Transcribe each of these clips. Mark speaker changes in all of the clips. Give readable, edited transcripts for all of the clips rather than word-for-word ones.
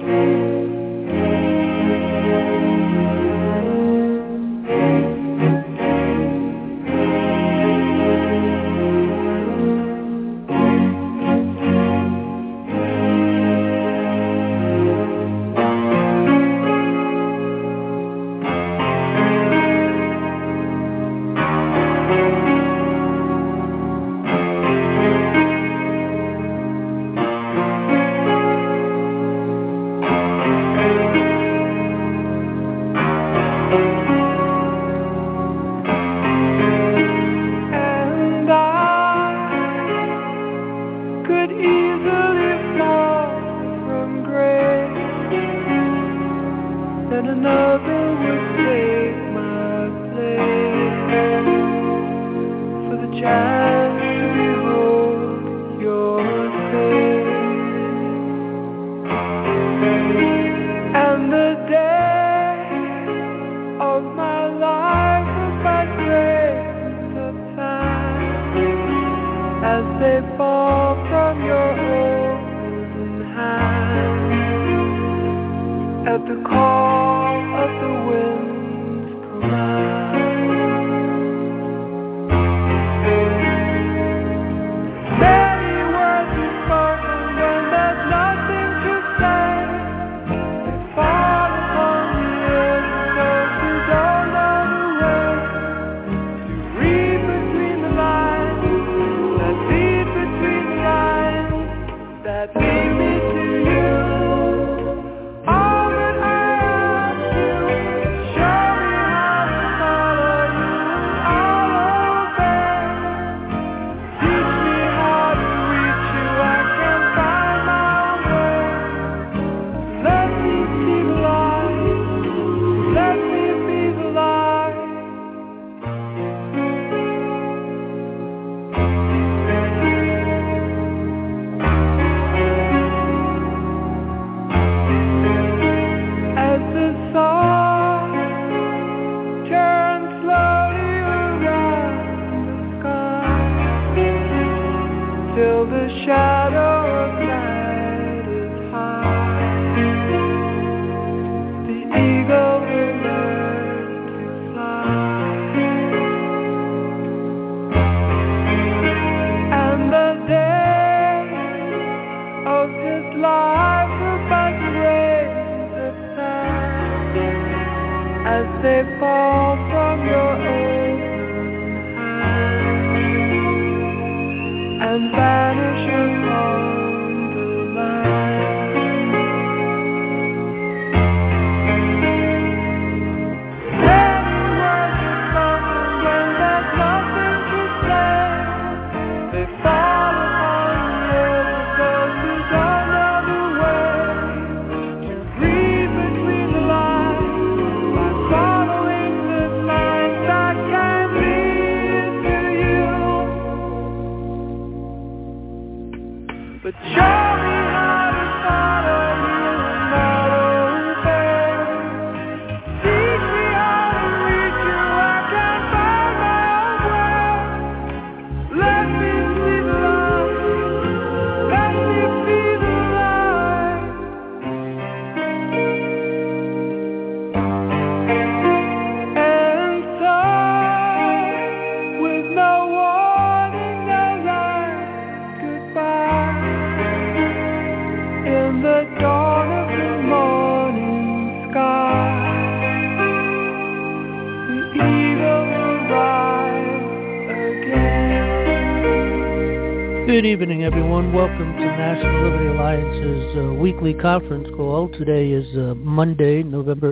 Speaker 1: Good evening, everyone. Welcome to National Liberty Alliance's weekly conference call. Today is Monday, November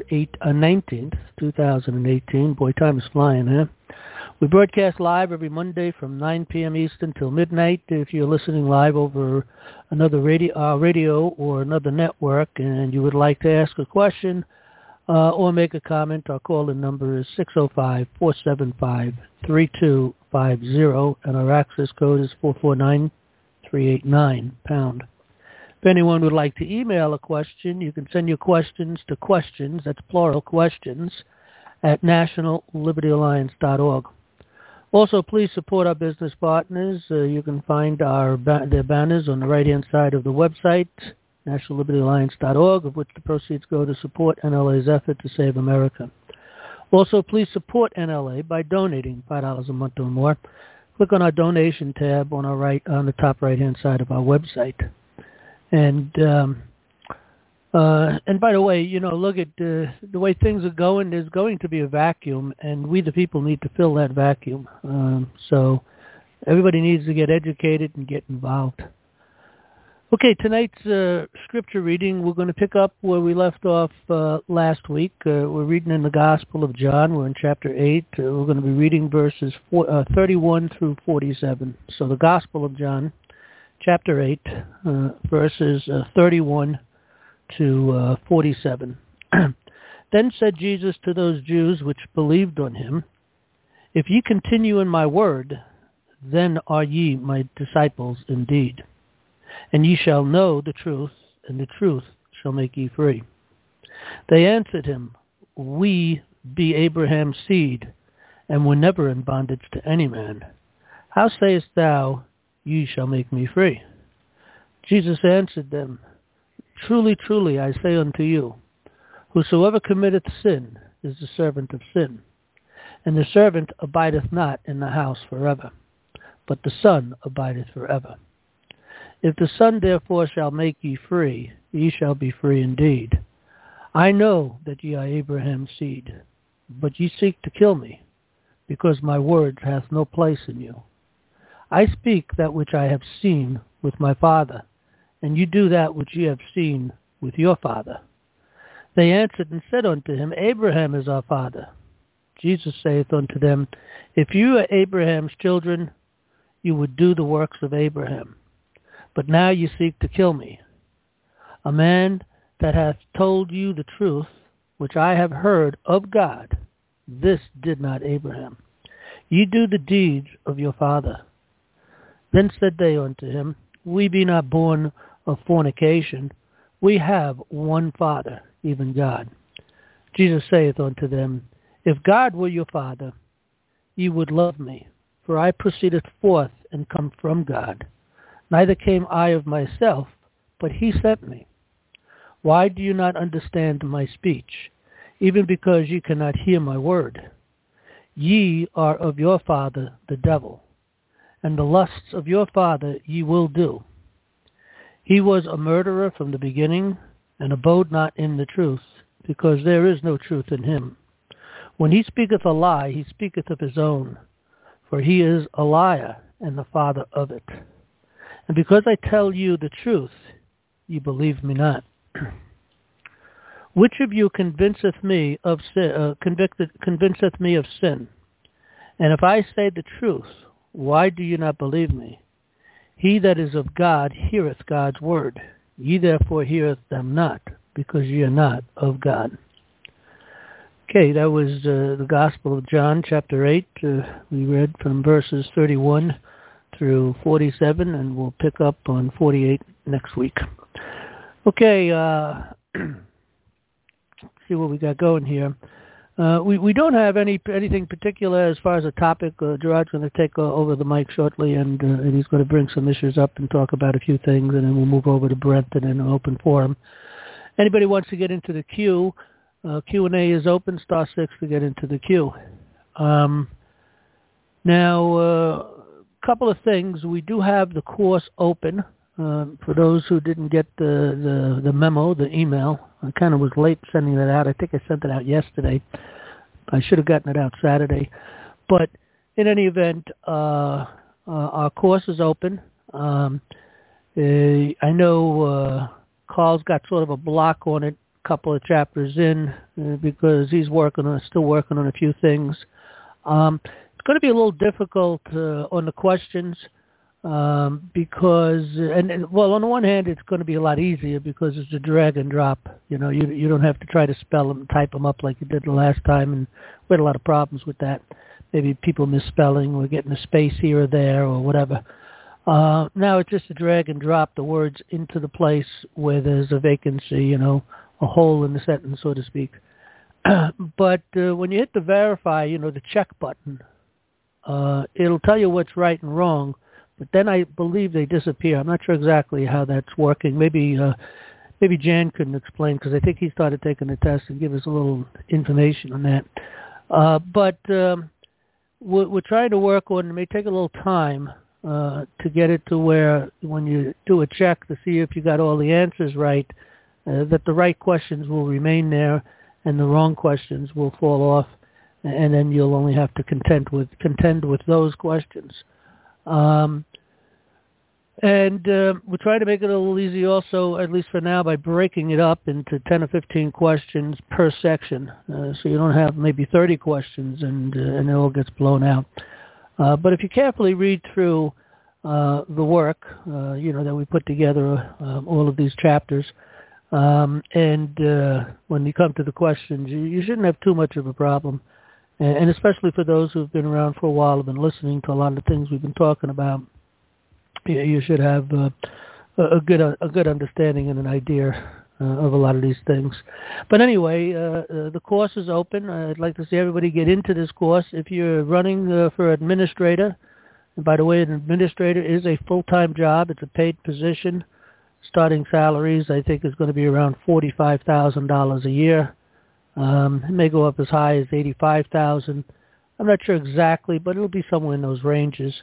Speaker 1: 19th, 2018. Boy, time is flying, huh? We broadcast live every Monday from 9 p.m. Eastern till midnight. If you're listening live over another radio or another network and you would like to ask a question or make a comment, our call-in number is 605-475-3250, and our access code is 449-389#. If anyone would like to email a question, you can send your questions to questions, that's plural, questions, at nationallibertyalliance.org. Also, please support our business partners. You can find their banners on the right-hand side of the website, nationalliberyalliance.org, of which the proceeds go to support NLA's effort to save America. Also, please support NLA by donating $5 a month or more. Click on our donation tab on the top right-hand side of our website. And by the way, look at the way things are going. There's going to be a vacuum, and we, the people, need to fill that vacuum. So everybody needs to get educated and get involved. Okay, tonight's scripture reading, we're going to pick up where we left off last week. We're reading in the Gospel of John. We're in chapter 8. We're going to be reading verses 31 through 47. So the Gospel of John, chapter 8, verses 31 to 47. Then said Jesus to those Jews which believed on him, If ye continue in my word, then are ye my disciples indeed. And ye shall know the truth, and the truth shall make ye free. They answered him, We be Abraham's seed, and were never in bondage to any man. How sayest thou, Ye shall make me free? Jesus answered them, Truly, truly, I say unto you, whosoever committeth sin is the servant of sin. And the servant abideth not in the house forever, but the Son abideth forever. If the Son therefore shall make ye free, ye shall be free indeed. I know that ye are Abraham's seed, but ye seek to kill me, because my word hath no place in you. I speak that which I have seen with my Father, and you do that which ye have seen with your father. They answered and said unto him, Abraham is our father. Jesus saith unto them, If you are Abraham's children, you would do the works of Abraham. But now you seek to kill me, a man that hath told you the truth, which I have heard of God. This did not Abraham. Ye do the deeds of your father. Then said they unto him, We be not born of fornication. We have one Father, even God. Jesus saith unto them, If God were your Father, ye would love me, for I proceeded forth and come from God. Neither came I of myself, but he sent me. Why do you not understand my speech? Even because ye cannot hear my word. Ye are of your father the devil, and the lusts of your father ye will do. He was a murderer from the beginning, and abode not in the truth, because there is no truth in him. When he speaketh a lie, he speaketh of his own, for he is a liar, and the father of it. And because I tell you the truth, ye believe me not. Which of you convinceth me of sin? Convinceth me of sin? And if I say the truth, why do you not believe me? He that is of God heareth God's word. Ye therefore heareth them not, because ye are not of God. Okay, that was the Gospel of John, chapter 8. We read from verses 31 through 47, and we'll pick up on 48 next week. Okay, see what we got going here. We don't have anything particular as far as a topic. Gerard's going to take over the mic shortly, and he's going to bring some issues up and talk about a few things, and then we'll move over to Brent and then an open forum. Anybody wants to get into the queue, Q&A is open, *6 to get into the queue. Now, couple of things. We do have the course open for those who didn't get the memo, the email. I kind of was late sending that out. I think I sent it out yesterday. I should have gotten it out Saturday. But in any event, our course is open. I know Carl's got sort of a block on it, a couple of chapters in, because he's still working on a few things. It's going to be a little difficult on the questions because, on the one hand, it's going to be a lot easier because it's a drag and drop. You don't have to try to spell them and type them up like you did the last time, and we had a lot of problems with that. Maybe people misspelling or getting a space here or there or whatever. Now it's just a drag and drop the words into the place where there's a vacancy, a hole in the sentence, so to speak. But when you hit the verify, the check button, it'll tell you what's right and wrong, but then I believe they disappear. I'm not sure exactly how that's working. Maybe maybe Jan couldn't explain because I think he started taking the test and give us a little information on that. But we're trying to work on, it may take a little time to get it to where when you do a check to see if you got all the answers right, that the right questions will remain there and the wrong questions will fall off, and then you'll only have to contend with those questions. And we're trying to make it a little easy also, at least for now, by breaking it up into 10 or 15 questions per section. So you don't have maybe 30 questions and it all gets blown out. But if you carefully read through the work, that we put together, all of these chapters, and when you come to the questions, you shouldn't have too much of a problem. And especially for those who've been around for a while and been listening to a lot of the things we've been talking about, you should have a good understanding and an idea of a lot of these things. But anyway, the course is open. I'd like to see everybody get into this course. If you're running for administrator, and by the way, an administrator is a full-time job. It's a paid position. Starting salaries, I think, is going to be around $45,000 a year. It may go up as high as $85,000. I'm not sure exactly, but it'll be somewhere in those ranges.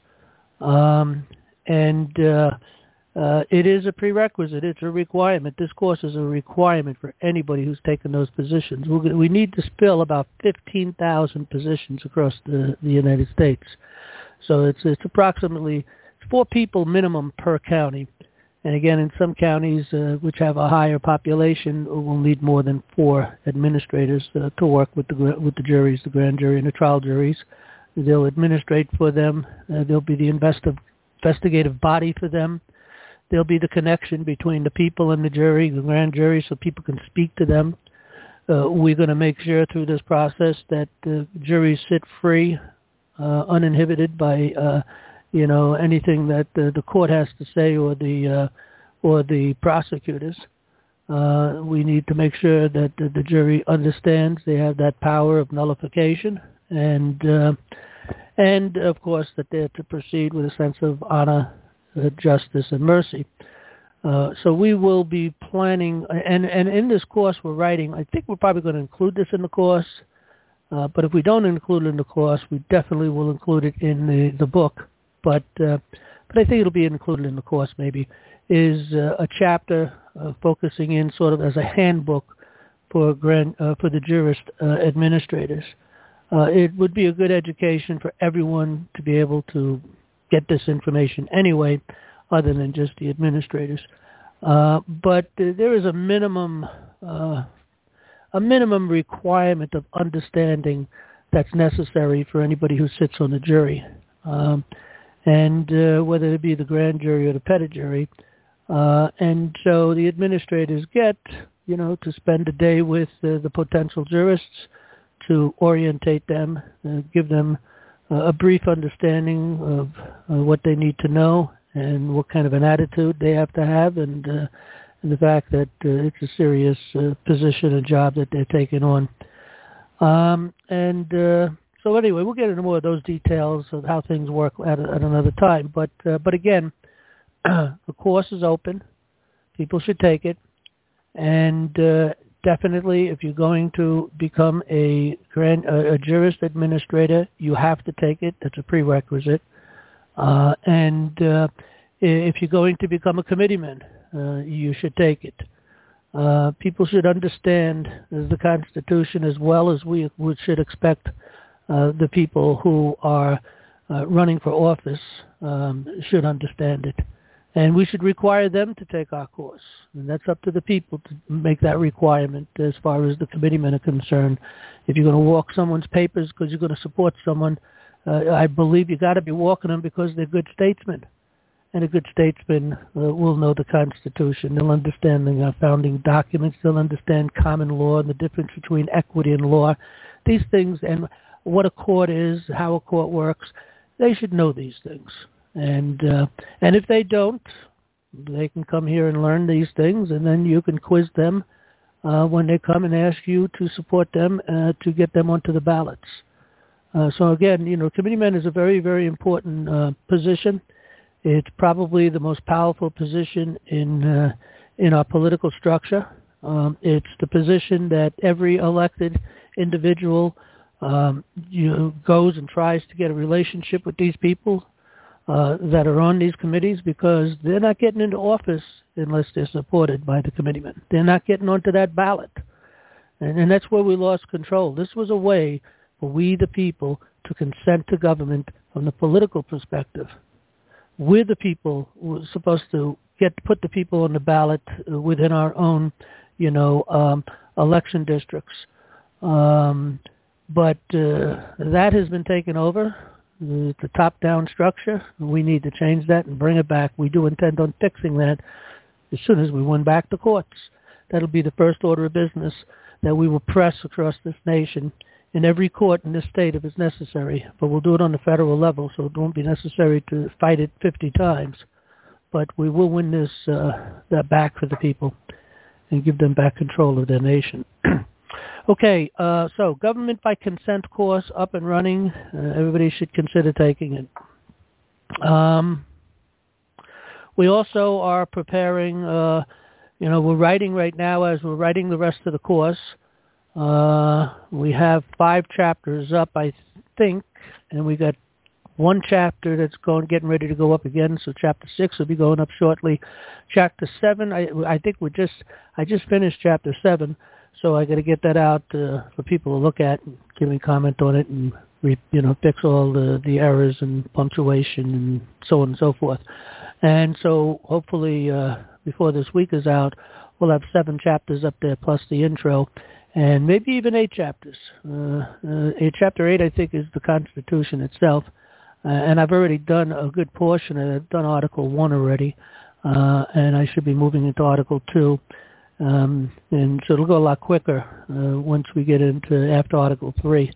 Speaker 1: And it is a prerequisite. It's a requirement. This course is a requirement for anybody who's taken those positions. We need to fill about 15,000 positions across the United States. So it's approximately 4 people minimum per county. And again, in some counties which have a higher population, will need more than 4 administrators to work with the juries, the grand jury and the trial juries. They'll administrate for them. They'll be the investigative body for them. There'll be the connection between the people and the jury, the grand jury, so people can speak to them. We're going to make sure through this process that juries sit free, uninhibited by anything that the court has to say or the prosecutors. We need to make sure that the jury understands they have that power of nullification, and of course that they're to proceed with a sense of honor, justice, and mercy. So we will be planning, and in this course we're writing, I think we're probably going to include this in the course, but if we don't include it in the course, we definitely will include it in the book. But I think it'll be included in the course maybe, is a chapter focusing in sort of as a handbook for the jurist administrators. It would be a good education for everyone to be able to get this information anyway, other than just the administrators. But there is a minimum requirement of understanding that's necessary for anybody who sits on the jury. And whether it be the grand jury or the petit jury. And so the administrators get, to spend a day with the potential jurists to orientate them, give them a brief understanding of what they need to know and what kind of an attitude they have to have, and the fact that it's a serious position and job that they're taking on. So anyway, we'll get into more of those details of how things work at another time. But again, the course is open. People should take it. And definitely, if you're going to become a jurist administrator, you have to take it. It's a prerequisite. And if you're going to become a committeeman, you should take it. People should understand the Constitution as well as we should expect the people who are running for office should understand it. And we should require them to take our course. And that's up to the people to make that requirement as far as the committeemen are concerned. If you're going to walk someone's papers because you're going to support someone, I believe you got to be walking them because they're good statesmen. And a good statesman will know the Constitution. They'll understand the founding documents. They'll understand common law and the difference between equity and law. These things, and what a court is, how a court works, they should know these things. And if they don't, they can come here and learn these things, and then you can quiz them when they come and ask you to support them to get them onto the ballots. So again, committeeman is a very, very important position. It's probably the most powerful position in in our political structure. It's the position that every elected individual goes and tries to get a relationship with these people that are on these committees, because they're not getting into office unless they're supported by the committeemen. They're not getting onto that ballot. And that's where we lost control. This was a way for we, the people, to consent to government from the political perspective. We're the people who are supposed to put the people on the ballot within our own, election districts. But that has been taken over, the top-down structure. We need to change that and bring it back. We do intend on fixing that as soon as we win back the courts. That'll be the first order of business that we will press across this nation in every court in this state if it's necessary. But we'll do it on the federal level, so it won't be necessary to fight it 50 times. But we will win this that back for the people and give them back control of their nation. Okay, so government by consent course up and running. Everybody should consider taking it. We also are preparing, we're writing right now as we're writing the rest of the course. We have 5 chapters up, I think, and we got one chapter that's getting ready to go up again, so chapter 6 will be going up shortly. Chapter 7, I think I just finished chapter 7, so I got to get that out for people to look at and give me comment on it and fix all the errors and punctuation and so on and so forth. And so hopefully before this week is out, we'll have 7 chapters up there plus the intro, and maybe even 8 chapters. Chapter 8, I think, is the Constitution itself. And I've already done a good portion. I've done Article 1 already, and I should be moving into Article 2. And so it'll go a lot quicker once we get into after Article 3.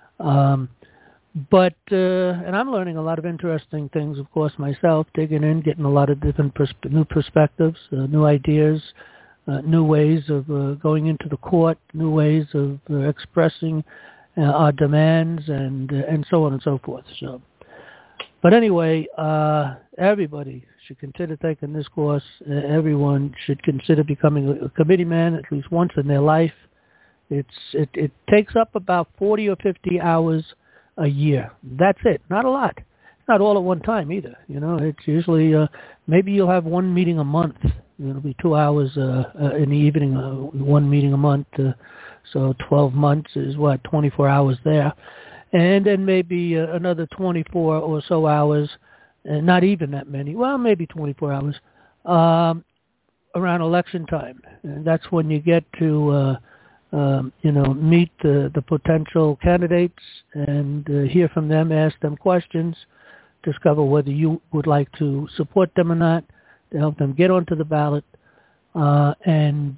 Speaker 1: But I'm learning a lot of interesting things, of course, myself, digging in, getting a lot of different new perspectives, new ideas, new ways of going into the court, new ways of expressing our demands, and so on and so forth. So. But anyway, everybody should consider taking this course. Everyone should consider becoming a committeeman at least once in their life. It takes up about 40 or 50 hours a year. That's it. Not a lot. Not all at one time either. It's usually maybe you'll have one meeting a month. It'll be 2 hours in the evening, one meeting a month. So 12 months is 24 hours there. And then maybe another 24 or so hours, and not even that many, well, maybe 24 hours, around election time. And that's when you get to, meet the potential candidates and hear from them, ask them questions, discover whether you would like to support them or not, to help them get onto the ballot, and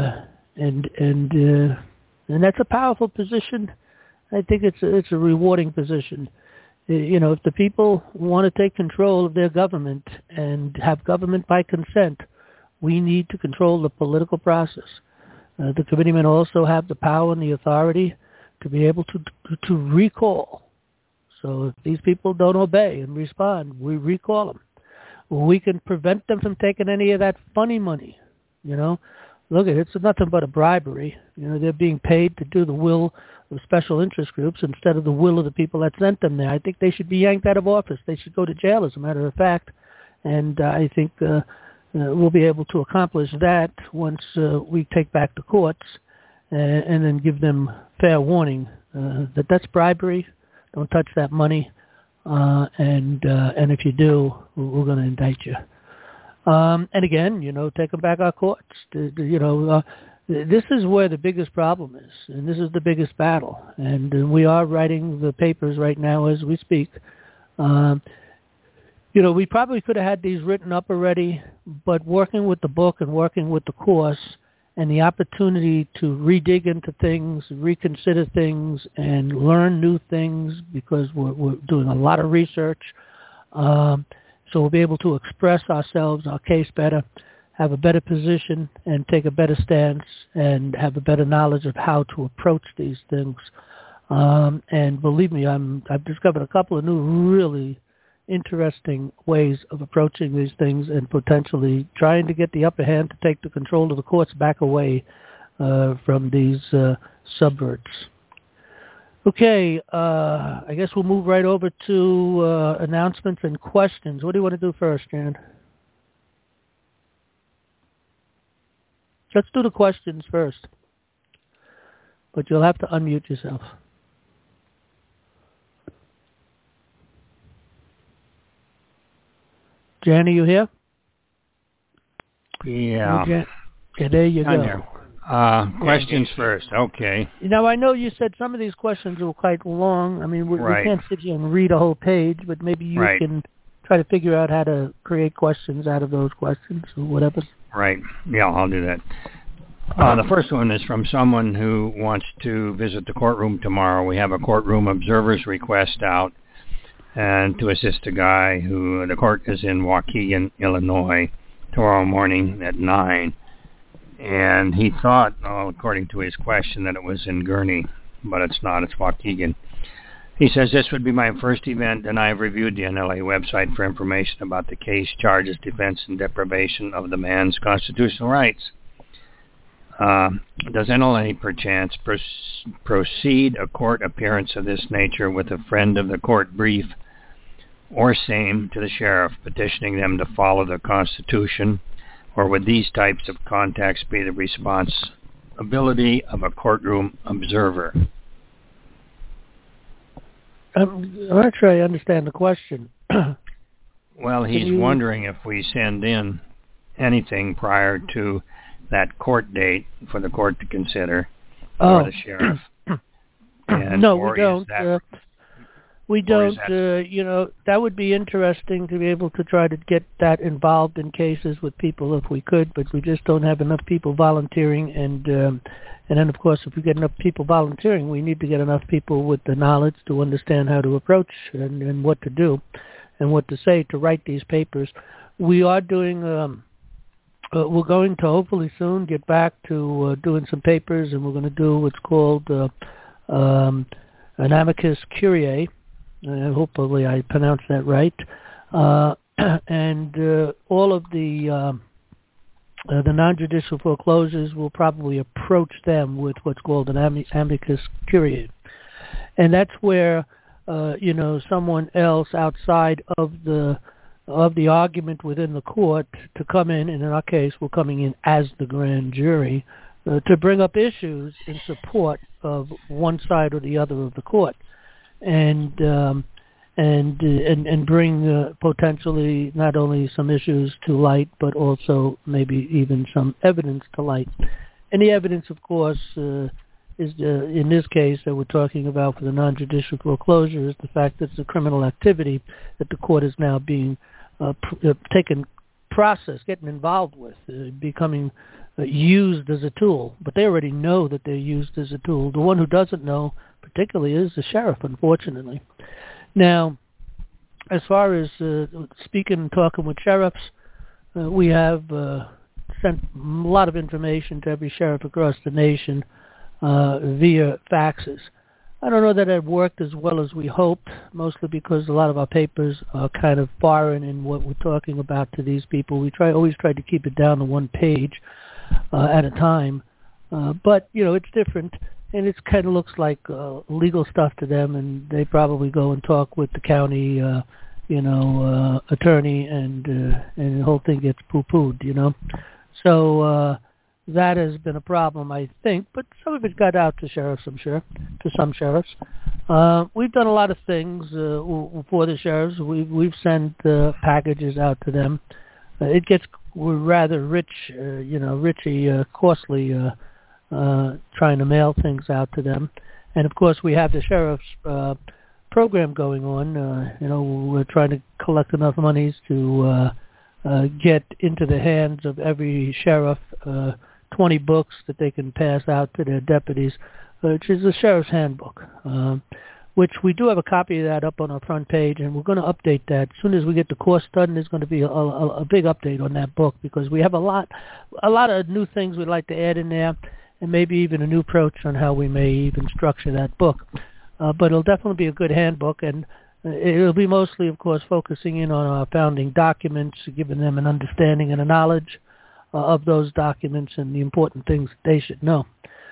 Speaker 1: that's a powerful position. I think it's a rewarding position. If the people want to take control of their government and have government by consent, we need to control the political process. The committeemen also have the power and the authority to be able to recall. So if these people don't obey and respond, we recall them. We can prevent them from taking any of that funny money. Look, it's nothing but a bribery. They're being paid to do the will of special interest groups instead of the will of the people that sent them there. I think they should be yanked out of office. They should go to jail, as a matter of fact. And I think we'll be able to accomplish that once we take back the courts and then give them fair warning that that's bribery. Don't touch that money. And if you do, we're going to indict you. And again, taking back our courts. This is where the biggest problem is, and this is the biggest battle. And we are writing the papers right now as we speak. We probably could have had these written up already, but working with the book and working with the course and the opportunity to redig into things, reconsider things, and learn new things, because we're doing a lot of research. So we'll be able to express ourselves, our case better, have a better position, and take a better stance, and have a better knowledge of how to approach these things. And believe me, I've discovered a couple of new really interesting ways of approaching these things and potentially trying to get the upper hand to take the control of the courts back away from these subverts. Okay, I guess we'll move right over to announcements and questions. What do you want to do first, Jan? Let's do the questions first. But you'll have to unmute yourself. Jan, are you here?
Speaker 2: Yeah.
Speaker 1: Yeah, there you go.
Speaker 2: Questions first. Okay.
Speaker 1: Now, I know you said some of these questions were quite long. I mean, we can't sit here and read a whole page, but maybe you can try to figure out how to create questions out of those questions or whatever.
Speaker 2: Right. Yeah, I'll do that. The first one is from someone who wants to visit the courtroom tomorrow. We have a courtroom observer's request out and to assist a guy who, the court is in Waukegan, Illinois, tomorrow morning at 9. And he thought, according to his question, that it was in Gurnee, but it's not. It's Waukegan. He says, this would be my first event, and I have reviewed the NLA website for information about the case, charges, defense, and deprivation of the man's constitutional rights. Does NLA, perchance, proceed a court appearance of this nature with a friend of the court brief or same to the sheriff, petitioning them to follow the Constitution? Or would these types of contacts be the responsibility of a courtroom observer?
Speaker 1: I'm not sure I understand the question.
Speaker 2: Well, he's wondering if we send in anything prior to that court date for the court to consider, or the sheriff.
Speaker 1: No, we don't. We don't, that would be interesting to be able to try to get that involved in cases with people if we could, but we just don't have enough people volunteering. And then, of course, if we get enough people volunteering, we need to get enough people with the knowledge to understand how to approach and what to do and what to say to write these papers. We are doing, we're going to hopefully soon get back to doing some papers, and we're going to do what's called an amicus curiae. Hopefully I pronounced that right. And all of the non-judicial foreclosures will probably approach them with what's called an amicus curiae. And that's where, someone else outside of the argument within the court to come in our case, we're coming in as the grand jury, to bring up issues in support of one side or the other of the court. And bring potentially not only some issues to light, but also maybe even some evidence to light. And the evidence, of course, is in this case that we're talking about for the non-judicial foreclosure is the fact that it's a criminal activity that the court is now being getting involved with, becoming used as a tool. But they already know that they're used as a tool. The one who doesn't know particularly is the sheriff, unfortunately. Now, as far as speaking and talking with sheriffs, we have sent a lot of information to every sheriff across the nation via faxes. I don't know that it worked as well as we hoped, mostly because a lot of our papers are kind of foreign in what we're talking about to these people. We always try to keep it down to one page at a time. But, it's different. And it kind of looks like legal stuff to them, and they probably go and talk with the county, attorney, and the whole thing gets poo-pooed, So that has been a problem, I think, but some of it got out to sheriffs, I'm sure, to some sheriffs. We've done a lot of things for the sheriffs. We've sent packages out to them. It gets rather rich, costly. Trying to mail things out to them. And, of course, we have the sheriff's program going on. We're trying to collect enough monies to get into the hands of every sheriff 20 books that they can pass out to their deputies, which is the sheriff's handbook, which we do have a copy of that up on our front page, and we're going to update that. As soon as we get the course done, there's going to be a big update on that book because we have a lot of new things we'd like to add in there, and maybe even a new approach on how we may even structure that book. But it'll definitely be a good handbook, and it'll be mostly, of course, focusing in on our founding documents, giving them an understanding and a knowledge of those documents and the important things that they should know.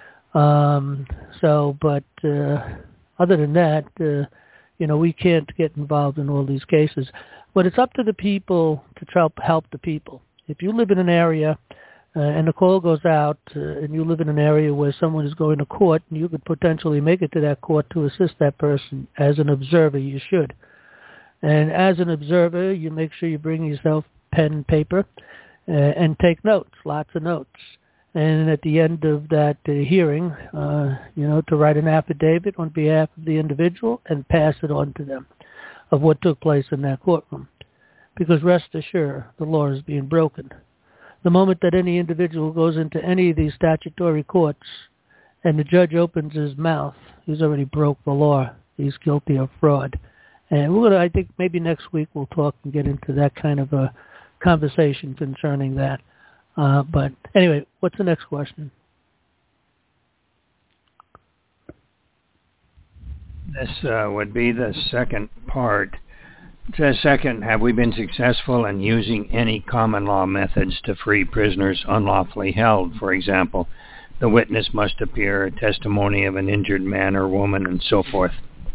Speaker 1: But other than that, we can't get involved in all these cases. But it's up to the people to try to help the people. If you live in an area and a call goes out and you live in an area where someone is going to court and you could potentially make it to that court to assist that person as an observer, you should. And as an observer, you make sure you bring yourself pen and paper and take notes, lots of notes. And at the end of that hearing, to write an affidavit on behalf of the individual and pass it on to them of what took place in that courtroom. Because rest assured, the law is being broken. The moment that any individual goes into any of these statutory courts and the judge opens his mouth, he's already broke the law. He's guilty of fraud. And I think maybe next week we'll talk and get into that kind of a conversation concerning that. But anyway, what's the next question?
Speaker 2: This would be the second part. It says, second, have we been successful in using any common law methods to free prisoners unlawfully held? For example, the witness must appear, a testimony of an injured man or woman, and so forth.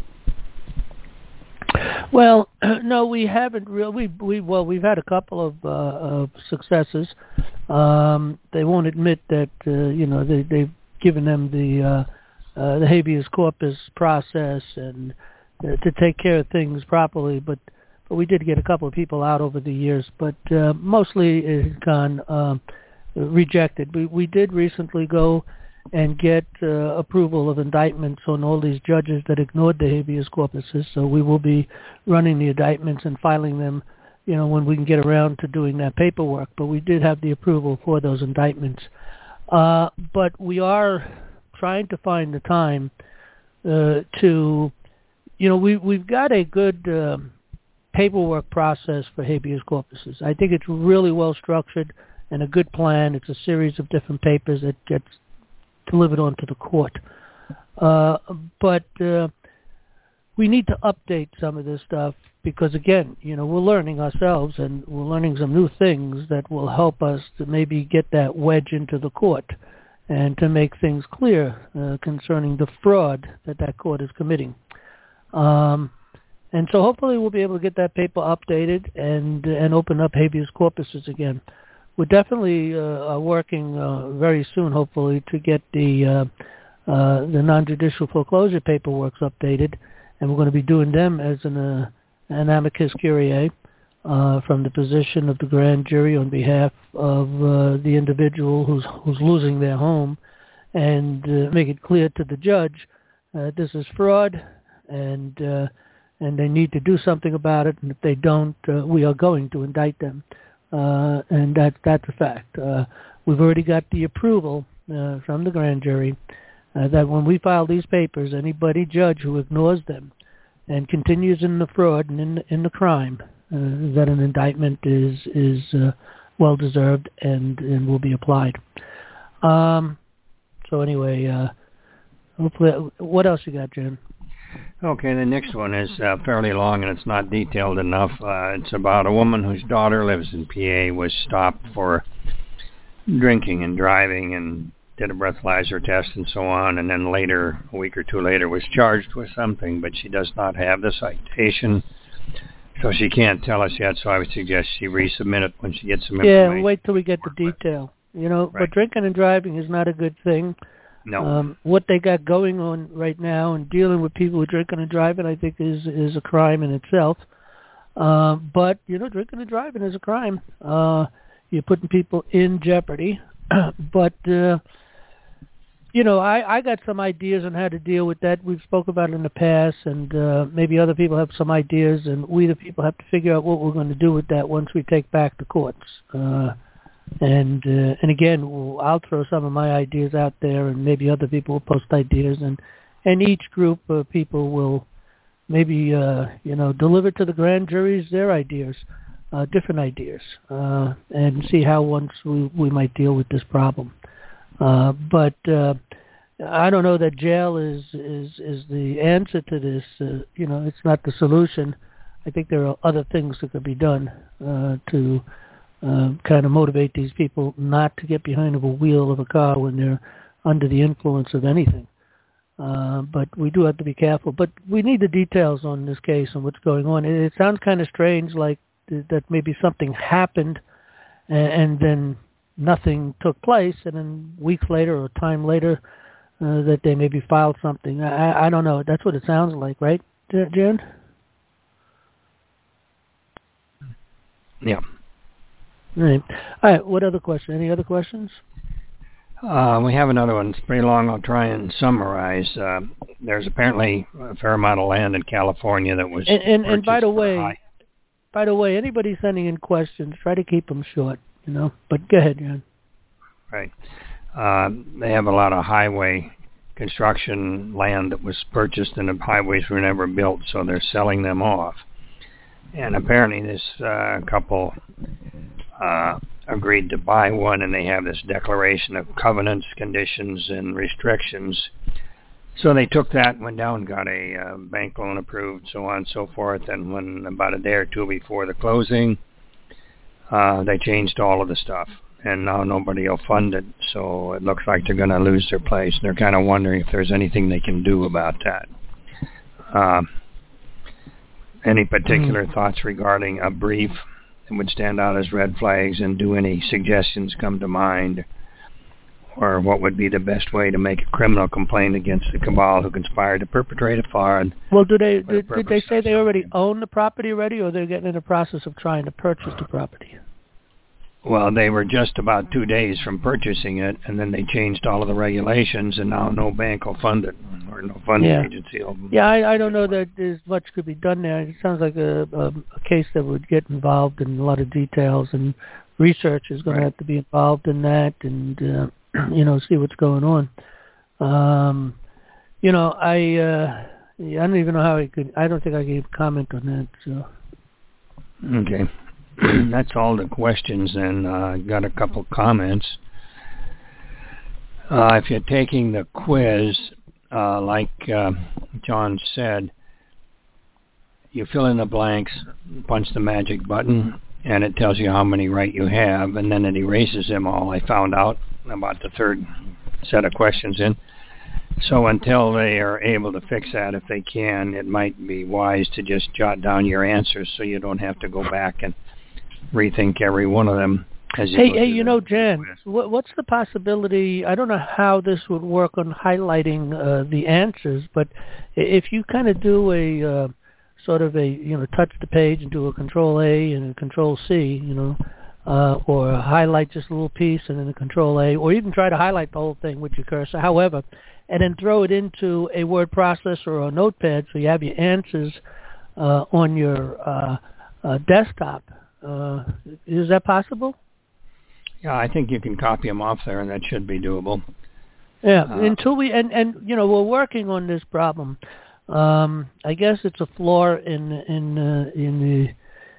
Speaker 1: Well, no, we haven't really. We've had a couple of successes. They won't admit that they've given them the habeas corpus process and to take care of things properly. But we did get a couple of people out over the years. But mostly it has gone rejected. We did recently go and get approval of indictments on all these judges that ignored the habeas corpuses. So we will be running the indictments and filing them, when we can get around to doing that paperwork. But we did have the approval for those indictments. But we are trying to find the time we've got a good paperwork process for habeas corpuses. I think it's really well structured and a good plan. It's a series of different papers that gets delivered onto the court. But we need to update some of this stuff because, again, we're learning ourselves and we're learning some new things that will help us to maybe get that wedge into the court and to make things clear concerning the fraud that court is committing. And so hopefully we'll be able to get that paper updated and open up habeas corpuses again. We're definitely working very soon, hopefully, to get the non-judicial foreclosure paperwork updated, and we're going to be doing them as an amicus curiae from the position of the grand jury on behalf of the individual who's losing their home, and make it clear to the judge this is fraud, and they need to do something about it, and if they don't, we are going to indict them. And that's a fact. We've already got the approval from the grand jury that when we file these papers, judge who ignores them and continues in the fraud and in the crime, that an indictment is well deserved and will be applied. So anyway, hopefully, what else you got, Jim?
Speaker 2: Okay, the next one is fairly long and it's not detailed enough. It's about a woman whose daughter lives in PA, was stopped for drinking and driving and did a breathalyzer test and so on, and then later, a week or two later, was charged with something, but she does not have the citation, so she can't tell us yet, so I would suggest she resubmit it when she gets some information.
Speaker 1: Yeah, wait till we get the detail. Right. But drinking and driving is not a good thing.
Speaker 2: No.
Speaker 1: What they got going on right now and dealing with people who are drinking and driving, I think, is a crime in itself. But, drinking and driving is a crime. You're putting people in jeopardy. But, I got some ideas on how to deal with that. We've spoke about it in the past, and maybe other people have some ideas, and we the people have to figure out what we're going to do with that once we take back the courts. And again, I'll throw some of my ideas out there, and maybe other people will post ideas, and each group of people will maybe deliver to the grand juries their ideas, different ideas, and see how once we might deal with this problem. But I don't know that jail is the answer to this. It's not the solution. I think there are other things that could be done to kind of motivate these people not to get behind the wheel of a car when they're under the influence of anything. But we do have to be careful. But we need the details on this case and what's going on. It sounds kind of strange, like that maybe something happened and then nothing took place, and then weeks later or time later that they maybe filed something. I don't know. That's what it sounds like, right, Jen?
Speaker 2: Yeah.
Speaker 1: All right. What other question? Any other questions?
Speaker 2: We have another one. It's pretty long. I'll try and summarize. There's apparently a fair amount of land in California that was
Speaker 1: and by the way, anybody sending in questions, try to keep them short. But go ahead, Jan.
Speaker 2: Right. They have a lot of highway construction land that was purchased and the highways were never built, so they're selling them off. And apparently this couple agreed to buy one, and they have this declaration of covenants, conditions, and restrictions. So they took that and went down and got a bank loan approved, so on and so forth. And when about a day or two before the closing, they changed all of the stuff. And now nobody will fund it, so it looks like they're going to lose their place. They're kind of wondering if there's anything they can do about that. Any particular thoughts regarding a brief that would stand out as red flags, and do any suggestions come to mind? Or what would be the best way to make a criminal complaint against the cabal who conspired to perpetrate a fraud?
Speaker 1: Well, did they say they already own the property already, or they're getting in the process of trying to purchase the property?
Speaker 2: Well, they were just about 2 days from purchasing it, and then they changed all of the regulations, and now no bank will fund it, or no funding agency will.
Speaker 1: Yeah, I don't know that there's much could be done there. It sounds like a case that would get involved in a lot of details, and research is going to have to be involved in that, and see what's going on. I don't even know how I could. I don't think I can comment on that. So.
Speaker 2: Okay. That's all the questions, and I got a couple comments. If you're taking the quiz, like John said, you fill in the blanks, punch the magic button, and it tells you how many right you have, and then it erases them all. I found out about the third set of questions in. So until they are able to fix that, if they can, it might be wise to just jot down your answers so you don't have to go back and rethink every one of them.
Speaker 1: Jan, what's the possibility? I don't know how this would work on highlighting the answers, but if you kind of do a touch the page and do a Control A and a Control C, or highlight just a little piece and then a Control A, or you can try to highlight the whole thing with your cursor, however, and then throw it into a word processor or a notepad so you have your answers on your desktop. Is that possible?
Speaker 2: Yeah, I think you can copy them off there, and that should be doable.
Speaker 1: Yeah, until we we're working on this problem. I guess it's a flaw in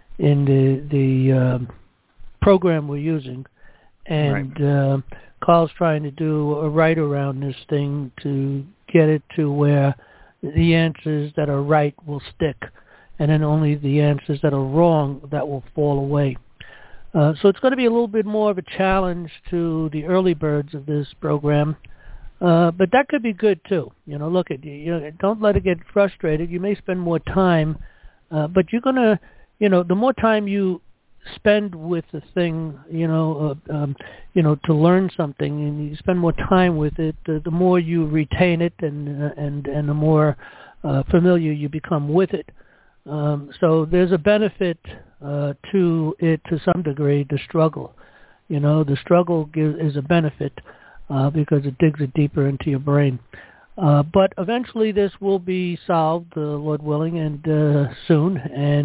Speaker 1: the program we're using, and Carl's trying to do a right around this thing to get it to where the answers that are right will stick, and then only the answers that are wrong that will fall away. So it's going to be a little bit more of a challenge to the early birds of this program, but that could be good too. Look at don't let it get frustrated. You may spend more time, but you're going to, the more time you spend with the thing, to learn something, and you spend more time with it, the more you retain it, and the more familiar you become with it. So there's a benefit to it to some degree, the struggle. The struggle is a benefit because it digs it deeper into your brain. But eventually this will be solved, Lord willing, and soon,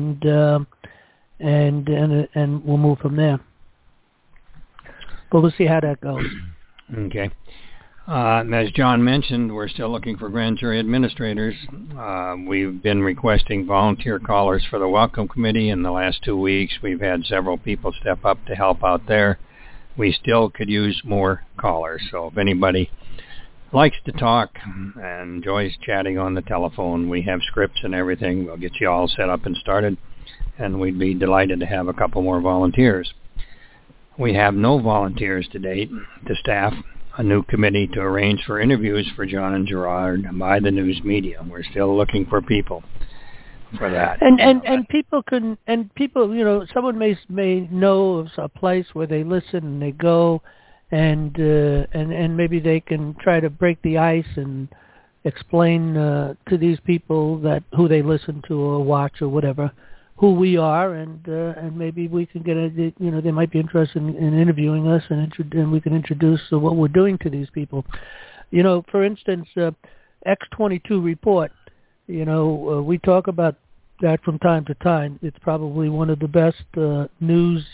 Speaker 1: and we'll move from there. But we'll see how that goes.
Speaker 2: Okay. As John mentioned, we're still looking for grand jury administrators. We've been requesting volunteer callers for the Welcome Committee in the last 2 weeks. We've had several people step up to help out there. We still could use more callers, so if anybody likes to talk and enjoys chatting on the telephone. We have scripts and everything. We'll get you all set up and started, and we'd be delighted to have a couple more volunteers. We have no volunteers to date to staff a new committee to arrange for interviews for John and Gerard by the news media. We're still looking for people for that.
Speaker 1: And people can, and people, you know, someone may know of a place where they listen and they go, and maybe they can try to break the ice and explain to these people that who they listen to or watch or whatever, who we are, and maybe we can get they might be interested in interviewing us, and we can introduce what we're doing to these people. You know, for instance, X22 report. You know, we talk about that from time to time. It's probably one of the best news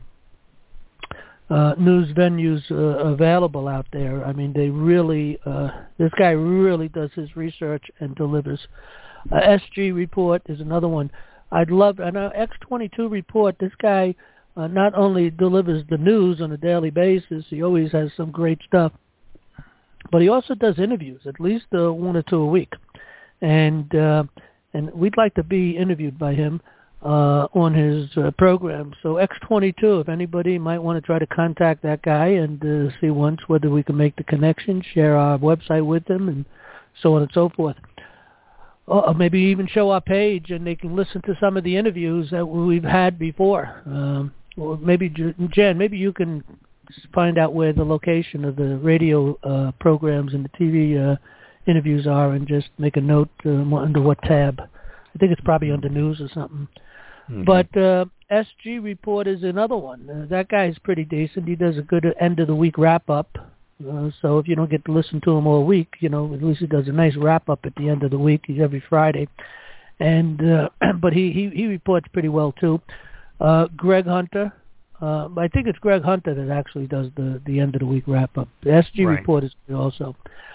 Speaker 1: venues available out there. I mean, they really, this guy really does his research and delivers. SG report is another one. I'd love, and X22 report, this guy not only delivers the news on a daily basis, he always has some great stuff, but he also does interviews, at least one or two a week. And we'd like to be interviewed by him on his program. So X22, if anybody might want to try to contact that guy and see once whether we can make the connection, share our website with them, and so on and so forth. Or maybe even show our page, and they can listen to some of the interviews that we've had before. Or maybe, Jen, maybe you can find out where the location of the radio programs and the TV interviews are, and just make a note under what tab. I think it's probably under news or something. Mm-hmm. But SG Report is another one. That guy's pretty decent. He does a good end of the week wrap up. So if you don't get to listen to him all week, you know, at least he does a nice wrap up at the end of the week. He's every Friday, and but he reports pretty well too. Greg Hunter, I think it's Greg Hunter that actually does the end of the week wrap up. The SG Report is also.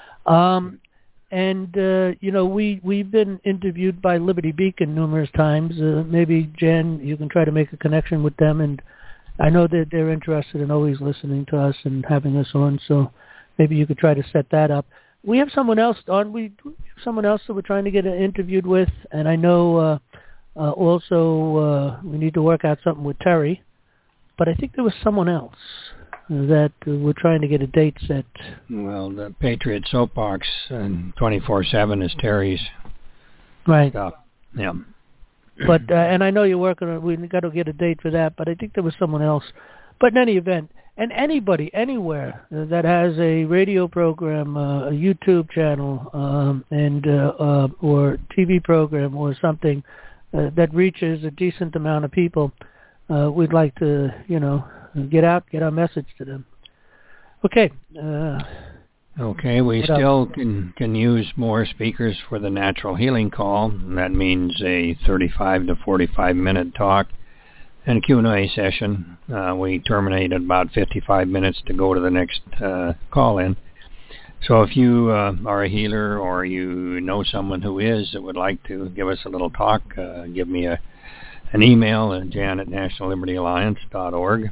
Speaker 1: And you know, we've been interviewed by Liberty Beacon numerous times. Maybe Jen, you can try to make a connection with them, and I know that they're interested in always listening to us and having us on. So maybe you could try to set that up. We have someone else, aren't we? Someone else that we're trying to get interviewed with, and I know also we need to work out something with Terry. But I think there was someone else that we're trying to get a date set.
Speaker 2: Well, the Patriot Soapbox and 24/7 is Terry's stuff. Yeah.
Speaker 1: But and I know you're working on. We got to get a date for that. But I think there was someone else. But in any event, and anybody anywhere that has a radio program, a YouTube channel, and or TV program or something that reaches a decent amount of people, we'd like to, you know, get our message to them. Okay.
Speaker 2: Okay, we still can use more speakers for the Natural Healing Call. And that means a 35 to 45 minute talk and a Q&A session. We terminate at about 55 minutes to go to the next call-in. So if you are a healer or you know someone who is that would like to give us a little talk, give me an email at jan@nationallibertyalliance.org.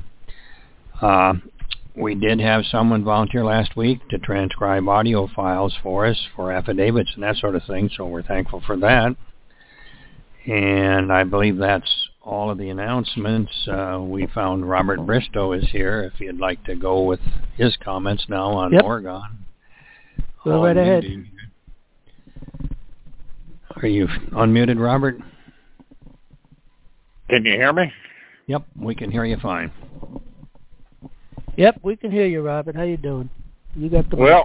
Speaker 2: We did have someone volunteer last week to transcribe audio files for us for affidavits and that sort of thing, so we're thankful for that. And I believe that's all of the announcements. We found Robert Bristow is here, if you'd like to go with his comments now on Oregon.
Speaker 1: Go right ahead.
Speaker 2: Are you unmuted, Robert?
Speaker 3: Can you hear me?
Speaker 2: Yep, we can hear you fine.
Speaker 1: Yep, we can hear you, Robert. How you doing? You got the
Speaker 3: well.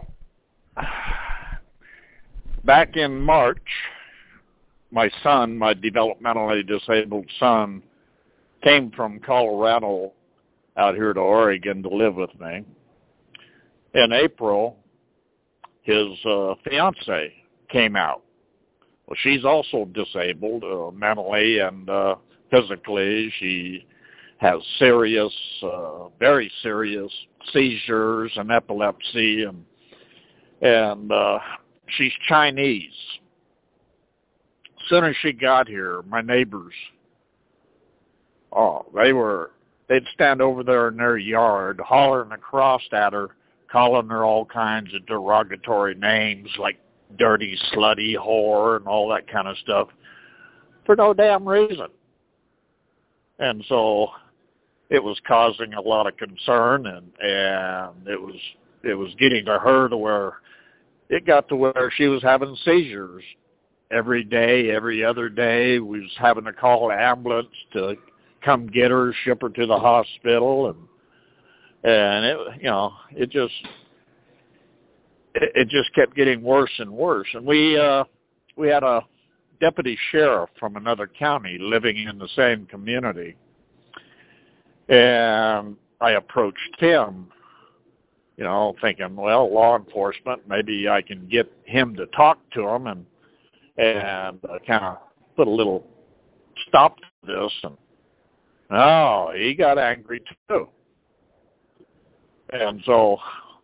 Speaker 3: Back in March, my son, my developmentally disabled son, came from Colorado out here to Oregon to live with me. In April, his fiance came out. Well, she's also disabled mentally and physically. She has serious, very serious seizures and epilepsy, and she's Chinese. As soon as she got here, my neighbors, they'd stand over there in their yard hollering across at her calling her all kinds of derogatory names like dirty, slutty, whore, and all that kind of stuff for no damn reason. And so it was causing a lot of concern, and it was getting to her to where it got to where she was having seizures every day, every other day. We was having to call an ambulance to come get her, ship her to the hospital, and it just kept getting worse and worse. And we had a deputy sheriff from another county living in the same community, and I approached him, thinking, well, law enforcement, maybe I can get him to talk to him and kind of put a little stop to this. And he got angry too. And so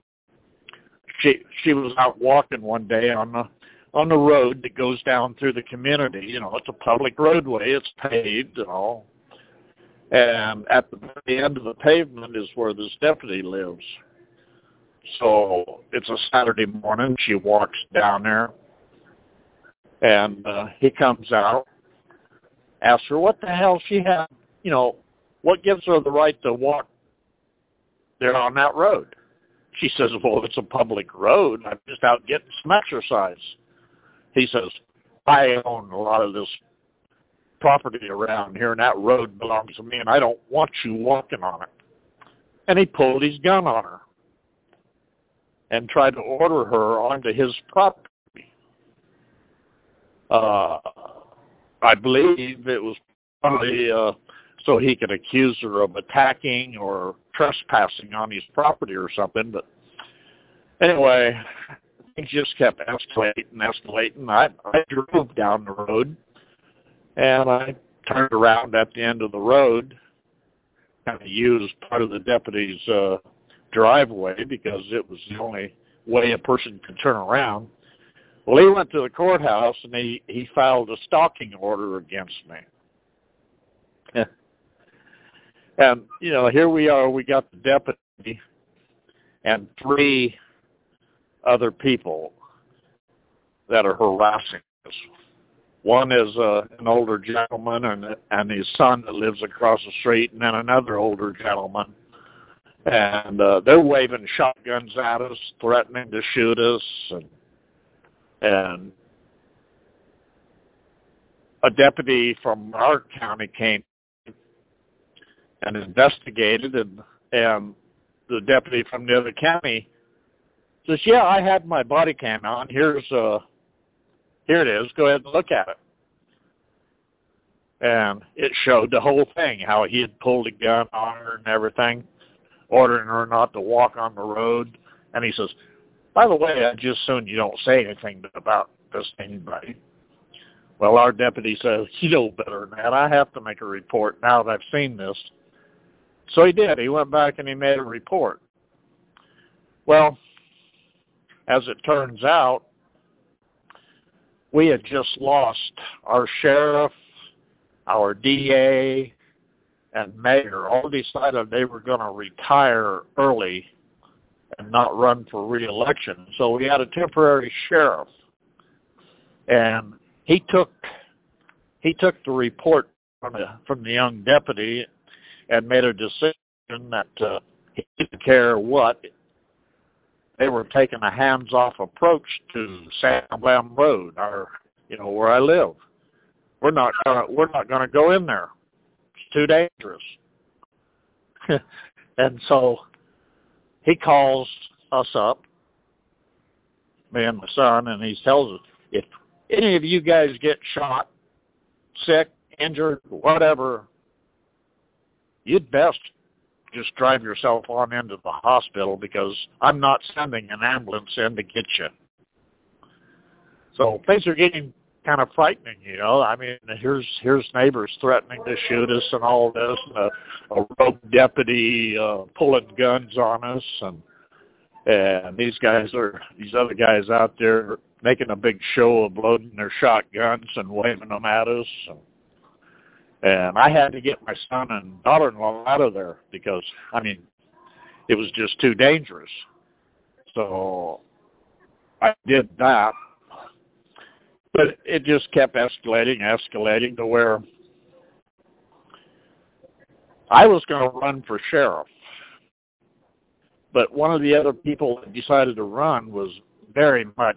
Speaker 3: she was out walking one day on the road that goes down through the community. It's a public roadway. It's paved and all. And at the end of the pavement is where this deputy lives. So it's a Saturday morning. She walks down there. And he comes out, asks her what the hell she had, what gives her the right to walk there on that road. She says, well, it's a public road. I'm just out getting some exercise. He says, I own a lot of this property around here, and that road belongs to me, and I don't want you walking on it. And he pulled his gun on her and tried to order her onto his property. I believe it was probably so he could accuse her of attacking or trespassing on his property or something. But anyway, things just kept escalating. I drove down the road, and I turned around at the end of the road, kind of used part of the deputy's driveway because it was the only way a person could turn around. Well, he went to the courthouse, and he filed a stalking order against me. And, here we are. We got the deputy and 3 other people that are harassing us. One is an older gentleman and his son that lives across the street, and then another older gentleman. And they're waving shotguns at us, threatening to shoot us, and a deputy from our county came and investigated, and the deputy from the other county says, yeah, I had my body cam on. Here it is. Go ahead and look at it. And it showed the whole thing, how he had pulled a gun on her and everything, ordering her not to walk on the road. And he says, by the way, I just assume you don't say anything about this to anybody. Well, our deputy says, you know better than that. I have to make a report now that I've seen this. So he did. He went back and he made a report. Well, as it turns out, we had just lost our sheriff, our DA, and mayor. All decided they were going to retire early and not run for re-election. So we had a temporary sheriff, and he took the report from the young deputy and made a decision that he didn't care what. They were taking a hands-off approach to Sam Lamb Road, where I live. We're not gonna go in there. It's too dangerous. And so he calls us up, me and my son, and he tells us, if any of you guys get shot, sick, injured, whatever, you'd best just drive yourself on into the hospital because I'm not sending an ambulance in to get you. So things are getting kind of frightening, I mean, here's neighbors threatening to shoot us and all this, and a rogue deputy pulling guns on us, and these other guys out there making a big show of loading their shotguns and waving them at us. And I had to get my son and daughter-in-law out of there because, I mean, it was just too dangerous. So I did that. But it just kept escalating to where I was going to run for sheriff. But one of the other people that decided to run was very much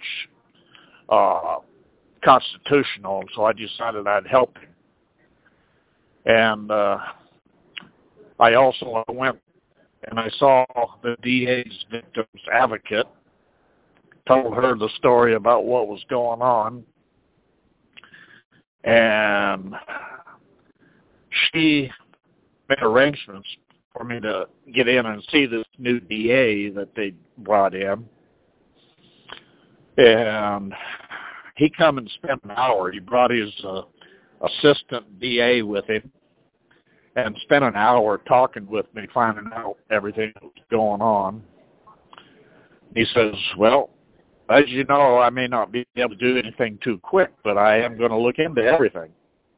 Speaker 3: constitutional, so I decided I'd help him. And I also went and I saw the DA's victim's advocate, told her the story about what was going on, and she made arrangements for me to get in and see this new DA that they brought in. And he come and spent an hour. He brought his assistant DA with him and spent an hour talking with me, finding out everything that was going on. He says, well, as you know, I may not be able to do anything too quick, but I am going to look into everything.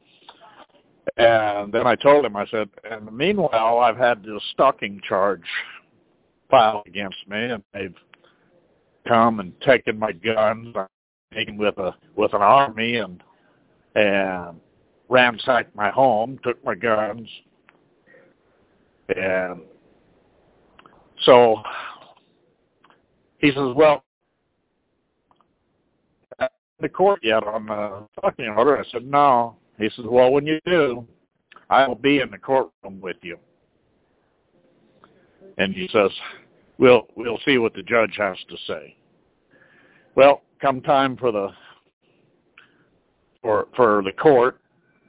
Speaker 3: And then I told him, I said, and meanwhile, I've had this stalking charge filed against me, and they've come and taken my guns, taken with an army, and ransacked my home, took my guns. And so he says, well, the court yet on the stalking order? I said, no. He says, well, when you do, I will be in the courtroom with you. And he says, we'll see what the judge has to say. Well, come time for the court,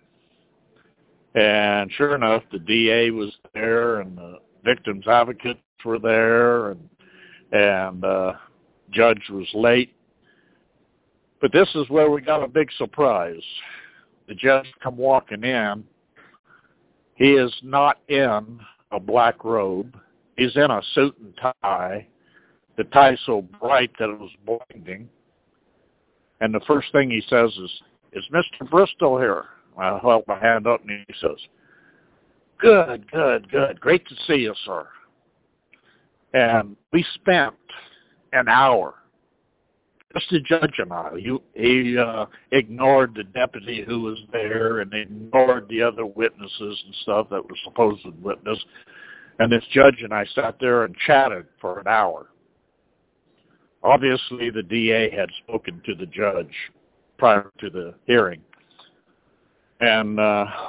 Speaker 3: and sure enough, the DA was there, and the victim's advocates were there, and judge was late. But this is where we got a big surprise. The judge come walking in. He is not in a black robe. He's in a suit and tie. The tie's so bright that it was blinding. And the first thing he says is Mr. Bristol here? I held my hand up and he says, good. Great to see you, sir. And we spent an hour, just the judge and I. He ignored the deputy who was there and ignored the other witnesses and stuff that were supposed witness. And this judge and I sat there and chatted for an hour. Obviously, the DA had spoken to the judge prior to the hearing. And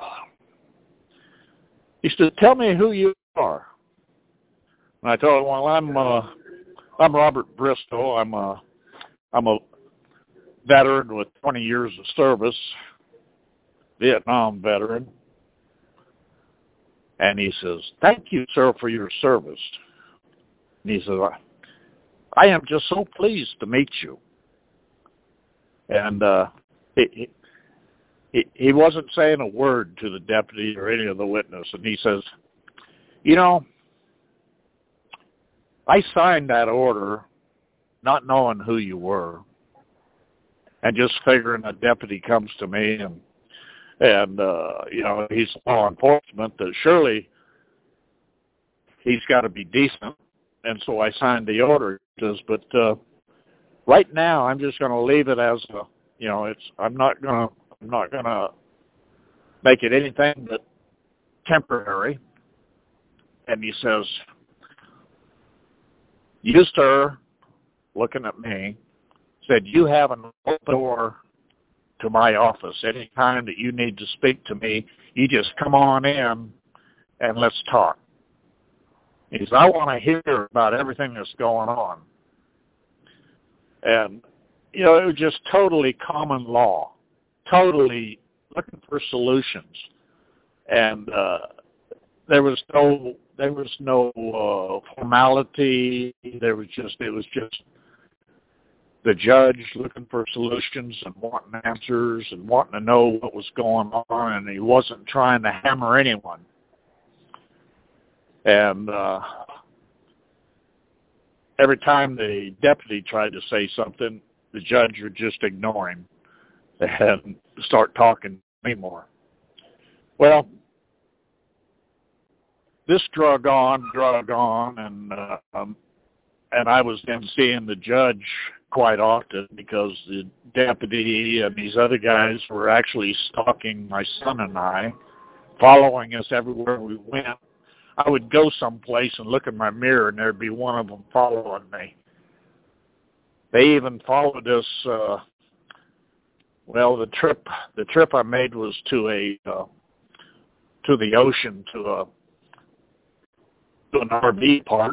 Speaker 3: he said, tell me who you are. And I told him, well, I'm Robert Bristol. I'm a veteran with 20 years of service, Vietnam veteran. And he says, thank you, sir, for your service. And he says, I am just so pleased to meet you. And he wasn't saying a word to the deputy or any of the witness. And he says, you know, I signed that order not knowing who you were, and just figuring a deputy comes to me and you know, he's law enforcement, that surely he's got to be decent, and so I signed the order. But right now, I'm just going to leave it as a, you know, I'm not gonna make it anything but temporary. And he says, you, sir, looking at me, said, you have an open door to my office. Any time that you need to speak to me, you just come on in and let's talk. He says, I want to hear about everything that's going on. And, you know, it was just totally common law, totally looking for solutions. And there was no formality. It was just the judge looking for solutions and wanting answers and wanting to know what was going on, and he wasn't trying to hammer anyone. And every time the deputy tried to say something, the judge would just ignore him and start talking to me more. Well, this drug on, and and I was then seeing the judge quite often because the deputy and these other guys were actually stalking my son and I, following us everywhere we went. I would go someplace and look in my mirror, and there'd be one of them following me. They even followed us. The trip I made was to the ocean, to an RV park,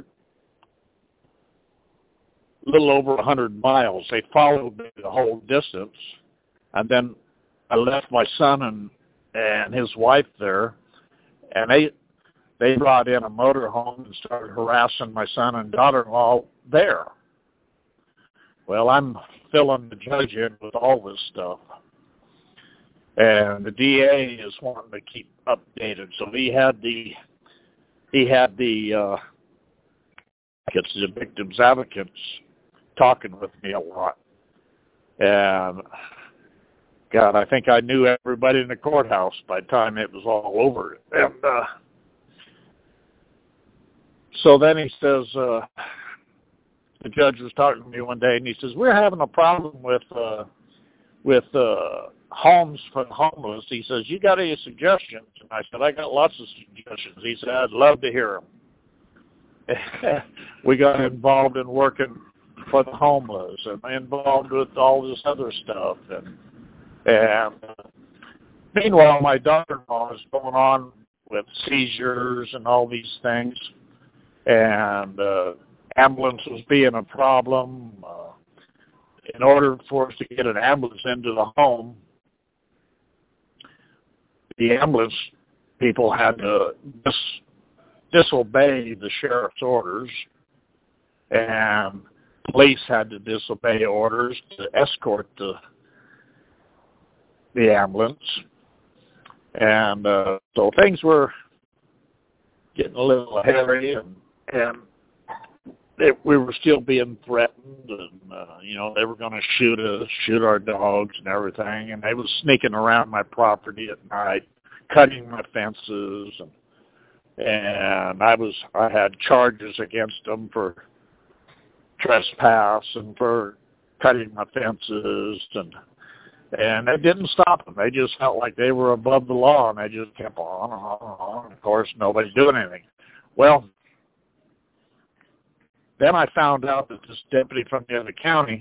Speaker 3: a little over 100 miles. They followed me the whole distance, and then I left my son and his wife there, and they brought in a motorhome and started harassing my son and daughter-in-law there. Well, I'm filling the judge in with all this stuff, and the DA is wanting to keep updated. So he had the victims advocates talking with me a lot, and God, I think I knew everybody in the courthouse by the time it was all over. And so then he says, the judge was talking to me one day, and he says, we're having a problem with homes for the homeless. He says, you got any suggestions? And I said, I got lots of suggestions. He said, I'd love to hear them. We got involved in working for the homeless and involved with all this other stuff. And meanwhile, my daughter-in-law is going on with seizures and all these things. And ambulance was being a problem. In order for us to get an ambulance into the home, the ambulance people had to disobey the sheriff's orders, and police had to disobey orders to escort the ambulance. And so things were getting a little hairy, and we were still being threatened, and they were going to shoot us, shoot our dogs and everything, and they was sneaking around my property at night, cutting my fences, and I had charges against them for trespass and for cutting my fences, and they didn't stop them. They just felt like they were above the law, and they just kept on and on and on. Of course, nobody's doing anything. Well, then I found out that this deputy from the other county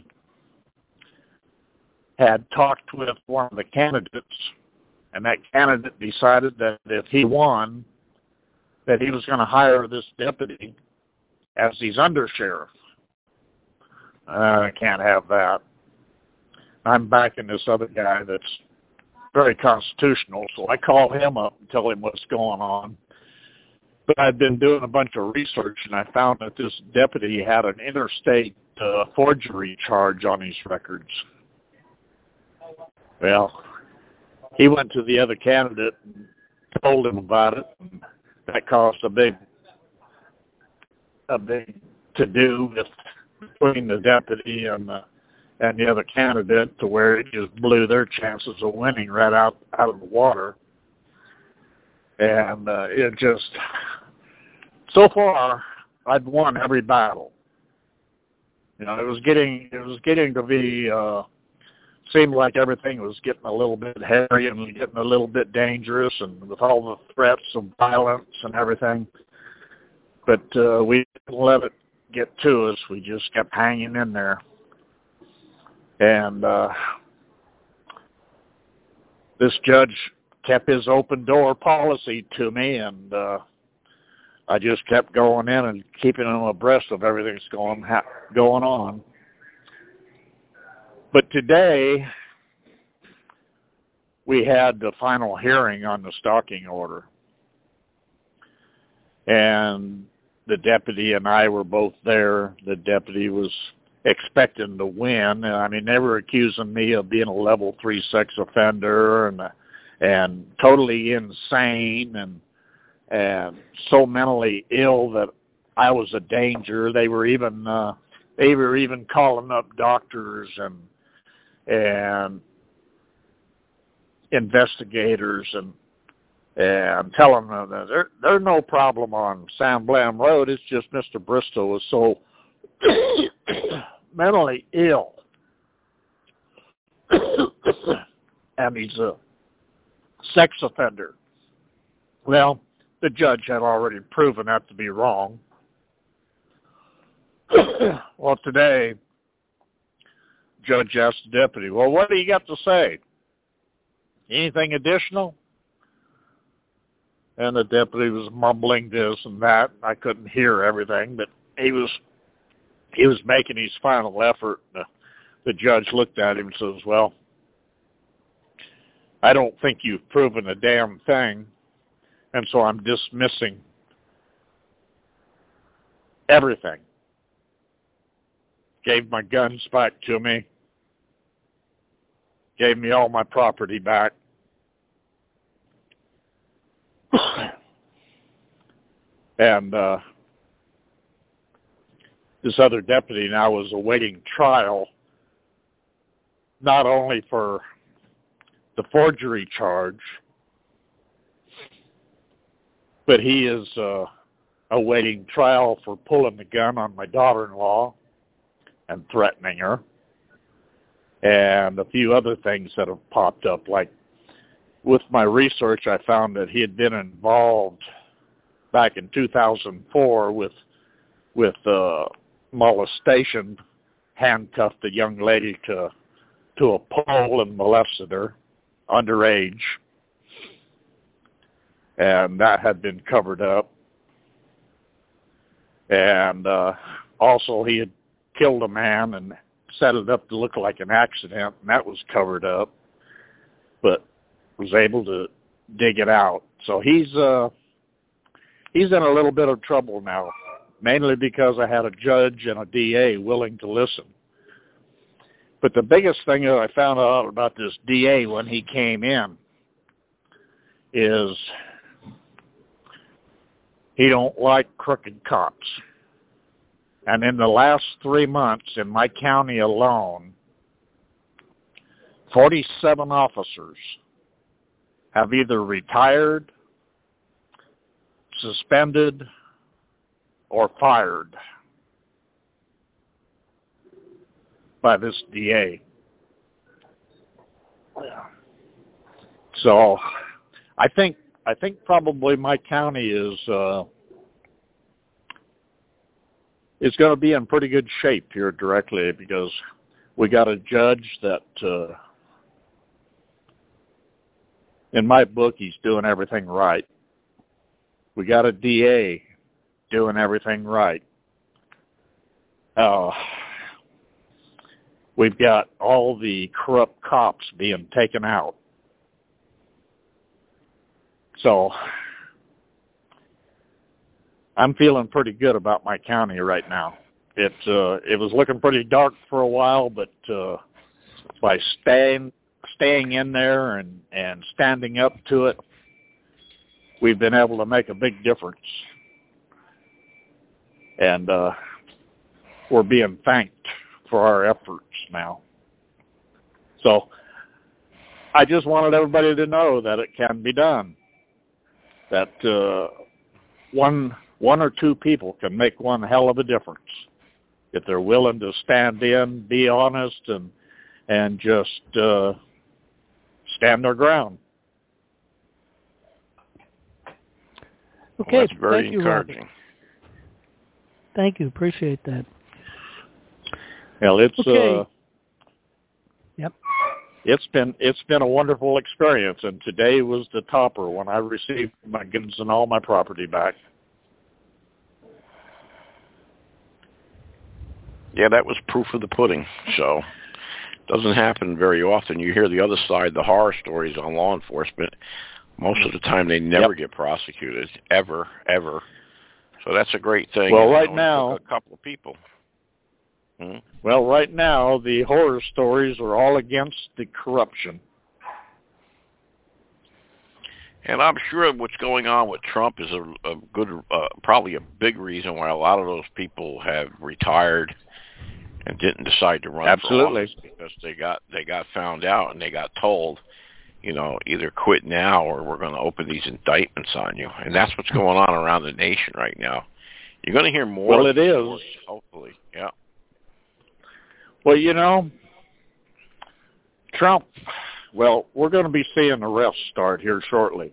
Speaker 3: had talked with one of the candidates, and that candidate decided that if he won, that he was going to hire this deputy as his undersheriff. I can't have that. I'm backing this other guy that's very constitutional, so I call him up and tell him what's going on. But I'd been doing a bunch of research, and I found that this deputy had an interstate forgery charge on his records. Well, he went to the other candidate and told him about it, and that caused a big to-do between the deputy and the other candidate, to where it just blew their chances of winning right out of the water. And it just, so far, I'd won every battle. It was getting to be, seemed like everything was getting a little bit hairy and getting a little bit dangerous, and with all the threats of violence and everything. But we didn't let it get to us. We just kept hanging in there. And this judge kept his open door policy to me, and I just kept going in and keeping him abreast of everything that's going on. But today, we had the final hearing on the stalking order. And the deputy and I were both there. The deputy was expecting to win. I mean, they were accusing me of being a level 3 sex offender and totally insane and so mentally ill that I was a danger. They were even calling up doctors and investigators and telling them that there's no problem on San Blam Road. It's just Mr. Bristow is so mentally ill. And he's a sex offender. Well, the judge had already proven that to be wrong. Well, today, judge asked the deputy, well, what do you got to say? Anything additional? And the deputy was mumbling this and that. I couldn't hear everything, but he was making his final effort. The judge looked at him and says, well, I don't think you've proven a damn thing, and so I'm dismissing everything. Gave my guns back to me. Gave me all my property back. And this other deputy now was awaiting trial, not only for the forgery charge, but he is awaiting trial for pulling the gun on my daughter-in-law and threatening her, and a few other things that have popped up. Like, with my research, I found that he had been involved back in 2004 with molestation, handcuffed a young lady to a pole and molested her, underage, and that had been covered up. And also he had killed a man and set it up to look like an accident, and that was covered up, but was able to dig it out. So he's in a little bit of trouble now, mainly because I had a judge and a DA willing to listen. But the biggest thing that I found out about this DA when he came in is he don't like crooked cops. And in the last 3 months in my county alone, 47 officers have either retired, suspended, or fired by this DA. So I think probably my county is going to be in pretty good shape here directly, because we got a judge that in my book, he's doing everything right. We got a DA doing everything right. We've got all the corrupt cops being taken out. So I'm feeling pretty good about my county right now. It was looking pretty dark for a while, but by staying in there and standing up to it, we've been able to make a big difference. And we're being thanked for our efforts now. So I just wanted everybody to know that it can be done. That one or two people can make one hell of a difference if they're willing to stand in, be honest, and just stand their ground.
Speaker 1: Okay,
Speaker 4: well, that's very
Speaker 1: thank you,
Speaker 4: encouraging.
Speaker 1: Robert. Thank you. Appreciate that.
Speaker 3: Well, it's
Speaker 1: okay. Yep.
Speaker 3: It's been a wonderful experience, and today was the topper when I received my guns and all my property back.
Speaker 4: Yeah, that was proof of the pudding. So it doesn't happen very often. You hear the other side, the horror stories on law enforcement. Most of the time, they never get prosecuted, ever. So that's a great thing.
Speaker 3: Well, right now,
Speaker 4: a couple of people.
Speaker 3: Well, right now, the horror stories are all against the corruption.
Speaker 4: And I'm sure what's going on with Trump is a good, probably a big reason why a lot of those people have retired and didn't decide to run for office, because they got found out and they got told, either quit now or we're going to open these indictments on you. And that's what's going on around the nation right now. You're going to hear more.
Speaker 3: Well, it is.
Speaker 4: Stories, hopefully, yeah.
Speaker 3: Well, Trump, we're going to be seeing arrests start here shortly.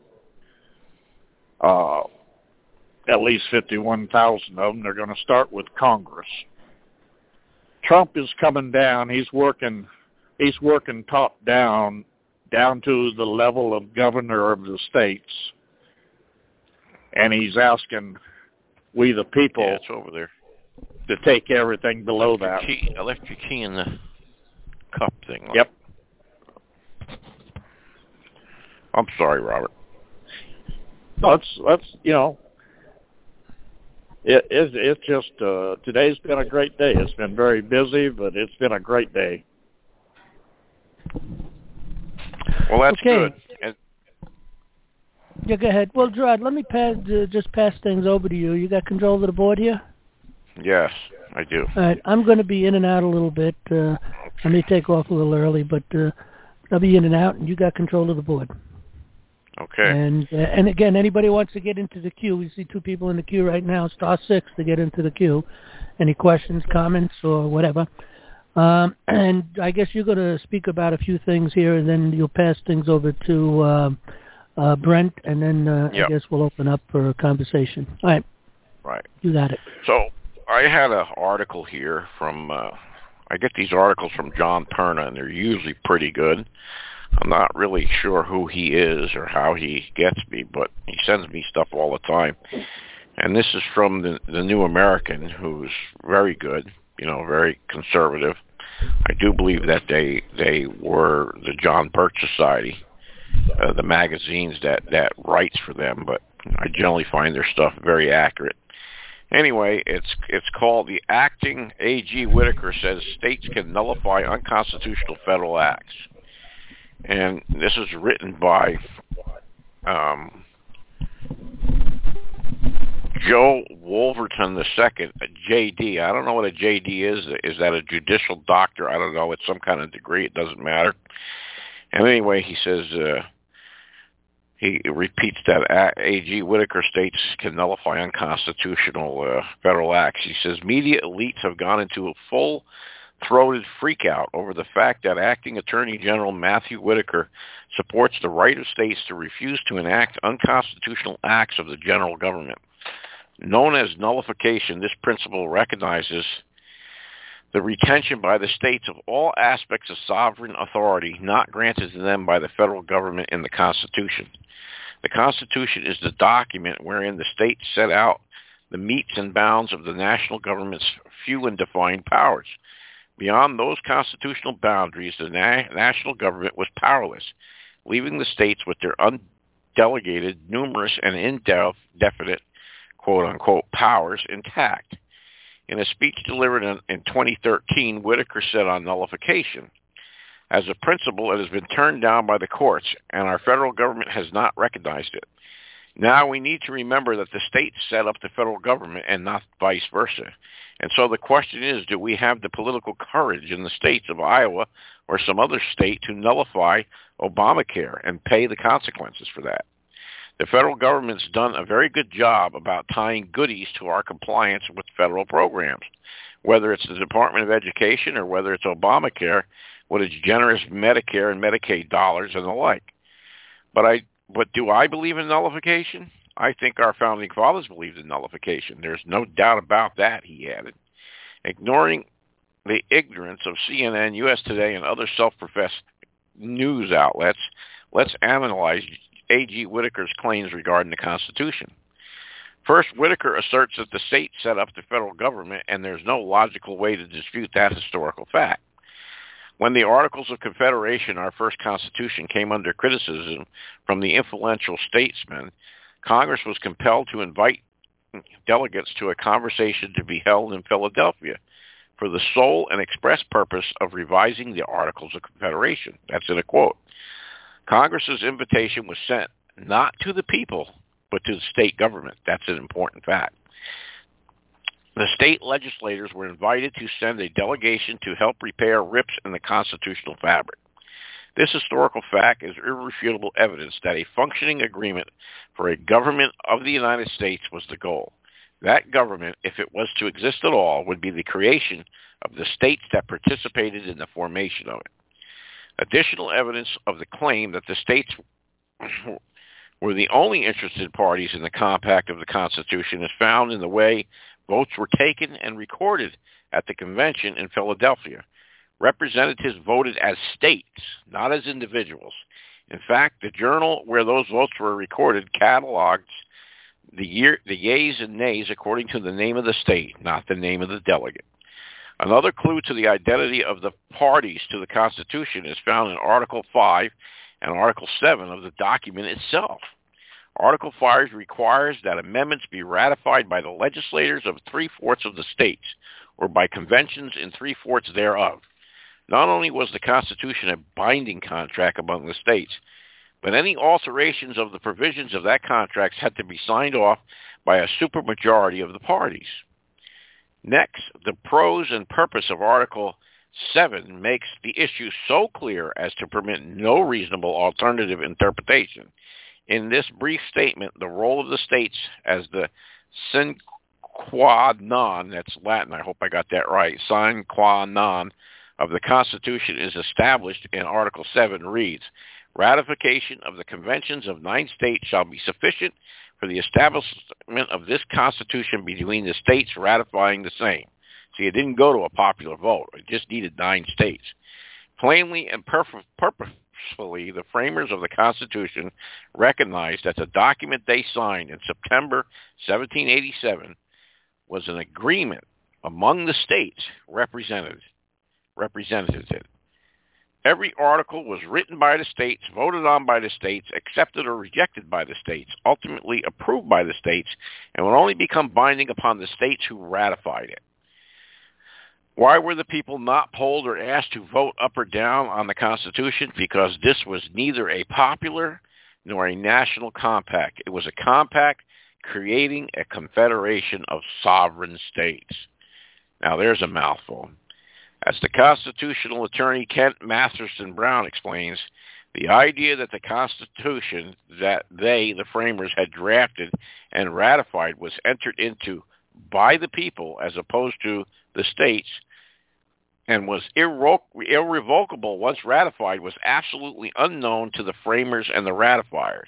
Speaker 3: At least 51,000 of them. They're going to start with Congress. Trump is coming down. He's working top down to the level of governor of the states. And he's asking we the people
Speaker 4: it's over there.
Speaker 3: to take everything below that.
Speaker 4: I left your key in the cup thing.
Speaker 3: Yep.
Speaker 4: I'm sorry, Robert.
Speaker 3: Let's it's just today's been a great day. It's been very busy, but it's been a great day.
Speaker 4: Well, that's
Speaker 1: okay.
Speaker 4: good. And
Speaker 1: yeah, go ahead. Well, Gerard, let me just pass things over to you. You got control of the board here?
Speaker 4: yes, I do.
Speaker 1: All right. I'm going to be in and out a little bit. I may take off a little early, but I'll be in and out, and you got control of the board.
Speaker 4: Okay.
Speaker 1: And again, anybody wants to get into the queue, we see 2 people in the queue right now, *6 to get into the queue. Any questions, comments, or whatever. And I guess you're going to speak about a few things here, and then you'll pass things over to Brent, and then
Speaker 4: Yep.
Speaker 1: I guess we'll open up for a conversation. All right.
Speaker 4: Right.
Speaker 1: You got it.
Speaker 4: So I had an article here from, I get these articles from John Perna, and they're usually pretty good. I'm not really sure who he is or how he gets me, but he sends me stuff all the time. And this is from the New American, who's very good, very conservative. I do believe that they were the John Birch Society, the magazines that writes for them, but I generally find their stuff very accurate. Anyway, it's called The Acting A.G. Whitaker Says States Can Nullify Unconstitutional Federal Acts. And this is written by Joe Wolverton II, a J.D. I don't know what a J.D. is. Is that a judicial doctor? I don't know. It's some kind of degree. It doesn't matter. And anyway, he says, he repeats that A.G. Whitaker states can nullify unconstitutional federal acts. He says, media elites have gone into a full-throated freakout over the fact that Acting Attorney General Matthew Whitaker supports the right of states to refuse to enact unconstitutional acts of the general government. Known as nullification, this principle recognizes the retention by the states of all aspects of sovereign authority not granted to them by the federal government in the Constitution. The Constitution is the document wherein the states set out the metes and bounds of the national government's few and defined powers. Beyond those constitutional boundaries, the national government was powerless, leaving the states with their undelegated, numerous, and indefinite, quote-unquote, powers intact. In a speech delivered in 2013, Whitaker said on nullification, as a principle, it has been turned down by the courts, and our federal government has not recognized it. Now we need to remember that the states set up the federal government and not vice versa. And so the question is, do we have the political courage in the states of Iowa or some other state to nullify Obamacare and pay the consequences for that? The federal government's done a very good job about tying goodies to our compliance with federal programs, whether it's the Department of Education or whether it's Obamacare with its generous Medicare and Medicaid dollars and the like. But do I believe in nullification? I think our founding fathers believed in nullification. There's no doubt about that, he added. Ignoring the ignorance of CNN, U.S. Today, and other self-professed news outlets, let's analyze A.G. Whitaker's claims regarding the Constitution. First, Whitaker asserts that the state set up the federal government, and there's no logical way to dispute that historical fact. When the Articles of Confederation, our first Constitution, came under criticism from the influential statesmen, Congress was compelled to invite delegates to a conversation to be held in Philadelphia for the sole and express purpose of revising the Articles of Confederation. That's in a quote. Congress's invitation was sent not to the people, but to the state government. That's an important fact. The state legislators were invited to send a delegation to help repair rips in the constitutional fabric. This historical fact is irrefutable evidence that a functioning agreement for a government of the United States was the goal. That government, if it was to exist at all, would be the creation of the states that participated in the formation of it. Additional evidence of the claim that the states were the only interested parties in the compact of the Constitution is found in the way votes were taken and recorded at the convention in Philadelphia. Representatives voted as states, not as individuals. In fact, the journal where those votes were recorded cataloged the yeas and nays according to the name of the state, not the name of the delegate. Another clue to the identity of the parties to the Constitution is found in Article 5 and Article 7 of the document itself. Article 5 requires that amendments be ratified by the legislators of 3/4 of the states, or by conventions in 3/4 thereof. Not only was the Constitution a binding contract among the states, but any alterations of the provisions of that contract had to be signed off by a supermajority of the parties. Next, the prose and purpose of Article 7 makes the issue so clear as to permit no reasonable alternative interpretation. In this brief statement, the role of the states as the sine qua non, that's Latin, I hope I got that right, sine qua non of the Constitution is established in Article 7 reads, ratification of the conventions of 9 states shall be sufficient for the establishment of this Constitution between the states ratifying the same. See, it didn't go to a popular vote. It just needed 9 states. Plainly and purposefully, the framers of the Constitution recognized that the document they signed in September 1787 was an agreement among the states represented it. Every article was written by the states, voted on by the states, accepted or rejected by the states, ultimately approved by the states, and would only become binding upon the states who ratified it. Why were the people not polled or asked to vote up or down on the Constitution? Because this was neither a popular nor a national compact. It was a compact creating a confederation of sovereign states. Now there's a mouthful. As the constitutional attorney Kent Masterson Brown explains, the idea that the Constitution that they, the framers, had drafted and ratified was entered into by the people as opposed to the states and was irrevocable once ratified was absolutely unknown to the framers and the ratifiers.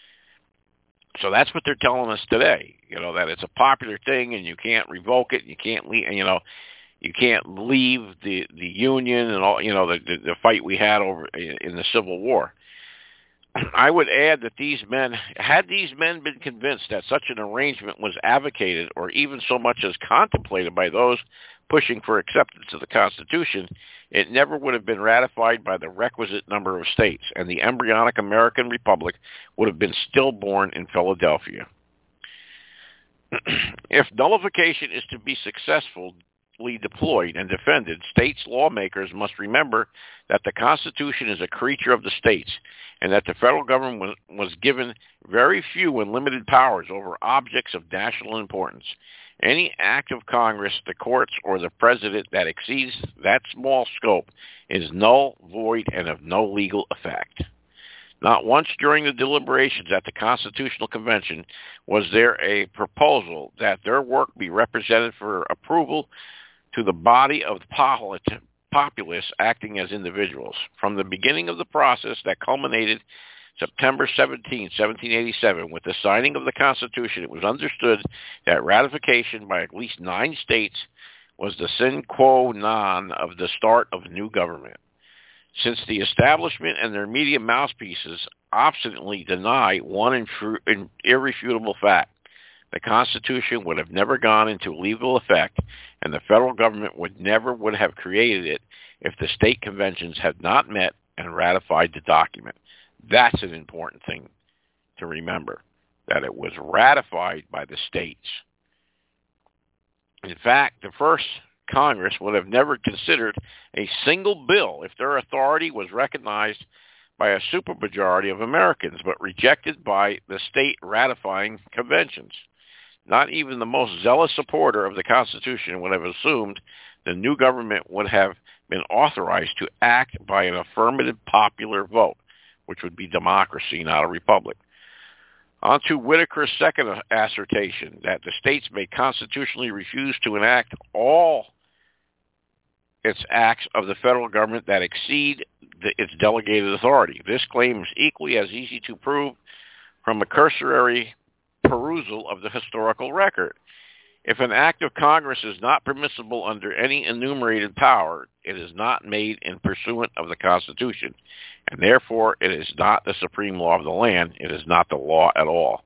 Speaker 4: So that's what they're telling us today, that it's a popular thing and you can't revoke it, you can't leave, you can't leave the Union and all, the fight we had over in the Civil War. I would add that had these men been convinced that such an arrangement was advocated or even so much as contemplated by those pushing for acceptance of the Constitution, it never would have been ratified by the requisite number of states, and the embryonic American Republic would have been stillborn in Philadelphia. If nullification is to be successfully deployed and defended, states' lawmakers must remember that the Constitution is a creature of the states and that the federal government was given very few and limited powers over objects of national importance. Any act of Congress, the courts, or the president that exceeds that small scope is null, void, and of no legal effect. Not once during the deliberations at the Constitutional Convention was there a proposal that their work be represented for approval to the body of the populace acting as individuals. From the beginning of the process that culminated September 17, 1787, with the signing of the Constitution, it was understood that ratification by at least 9 states was the sine qua non of the start of new government. Since the establishment and their media mouthpieces obstinately deny one irrefutable fact, the Constitution would have never gone into legal effect, and the federal government would have created it if the state conventions had not met and ratified the document. That's an important thing to remember, that it was ratified by the states. In fact, the first Congress would have never considered a single bill if their authority was recognized by a supermajority of Americans, but rejected by the state ratifying conventions. Not even the most zealous supporter of the Constitution would have assumed the new government would have been authorized to act by an affirmative popular vote, which would be democracy, not a republic. On to Whitaker's second assertion, that the states may constitutionally refuse to enact all its acts of the federal government that exceed its delegated authority. This claim is equally as easy to prove from a cursory perusal of the historical record. If an act of Congress is not permissible under any enumerated power, it is not made in pursuant of the Constitution, and therefore it is not the supreme law of the land. It is not the law at all.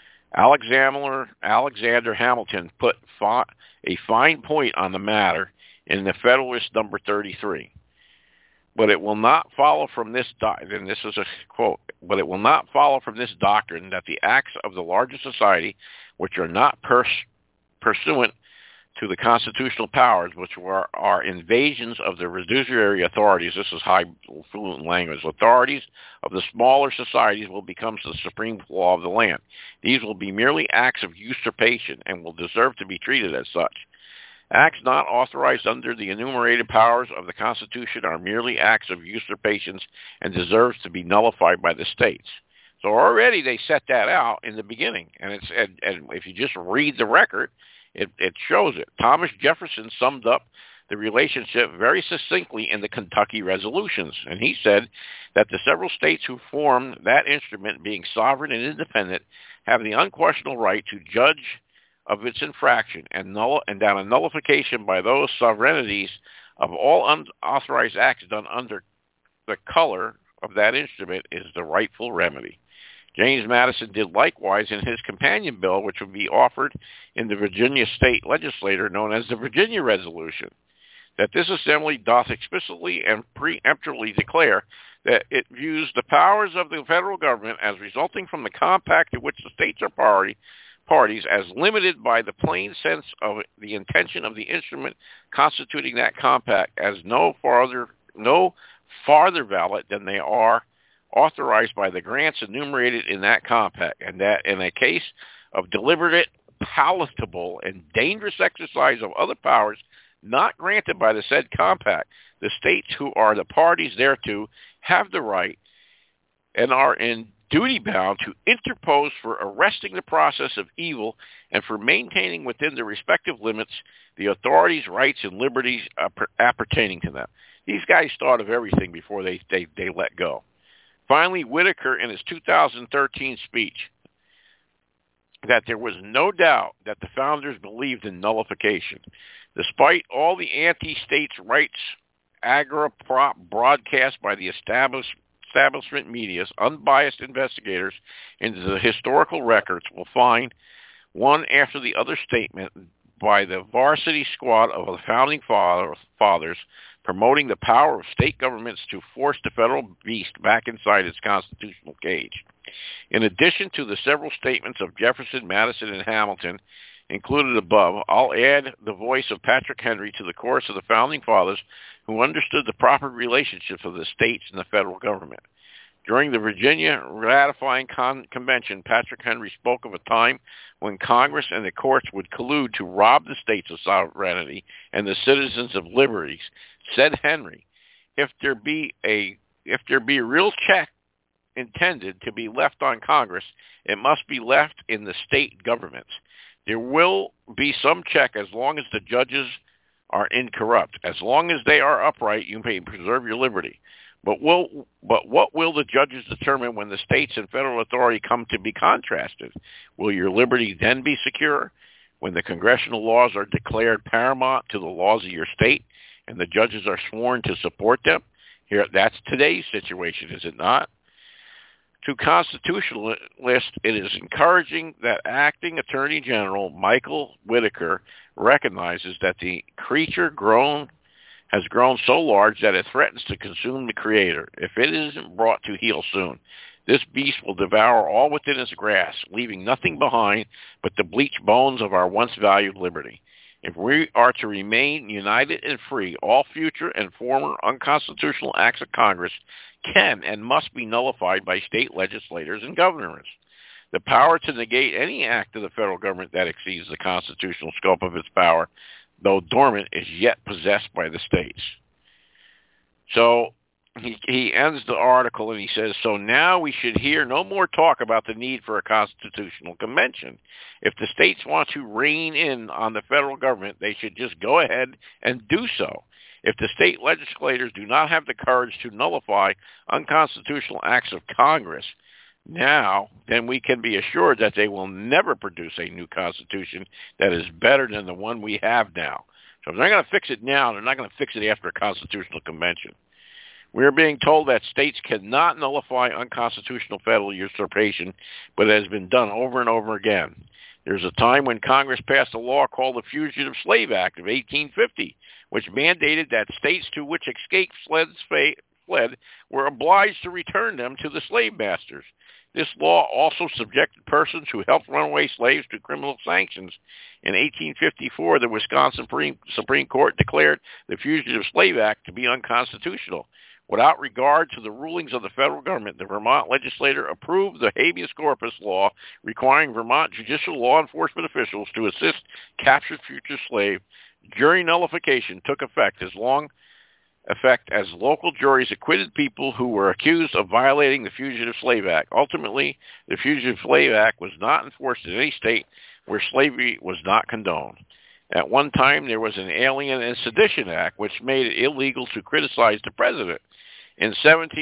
Speaker 4: Alexander Hamilton put a fine point on the matter in the Federalist number 33. But it will not follow from this, and this is a quote, but it will not follow from this doctrine that the acts of the larger society, which are not pursuant to the constitutional powers, which are invasions of the residuary authorities, this is high fluent language, authorities of the smaller societies will become the supreme law of the land. These will be merely acts of usurpation and will deserve to be treated as such. Acts not authorized under the enumerated powers of the Constitution are merely acts of usurpations and deserves to be nullified by the states. So already they set that out in the beginning, and if you just read the record, it shows it. Thomas Jefferson summed up the relationship very succinctly in the Kentucky Resolutions, and he said that the several states who formed that instrument, being sovereign and independent, have the unquestionable right to judge of its infraction, and that a nullification by those sovereignties of all unauthorized acts done under the color of that instrument is the rightful remedy. James Madison did likewise in his companion bill, which would be offered in the Virginia state legislature, known as the Virginia Resolution, that this assembly doth explicitly and preemptively declare that it views the powers of the federal government as resulting from the compact to which the states are parties as limited by the plain sense of the intention of the instrument constituting that compact as no farther valid than they are authorized by the grants enumerated in that compact, and that in a case of deliberate, palatable, and dangerous exercise of other powers not granted by the said compact, the states who are the parties thereto have the right and are in duty bound to interpose for arresting the process of evil and for maintaining within the respective limits the authorities, rights, and liberties appertaining to them. These guys thought of everything before they let go. Finally, Whitaker, in his 2013 speech, that there was no doubt that the founders believed in nullification. Despite all the anti-states' rights agora-prop broadcast by the establishment media's unbiased investigators into the historical records will find one after the other statement by the varsity squad of the founding fathers promoting the power of state governments to force the federal beast back inside its constitutional cage. In addition to the several statements of Jefferson, Madison, and Hamilton included above, I'll add the voice of Patrick Henry to the chorus of the founding fathers who understood the proper relationships of the states and the federal government. During the Virginia ratifying convention, Patrick Henry spoke of a time when Congress and the courts would collude to rob the states of sovereignty and the citizens of liberties. Said Henry, if there be a real check intended to be left on Congress, it must be left in the state governments. There will be some check as long as the judges are incorrupt. As long as they are upright, you may preserve your liberty. But what will the judges determine when the states and federal authority come to be contrasted? Will your liberty then be secure when the congressional laws are declared paramount to the laws of your state and the judges are sworn to support them? Here, that's today's situation, is it not? To constitutionalists, it is encouraging that Acting Attorney General Michael Whitaker recognizes that the creature has grown so large that it threatens to consume the Creator. If it isn't brought to heel soon, this beast will devour all within its grasp, leaving nothing behind but the bleached bones of our once valued liberty. If we are to remain united and free, all future and former unconstitutional acts of Congress can and must be nullified by state legislators and governors. The power to negate any act of the federal government that exceeds the constitutional scope of its power, though dormant, is yet possessed by the states. So he ends the article and he says, so now we should hear no more talk about the need for a constitutional convention. If the states want to rein in on the federal government, they should just go ahead and do so. If the state legislators do not have the courage to nullify unconstitutional acts of Congress now, then we can be assured that they will never produce a new constitution that is better than the one we have now. So if they're going to fix it now, they're not going to fix it after a constitutional convention. We are being told that states cannot nullify unconstitutional federal usurpation, but it has been done over and over again. There's a time when Congress passed a law called the Fugitive Slave Act of 1850, which mandated that states to which escaped slaves fled were obliged to return them to the slave masters. This law also subjected persons who helped runaway slaves to criminal sanctions. In 1854, the Wisconsin Supreme Court declared the Fugitive Slave Act to be unconstitutional. Without regard to the rulings of the federal government, the Vermont legislature approved the habeas corpus law requiring Vermont judicial law enforcement officials to assist captured future slaves. Jury nullification took effect as local juries acquitted people who were accused of violating the Fugitive Slave Act. Ultimately, the Fugitive Slave Act was not enforced in any state where slavery was not condoned. At one time, there was an Alien and Sedition Act, which made it illegal to criticize the president. In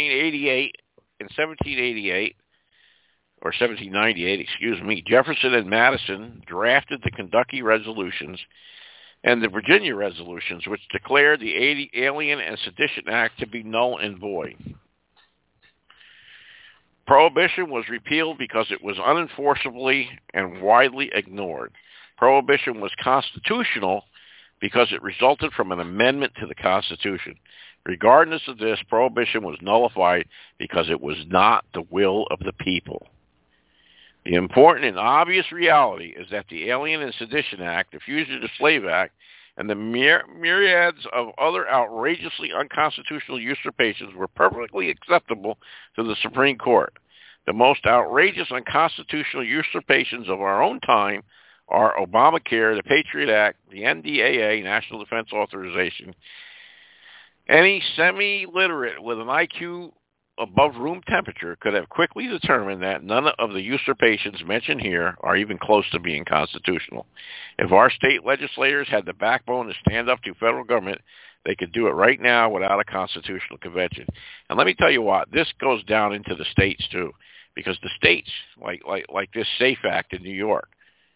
Speaker 4: 1798, Jefferson and Madison drafted the Kentucky Resolutions and the Virginia Resolutions, which declared the Alien and Sedition Act to be null and void. Prohibition was repealed because it was unenforceably and widely ignored. Prohibition was constitutional because it resulted from an amendment to the Constitution. Regardless of this, prohibition was nullified because it was not the will of the people. The important and obvious reality is that the Alien and Sedition Act, the Fugitive Slave Act, and the myriads of other outrageously unconstitutional usurpations were perfectly acceptable to the Supreme Court. The most outrageous unconstitutional usurpations of our own time are Obamacare, the Patriot Act, the NDAA, National Defense Authorization. Any semi-literate with an IQ above room temperature could have quickly determined that none of the usurpations mentioned here are even close to being constitutional. If our state legislators had the backbone to stand up to federal government, they could do it right now without a constitutional convention. And let me tell you what, this goes down into the states too, because the states, like this SAFE Act in New York,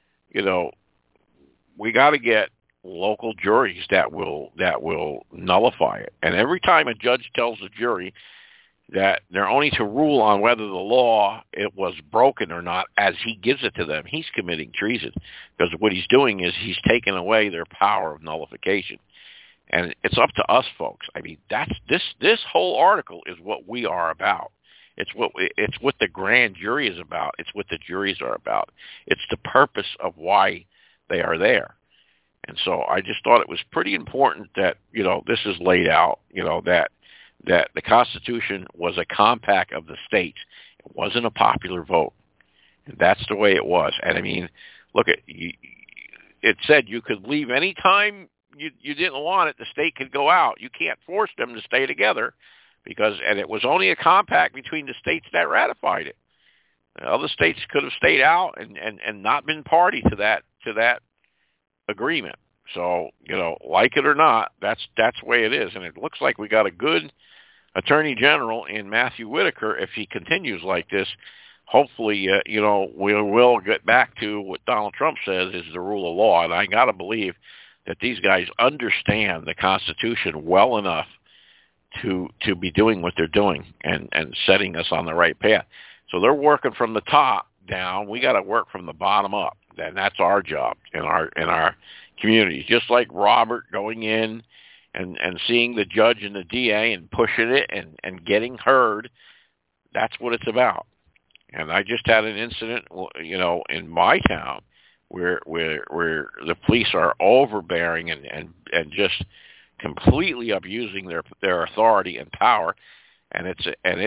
Speaker 4: we got to get local juries that will nullify it. And every time a judge tells a jury that they're only to rule on whether the law it was broken or not as he gives it to them, he's committing treason, because what he's doing is he's taking away their power of nullification. And it's up to us, folks. I mean, this whole article is what we are about. It's what the grand jury is about. It's what the juries are about. It's the purpose of why they are there. And so I just thought it was pretty important that, this is laid out, that the Constitution was a compact of the states. It wasn't a popular vote. And that's the way it was. And I mean, look, it said you could leave any time you didn't want it. The state could go out. You can't force them to stay together and it was only a compact between the states that ratified it. Other states could have stayed out and not been party to that agreement. So, like it or not, that's the way it is. And it looks like we got a good Attorney General in Matthew Whitaker. If he continues like this, hopefully, we will get back to what Donald Trump says is the rule of law. And I got to believe that these guys understand the Constitution well enough to be doing what they're doing and setting us on the right path. So they're working from the top down. We got to work from the bottom up. And that's our job in our communities. Just like Robert going in and seeing the judge and the DA and pushing it and getting heard. That's what it's about. And I just had an incident, in my town where the police are overbearing and just completely abusing their authority and power, and it's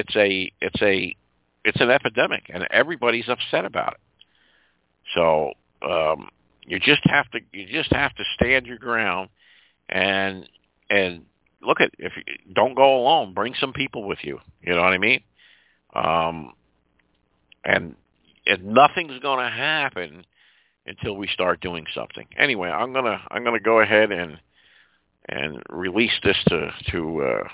Speaker 4: an epidemic, and everybody's upset about it. So you just have to stand your ground and look at, if you don't go alone, bring some people with you. You know what I mean? And nothing's going to happen until we start doing something. Anyway, I'm gonna go ahead and release this to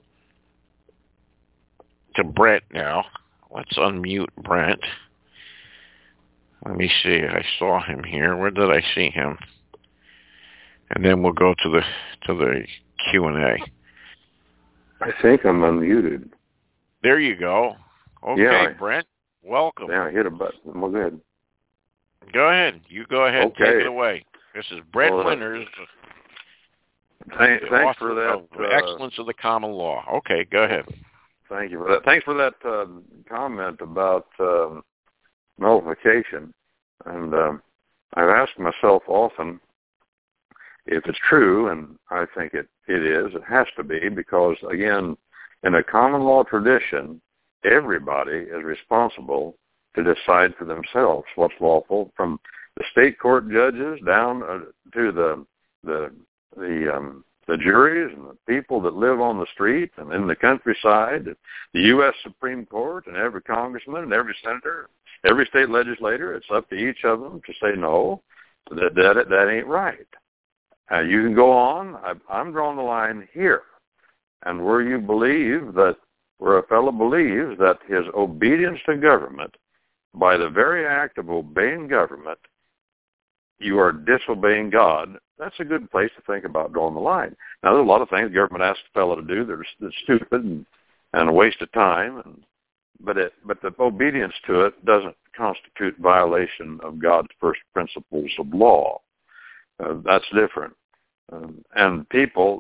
Speaker 4: Brent now. Let's unmute Brent. Let me see. I saw him here. Where did I see him? And then we'll go to the Q&A.
Speaker 5: I think I'm unmuted.
Speaker 4: There you go. Okay, yeah, Brent, welcome.
Speaker 5: Yeah, I hit a button. Well, good.
Speaker 4: Go ahead. You go ahead.
Speaker 5: Okay.
Speaker 4: Take it away. This is Brent Winters.
Speaker 5: Thanks for that.
Speaker 4: Excellence of the Common Law. Okay, go ahead.
Speaker 5: Thank you for that. Thanks for that comment about nullification. And I've asked myself often if it's true, and I think it is. It has to be, because, again, in a common law tradition, everybody is responsible to decide for themselves what's lawful, from the state court judges down to the juries and the people that live on the street and in the countryside, the U.S. Supreme Court and every congressman and every senator, every state legislator. It's up to each of them to say, no, that ain't right. You can go on. I'm drawing the line here. And where a fellow believes that his obedience to government, by the very act of obeying government, you are disobeying God, that's a good place to think about drawing the line. Now, there's a lot of things government asks a fellow to do that are stupid and a waste of time, but the obedience to it doesn't constitute violation of God's first principles of law. That's different. And people,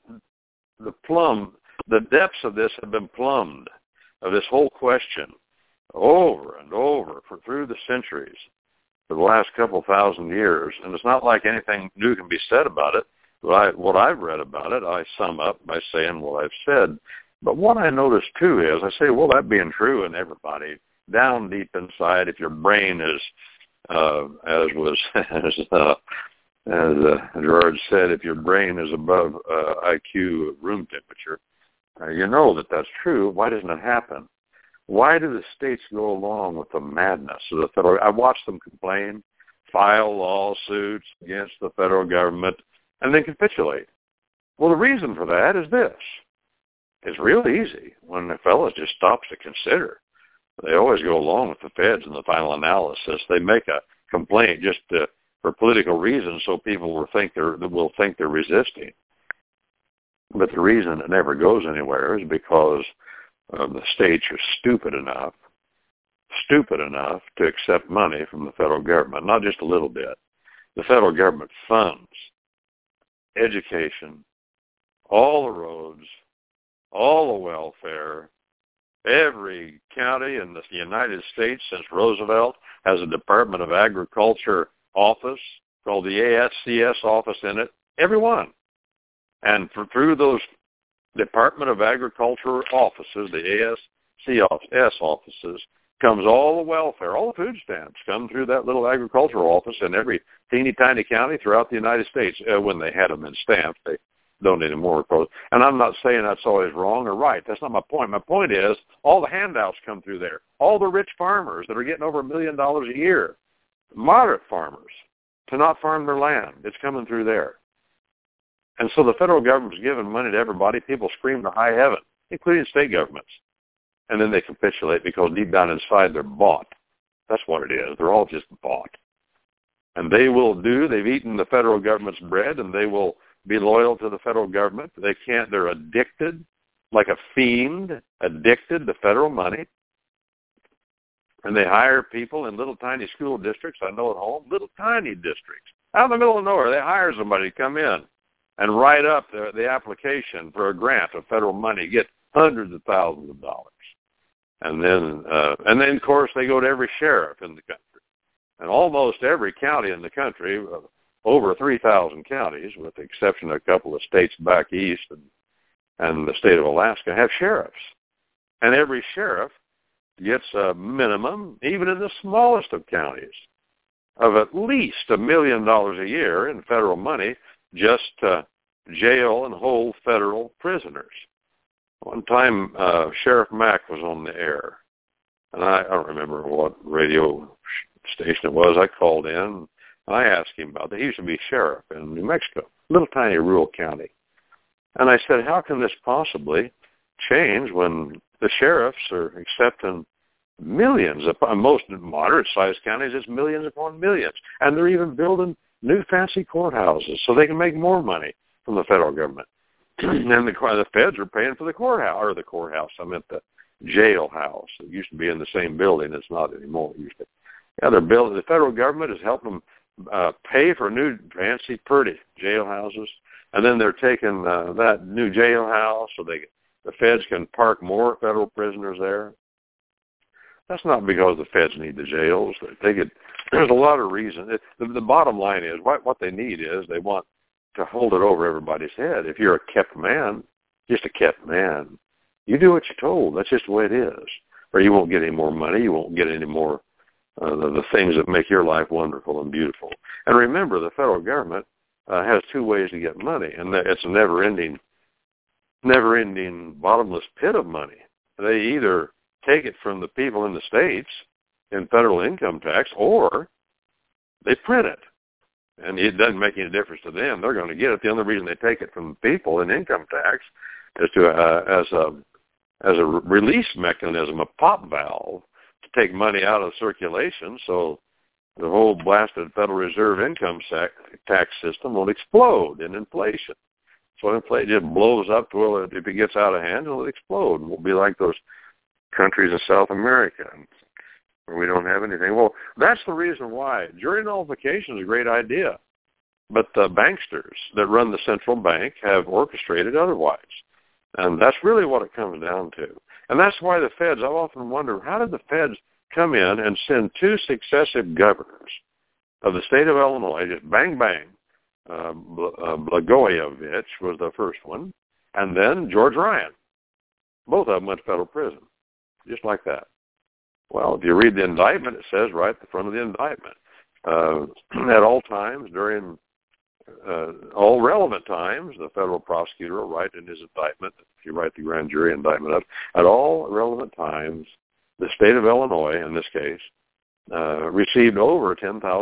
Speaker 5: the depths of this have been plumbed, of this whole question, over and over through the centuries, for the last couple thousand years. And it's not like anything new can be said about it. What I've read about it, I sum up by saying what I've said. But what I notice, too, is I say, well, that being true in everybody, down deep inside, if your brain is, as Gerard said, if your brain is above IQ room temperature, you know that that's true. Why doesn't it happen? Why do the states go along with the madness of the federal? I watched them complain, file lawsuits against the federal government, and then capitulate. Well, the reason for that is this. It's real easy when the fellow just stops to consider. They always go along with the feds in the final analysis. They make a complaint just for political reasons, so people will think they're resisting. But the reason it never goes anywhere is because the states are stupid enough to accept money from the federal government, not just a little bit. The federal government funds education, all the roads, all the welfare. Every county in the United States since Roosevelt has a Department of Agriculture office called the ASCS office in it. Every one. And through those Department of Agriculture offices, the ASCS offices, comes all the welfare, all the food stamps come through that little agricultural office in every teeny tiny county throughout the United States. When they had them in stamps, they don't anymore. And I'm not saying that's always wrong or right. That's not my point. My point is all the handouts come through there. All the rich farmers that are getting over $1 million a year, moderate farmers, to not farm their land, it's coming through there. And so the federal government's giving money to everybody. People scream to high heaven, including state governments. And then they capitulate because deep down inside they're bought. That's what it is. They're all just bought. And they've eaten the federal government's bread, and they will be loyal to the federal government. They're addicted, like a fiend, addicted to federal money. And they hire people in little tiny school districts. I know at home, little tiny districts. Out in the middle of nowhere, they hire somebody to come in and write up the application for a grant of federal money, get hundreds of thousands of dollars. And then, of course, they go to every sheriff in the country. And almost every county in the country, over 3,000 counties, with the exception of a couple of states back east and the state of Alaska, have sheriffs. And every sheriff gets a minimum, even in the smallest of counties, of at least $1 million a year in federal money just to jail and hold federal prisoners. One time, Sheriff Mack was on the air, and I don't remember what radio station it was. I called in, and I asked him about that. He used to be sheriff in New Mexico, little tiny rural county. And I said, how can this possibly change when the sheriffs are accepting millions upon most moderate-sized counties? It's millions upon millions, and they're even building new fancy courthouses so they can make more money from the federal government. And the feds are paying for the courthouse. I meant the jailhouse. It used to be in the same building. It's not anymore. Usually, yeah, they're building. The federal government is helping them pay for new fancy, pretty jailhouses, and then they're taking that new jailhouse so the feds can park more federal prisoners there. That's not because the feds need the jails. There's a lot of reasons. The bottom line is what they need is they want to hold it over everybody's head. If you're a kept man, just a kept man, you do what you're told. That's just the way it is. Or you won't get any more money. You won't get any more the things that make your life wonderful and beautiful. And remember, the federal government has two ways to get money, and it's a never-ending bottomless pit of money. They either take it from the people in the states in federal income tax, or they print it. And it doesn't make any difference to them. They're going to get it. The only reason they take it from the people in income tax is as a release mechanism, a pop valve to take money out of circulation, so the whole blasted Federal Reserve income tax system will explode in inflation. So inflation just blows up to where if it gets out of hand, it'll explode. We'll be like those countries in South America where we don't have anything. Well, that's the reason why. Jury nullification is a great idea, but the banksters that run the central bank have orchestrated otherwise. And that's really what it comes down to. And that's why the feds, I've often wondered, how did the feds come in and send two successive governors of the state of Illinois, just bang, bang. Blagojevich was the first one, and then George Ryan. Both of them went to federal prison, just like that. Well, if you read the indictment, it says right at the front of the indictment, at all times during all relevant times, the federal prosecutor will write in his indictment, if you write the grand jury indictment up, at all relevant times, the state of Illinois, in this case, received over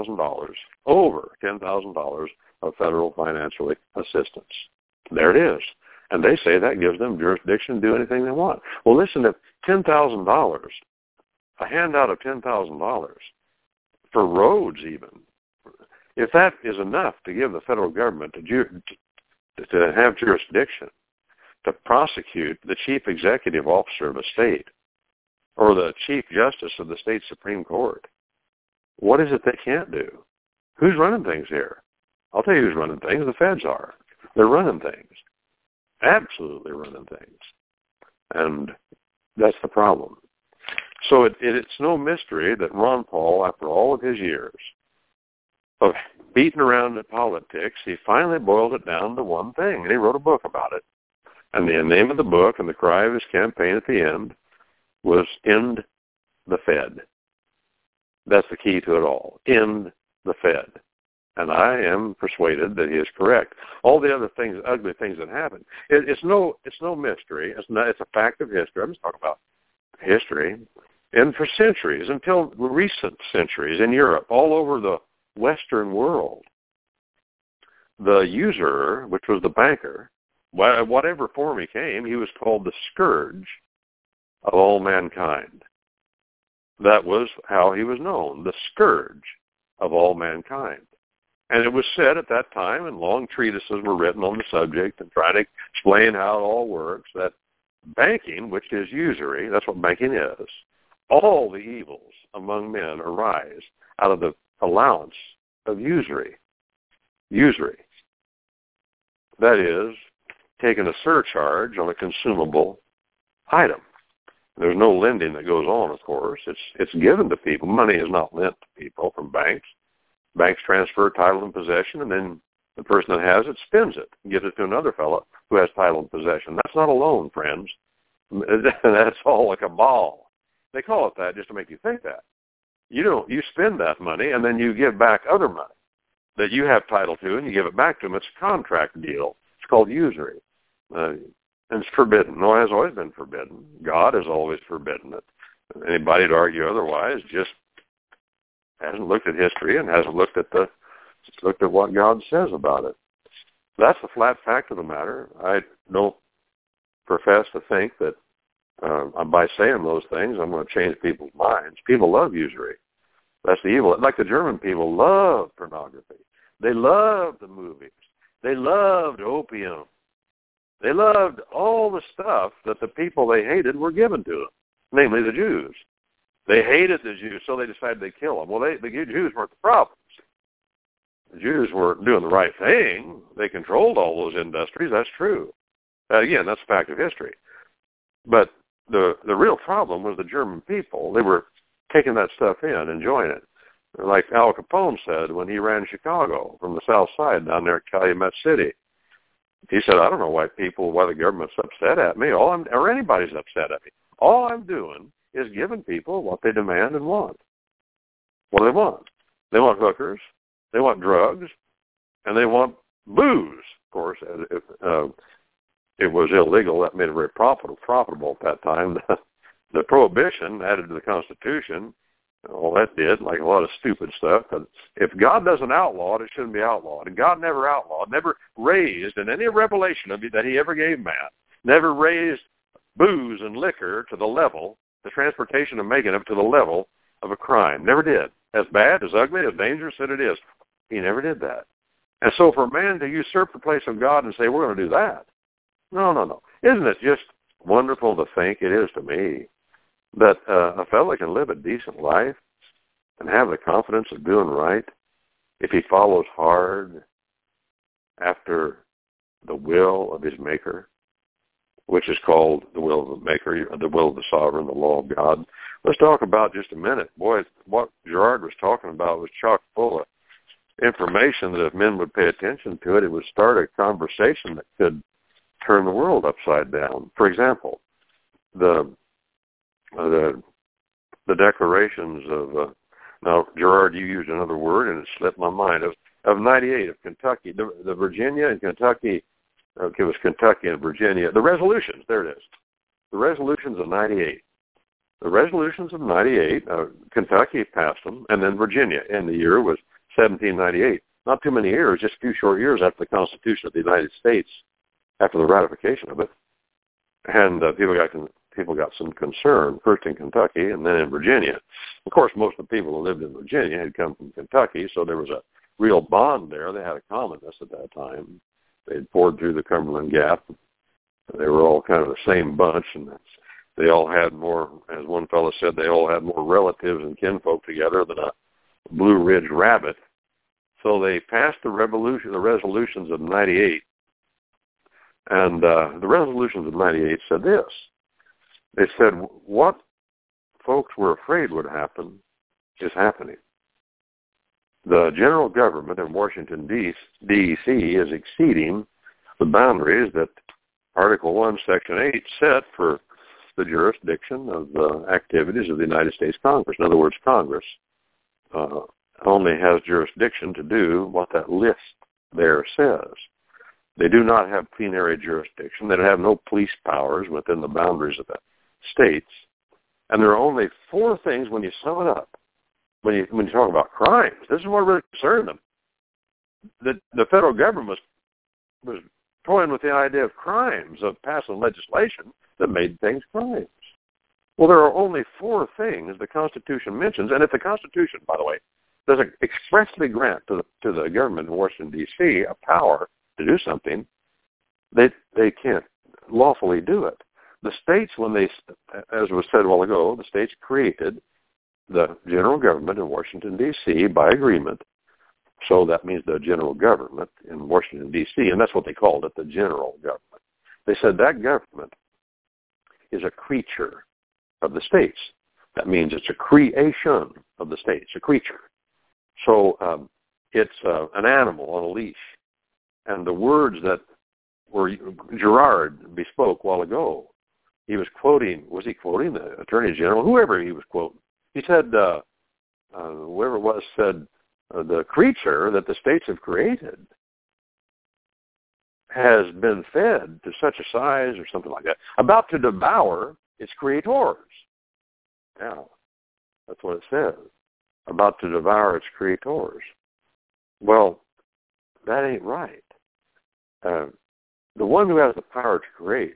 Speaker 5: $10,000 of federal financial assistance. There it is. And they say that gives them jurisdiction to do anything they want. Well, listen, if $10,000, a handout of $10,000 for roads even, if that is enough to give the federal government to have jurisdiction to prosecute the chief executive officer of a state or the chief justice of the state Supreme Court, what is it they can't do? Who's running things here? I'll tell you who's running things. The feds are. They're running things. Absolutely running things. And that's the problem. So it's no mystery that Ron Paul, after all of his years of beating around in politics, he finally boiled it down to one thing, and he wrote a book about it. And the name of the book and the cry of his campaign at the end was End the Fed. That's the key to it all. End the Fed. And I am persuaded that he is correct. All the other things, ugly things that happen, it's no mystery. It's a fact of history. I'm just talking about history. And for centuries, until recent centuries in Europe, all over the Western world, the usurer, which was the banker, whatever form he came, he was called the scourge of all mankind. That was how he was known, the scourge of all mankind. And it was said at that time, and long treatises were written on the subject and trying to explain how it all works, that banking, which is usury, that's what banking is, all the evils among men arise out of the allowance of usury. Usury. That is, taking a surcharge on a consumable item. There's no lending that goes on, of course. It's given to people. Money is not lent to people from banks. Banks transfer title and possession, and then the person that has it spends it and gives it to another fellow who has title and possession. That's not a loan, friends. That's all like a ball. They call it that just to make you think that. You spend that money, and then you give back other money that you have title to, and you give it back to them. It's a contract deal. It's called usury. And it's forbidden. No, it has always been forbidden. God has always forbidden it. Anybody to argue otherwise just hasn't looked at history and hasn't looked at what God says about it. That's the flat fact of the matter. I don't profess to think that by saying those things I'm going to change people's minds. People love usury. That's the evil. Like the German people love pornography. They loved the movies. They loved opium. They loved all the stuff that the people they hated were given to them, namely the Jews. They hated the Jews, so they decided they'd kill them. Well, the Jews weren't the problem. The Jews weren't doing the right thing. They controlled all those industries. That's true. Again, that's a fact of history. But the real problem was the German people. They were taking that stuff in, enjoying it. Like Al Capone said when he ran Chicago from the South Side down there at Calumet City. He said, I don't know why the government's upset at me, or anybody's upset at me. All I'm doing is giving people what they demand and want. What do they want? They want hookers, they want drugs, and they want booze. Of course, if it was illegal, that made it very profitable at that time. The prohibition added to the Constitution, well, that did, like a lot of stupid stuff. But if God doesn't outlaw it, it shouldn't be outlawed. And God never outlawed, never raised in any revelation of it that he ever gave man, never raised booze and liquor to the level, the transportation and making it to the level of a crime. Never did. As bad, as ugly, as dangerous as it is. He never did that. And so for man to usurp the place of God and say, we're going to do that. No. Isn't it just wonderful to think, it is to me, that a fellow can live a decent life and have the confidence of doing right if he follows hard after the will of his Maker, which is called the will of the Maker, the will of the Sovereign, the law of God. Let's talk about just a minute. Boy, what Gerard was talking about was chock full of information that if men would pay attention to it, it would start a conversation that could turn the world upside down. For example, the declarations of now, Gerard, you used another word and it slipped my mind of 98 of Kentucky, the Virginia and Kentucky. Okay, it was Kentucky and Virginia. The resolutions, there it is. The resolutions of 98. The resolutions of 98, Kentucky passed them, and then Virginia, and the year was 1798. Not too many years, just a few short years after the Constitution of the United States, after the ratification of it. And people got some concern, first in Kentucky and then in Virginia. Of course, most of the people who lived in Virginia had come from Kentucky, so there was a real bond there. They had a commonness at that time. They had poured through the Cumberland Gap. They were all kind of the same bunch, and they all had more, as one fellow said, they all had more relatives and kinfolk together than a Blue Ridge rabbit. So they passed the resolutions of 98. And the resolutions of 98 said this. They said, what folks were afraid would happen is happening. The general government in Washington, D.C. is exceeding the boundaries that Article 1, Section 8 set for the jurisdiction of the activities of the United States Congress. In other words, Congress only has jurisdiction to do what that list there says. They do not have plenary jurisdiction. They have no police powers within the boundaries of the states. And there are only 4 things when you sum it up. When you talk about crimes, this is what really concerned them. The federal government was toying with the idea of crimes, of passing legislation that made things crimes. Well, there are only 4 things the Constitution mentions, and if the Constitution, by the way, does expressly grant to the government in Washington, D.C. a power to do something, they can't lawfully do it. The states, when they, as was said a while ago, the states created the general government in Washington, D.C. by agreement. So that means the general government in Washington, D.C., and that's what they called it, the general government. They said that government is a creature of the states. That means it's a creation of the states, a creature. So it's an animal on a leash. And the words that were Gerard bespoke a while ago, was he quoting the Attorney General? Whoever he was quoting. He said, whoever it was said, the creature that the states have created has been fed to such a size or something like that, about to devour its creators. Now, that's what it says, about to devour its creators. Well, that ain't right. The one who has the power to create,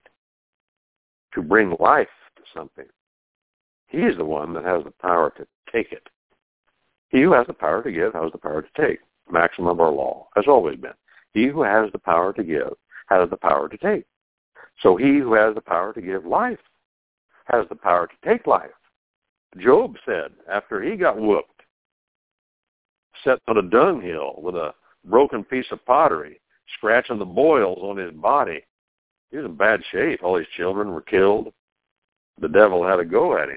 Speaker 5: to bring life to something, he is the one that has the power to take it. He who has the power to give has the power to take. Maxim of our law has always been. He who has the power to give has the power to take. So he who has the power to give life has the power to take life. Job said, after he got whooped, set on a dunghill with a broken piece of pottery, scratching the boils on his body, he was in bad shape. All his children were killed. The devil had a go at him.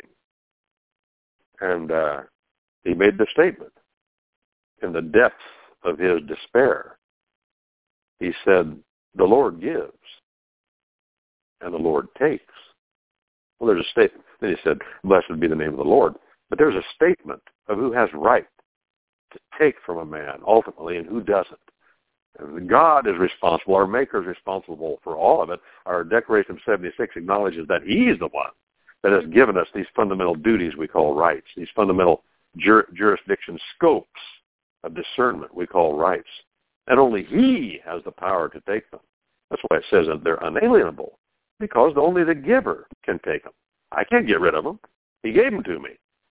Speaker 5: And he made the statement in the depths of his despair. He said, the Lord gives and the Lord takes. Well, there's a statement. Then he said, blessed be the name of the Lord. But there's a statement of who has right to take from a man ultimately and who doesn't. And God is responsible. Our Maker is responsible for all of it. Our Declaration of 76 acknowledges that he is the one that has given us these fundamental duties we call rights, these fundamental jurisdiction scopes of discernment we call rights. And only he has the power to take them. That's why it says that they're unalienable, because only the giver can take them. I can't get rid of them. He gave them to me.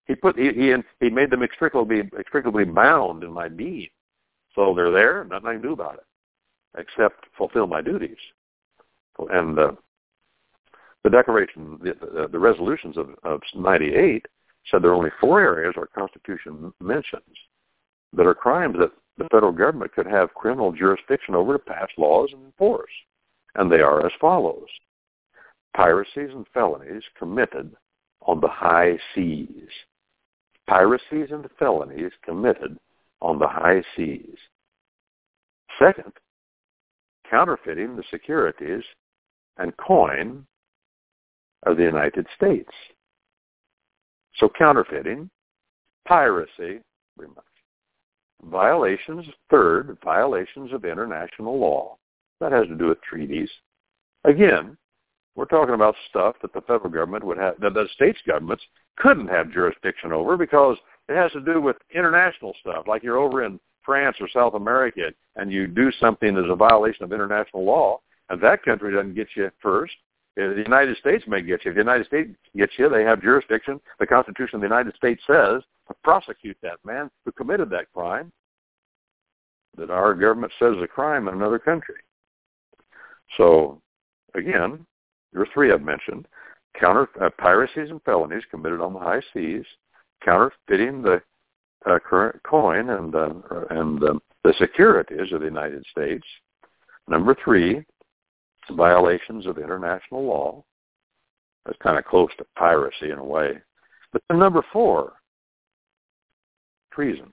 Speaker 5: He made them inextricably bound in my being. So they're there, nothing I can do about it, except fulfill my duties. And the Declaration, the resolutions of 98 said there are only 4 areas our Constitution mentions that are crimes that the federal government could have criminal jurisdiction over to pass laws and enforce. And they are as follows. Piracies and felonies committed on the high seas. Piracies and felonies committed on the high seas. Second, counterfeiting the securities and coin of the United States. So counterfeiting, piracy, pretty much. Violations, third, violations of international law. That has to do with treaties. Again, we're talking about stuff that the federal government would have, that the states' governments couldn't have jurisdiction over because it has to do with international stuff, like you're over in France or South America and you do something that's a violation of international law, and that country doesn't get you first. The United States may get you. If the United States gets you, they have jurisdiction. The Constitution of the United States says to prosecute that man who committed that crime that our government says is a crime in another country. So, again, there are 3 I've mentioned. Piracies and felonies committed on the high seas, counterfeiting the current coin and the securities of the United States. Number 3, violations of international law. That's kind of close to piracy in a way. But then number 4, treason.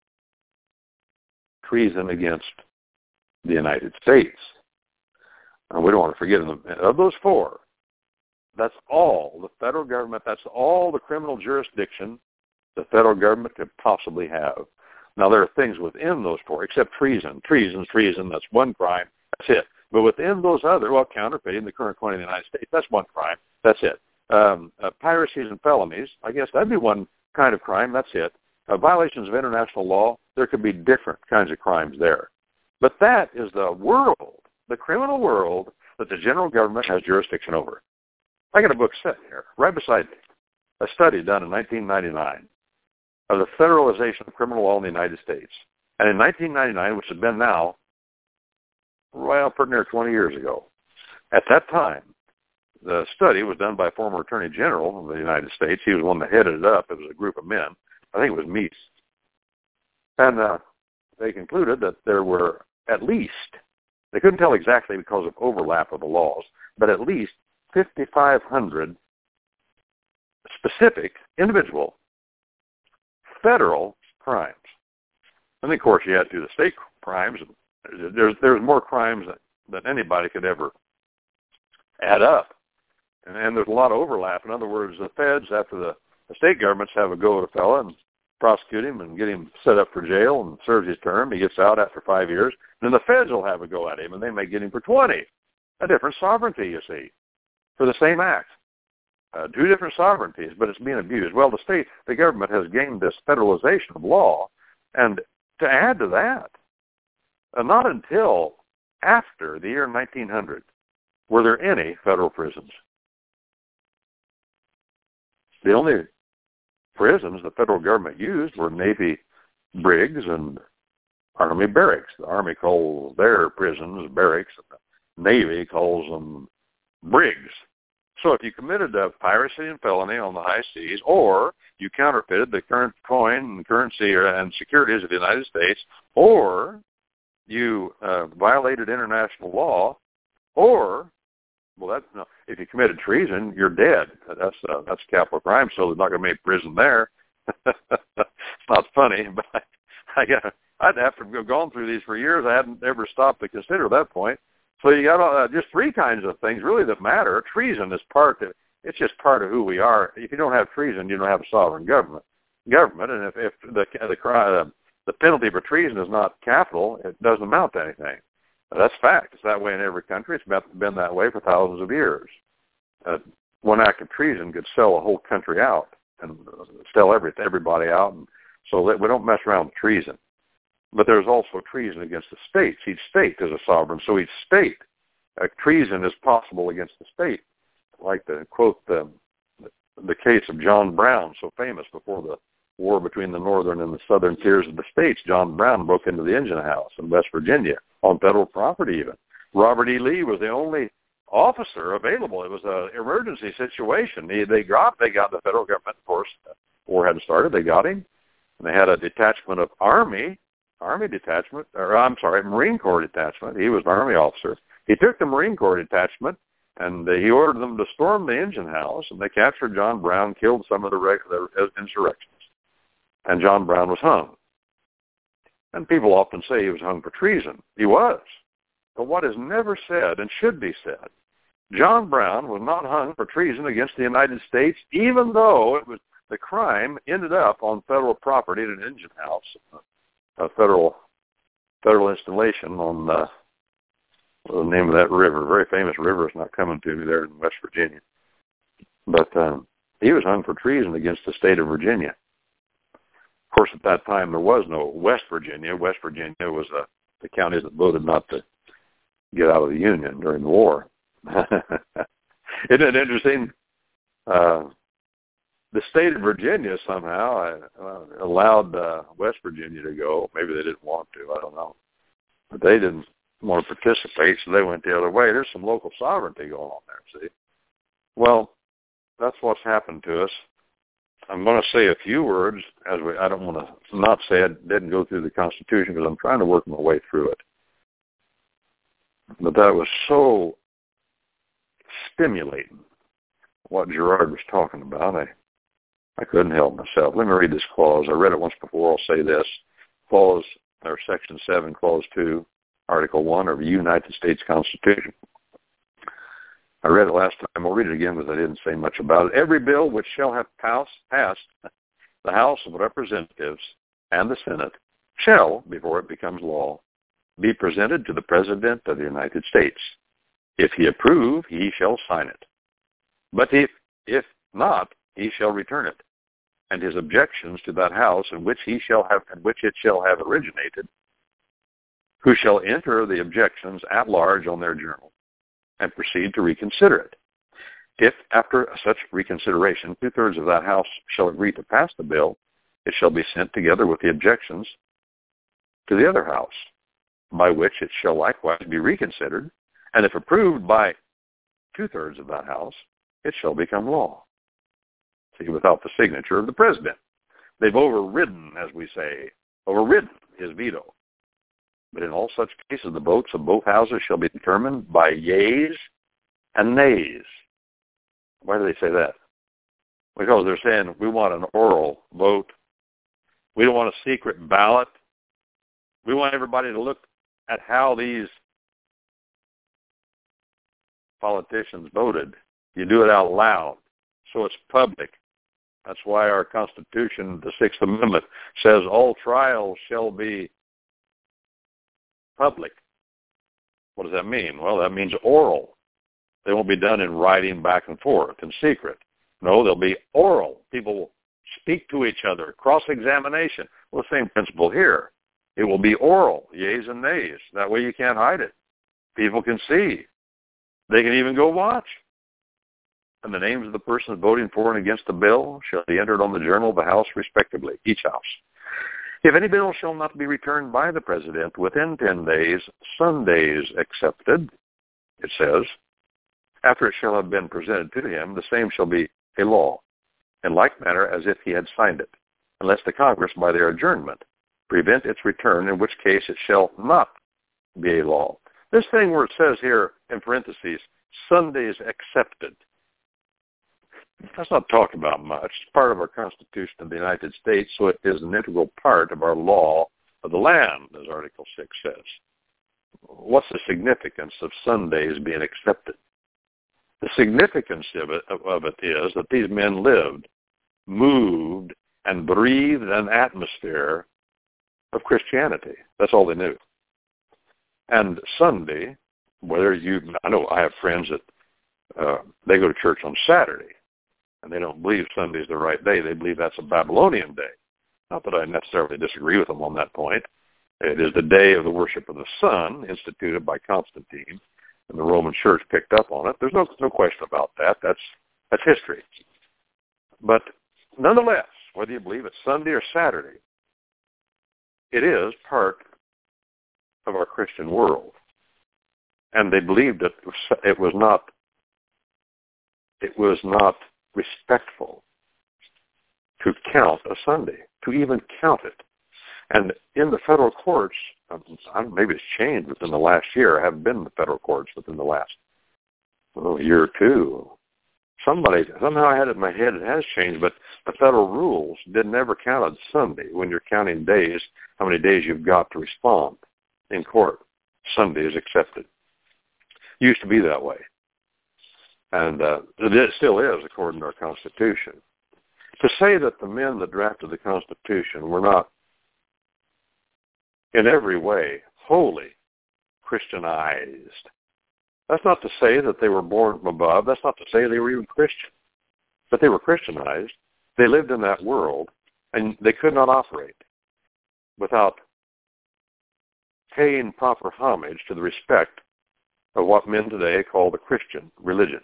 Speaker 5: Treason against the United States. And we don't want to forget them. Of those 4, that's all the federal government, that's all the criminal jurisdiction the federal government could possibly have. Now, there are things within those 4, except treason. Treason, that's one crime. That's it. But within those other, counterfeiting the current coin of the United States, that's one crime. That's it. Piracies and felonies, I guess that'd be one kind of crime. That's it. Violations of international law, there could be different kinds of crimes there. But that is the world, the criminal world, that the general government has jurisdiction over. I got a book sitting here, right beside me, a study done in 1999 of the federalization of criminal law in the United States. And in 1999, which has been now, pretty near 20 years ago, at that time, the study was done by a former Attorney General of the United States. He was the one that headed it up. It was a group of men. I think it was Meese. And they concluded that there were at least, they couldn't tell exactly because of overlap of the laws, but at least 5,500 specific, individual, federal crimes. And, of course, you had to do the state crimes. There's more crimes than anybody could ever add up. And there's a lot of overlap. In other words, the feds, after the state governments have a go at a fella, and prosecute him and get him set up for jail and serves his term. He gets out after 5 years. Then the feds will have a go at him, and they may get him for 20. A different sovereignty, you see, for the same act. Two different sovereignties, but it's being abused. Well, the government has gained this federalization of law, and to add to that, not until after the year 1900 were there any federal prisons. The only prisons the federal government used were Navy brigs and Army barracks. The Army calls their prisons barracks, and the Navy calls them brigs. So if you committed a piracy and felony on the high seas, or you counterfeited the current coin and currency and securities of the United States, or you violated international law, or, if you committed treason, you're dead. That's capital crime, so there's not going to be prison there. It's not funny, but I'd after gone through these for years, I hadn't ever stopped to consider that point. So you got just three kinds of things really that matter. Treason is it's just part of who we are. If you don't have treason, you don't have a sovereign government. And if the penalty for treason is not capital, it doesn't amount to anything. That's fact. It's that way in every country. It's been that way for thousands of years. One act of treason could sell a whole country out and sell everybody out. And so that we don't mess around with treason. But there's also treason against the states. Each state is a sovereign, so each state, treason is possible against the state. Like to quote the case of John Brown, so famous before the war between the northern and the southern tiers of the states. John Brown broke into the engine house in West Virginia on federal property even. Robert E. Lee was the only officer available. It was an emergency situation. They got the federal government, of course. The war hadn't started. They got him. And they had a detachment of Marine Corps detachment. He was an Army officer. He took the Marine Corps detachment, and he ordered them to storm the engine house, and they captured John Brown, killed some of the insurrectionists. And John Brown was hung. And people often say he was hung for treason. He was. But what is never said and should be said, John Brown was not hung for treason against the United States, even though the crime ended up on federal property in an engine house, a federal installation on the name of that river, a very famous river. It's not coming to me there in West Virginia. But he was hung for treason against the state of Virginia. Of course, at that time, there was no West Virginia. West Virginia was the counties that voted not to get out of the Union during the war. Isn't it interesting? The state of Virginia somehow allowed West Virginia to go. Maybe they didn't want to. I don't know. But they didn't want to participate, so they went the other way. There's some local sovereignty going on there, see? Well, that's what's happened to us. I'm going to say a few words. I don't want to not say I didn't go through the Constitution because I'm trying to work my way through it. But that was so stimulating, what Gerard was talking about. I couldn't help myself. Let me read this clause. I read it once before. I'll say this. Section 7, Clause 2, Article 1 of the United States Constitution. I read it last time. I'll read it again because I didn't say much about it. Every bill which shall have passed the House of Representatives and the Senate shall, before it becomes law, be presented to the President of the United States. If he approve, he shall sign it. But if not, he shall return it. And his objections to that House in which it shall have originated, who shall enter the objections at large on their journal, and proceed to reconsider it. If, after such reconsideration, 2/3 of that House shall agree to pass the bill, it shall be sent together with the objections to the other House, by which it shall likewise be reconsidered, and if approved by 2/3 of that House, it shall become law. See, without the signature of the President. They've overridden, as we say, his veto. But in all such cases, the votes of both houses shall be determined by yeas and nays. Why do they say that? Because they're saying we want an oral vote. We don't want a secret ballot. We want everybody to look at how these politicians voted. You do it out loud, so it's public. That's why our Constitution, the Sixth Amendment, says all trials shall be public. What does that mean? Well, that means oral. They won't be done in writing back and forth in secret. No, they'll be oral. People will speak to each other, cross-examination. Well, the same principle here. It will be oral, yeas and nays. That way you can't hide it. People can see. They can even go watch. And the names of the persons voting for and against the bill shall be entered on the journal of the House respectively, each House. If any bill shall not be returned by the President within 10 days, Sundays excepted, it says, after it shall have been presented to him, the same shall be a law, in like manner as if he had signed it, unless the Congress, by their adjournment, prevent its return, in which case it shall not be a law. This thing where it says here in parentheses, Sundays excepted, that's not talked about much. It's part of our Constitution of the United States, so it is an integral part of our law of the land, as Article 6 says. What's the significance of Sundays being accepted? The significance of it is that these men lived, moved, and breathed an atmosphere of Christianity. That's all they knew. And Sunday, I know I have friends that they go to church on Saturday, and they don't believe Sunday's the right day. They believe that's a Babylonian day. Not that I necessarily disagree with them on that point. It is the day of the worship of the sun, instituted by Constantine, and the Roman Church picked up on it. There's no question about that. That's history. But nonetheless, whether you believe it's Sunday or Saturday, it is part of our Christian world. And they believed that it was not respectful to count a Sunday, to even count it. And in the federal courts, maybe it's changed within the last year. I haven't been in the federal courts within the last year or two. Somehow I had it in my head, it has changed, but the federal rules never counted Sunday when you're counting days, how many days you've got to respond in court. Sunday is accepted. Used to be that way. And it still is, according to our Constitution. To say that the men that drafted the Constitution were not in every way wholly Christianized, that's not to say that they were born from above. That's not to say they were even Christian. But they were Christianized. They lived in that world, and they could not operate without paying proper homage to the respect of what men today call the Christian religion.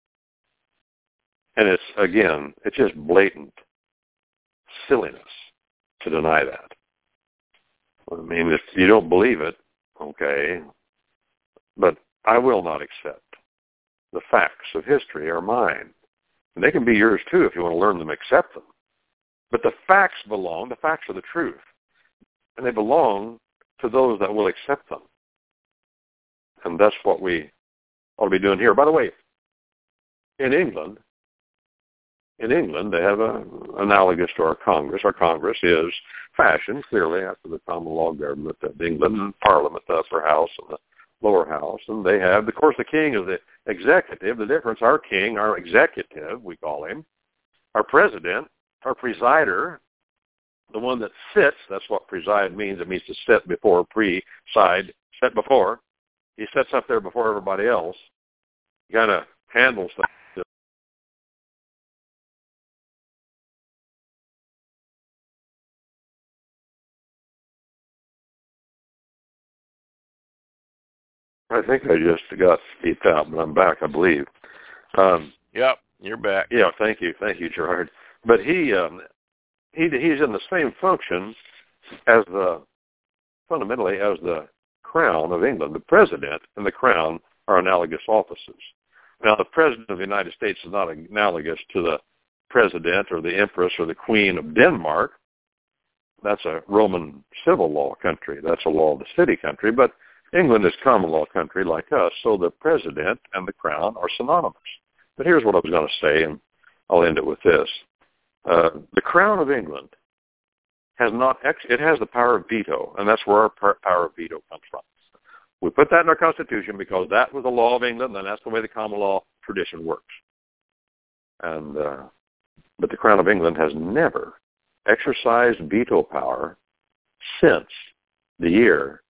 Speaker 5: And it's just blatant silliness to deny that. I mean, if you don't believe it, okay, but I will not accept the facts of history are mine. And they can be yours too if you want to learn them, accept them. But the facts are the truth. And they belong to those that will accept them. And that's what we ought to be doing here. By the way, in England, they have analogous to our Congress. Our Congress is fashioned clearly after the common law government of England, and Parliament, the upper house and the lower house. And they have, of course, the king is the executive. The difference, our king, our executive, we call him, our president, our presider, the one that sits, that's what preside means. It means to sit before, preside, sit before. He sits up there before everybody else. He kind of handles things. I think I just got beeped out, but I'm back, I believe.
Speaker 4: Yep, you're back.
Speaker 5: Yeah, thank you, Gerard. But he's in the same function as fundamentally as the Crown of England. The President and the Crown are analogous offices. Now, the President of the United States is not analogous to the President or the Empress or the Queen of Denmark. That's a Roman civil law country. That's a law of the city country. But England is common law country like us, so the President and the Crown are synonymous. But here's what I was going to say, and I'll end it with this. The Crown of England has the power of veto, and that's where our power of veto comes from. We put that in our Constitution because that was the law of England, and that's the way the common law tradition works. And but the Crown of England has never exercised veto power since the year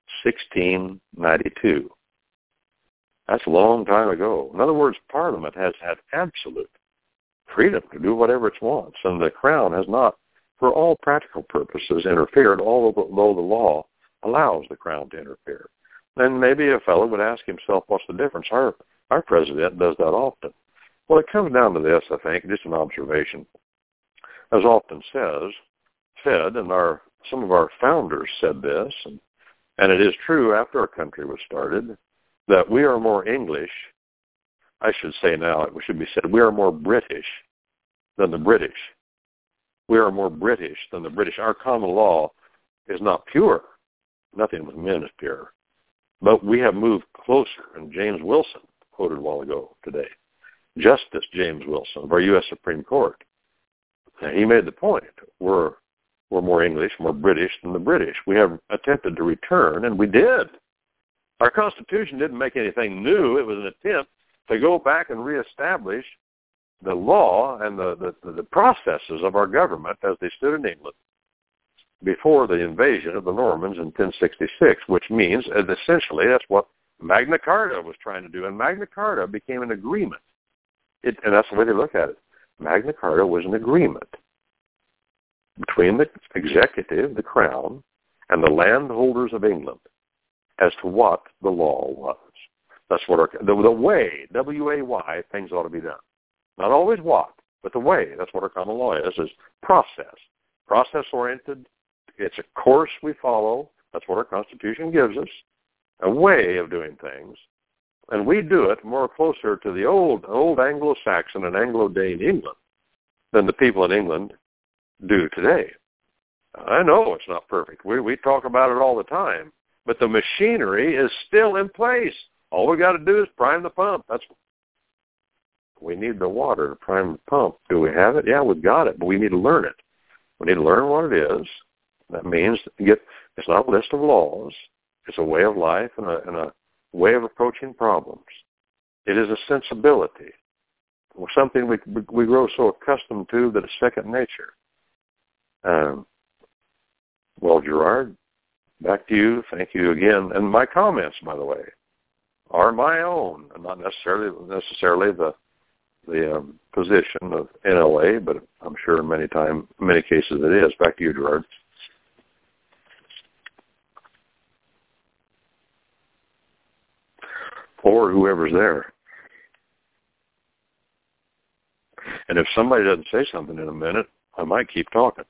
Speaker 5: 1692. That's a long time ago. In other words, Parliament has had absolute freedom to do whatever it wants, and the Crown has not, for all practical purposes, interfered, although the law allows the Crown to interfere. Then maybe a fellow would ask himself, what's the difference? Our president does that often. Well, it comes down to this, I think, just an observation. As often said, and some of our founders said this, and it is true after our country was started, that we are more English, I should say now, it should be said, we are more British than the British. We are more British than the British. Our common law is not pure. Nothing with men is pure. But we have moved closer, and James Wilson, quoted a while ago today, Justice James Wilson of our U.S. Supreme Court, he made the point, we're more English, more British than the British. We have attempted to return, and we did. Our Constitution didn't make anything new. It was an attempt to go back and reestablish the law and the processes of our government as they stood in England before the invasion of the Normans in 1066, which means, essentially, that's what Magna Carta was trying to do. And Magna Carta became an agreement. And that's the way they look at it. Magna Carta was an agreement between the executive, the crown, and the landholders of England as to what the law was. That's what the way, W-A-Y, things ought to be done. Not always what, but the way. That's what our common law is process. Process-oriented. It's a course we follow. That's what our Constitution gives us, a way of doing things. And we do it more closer to the old Anglo-Saxon and Anglo-Dane England than the people in England do today. I know it's not perfect. We talk about it all the time. But the machinery is still in place. All we got to do is prime the pump. We need the water to prime the pump. Do we have it? Yeah, we've got it, but we need to learn it. We need to learn what it is. That means it's not a list of laws. It's a way of life and a way of approaching problems. It is a sensibility, something we grow so accustomed to that it's second nature. Well, Gerard, back to you. Thank you again. And my comments, by the way, are my own, and not necessarily the position of NLA, but I'm sure in many cases it is. Back to you, Gerard. Or whoever's there. And if somebody doesn't say something in a minute, I might keep talking.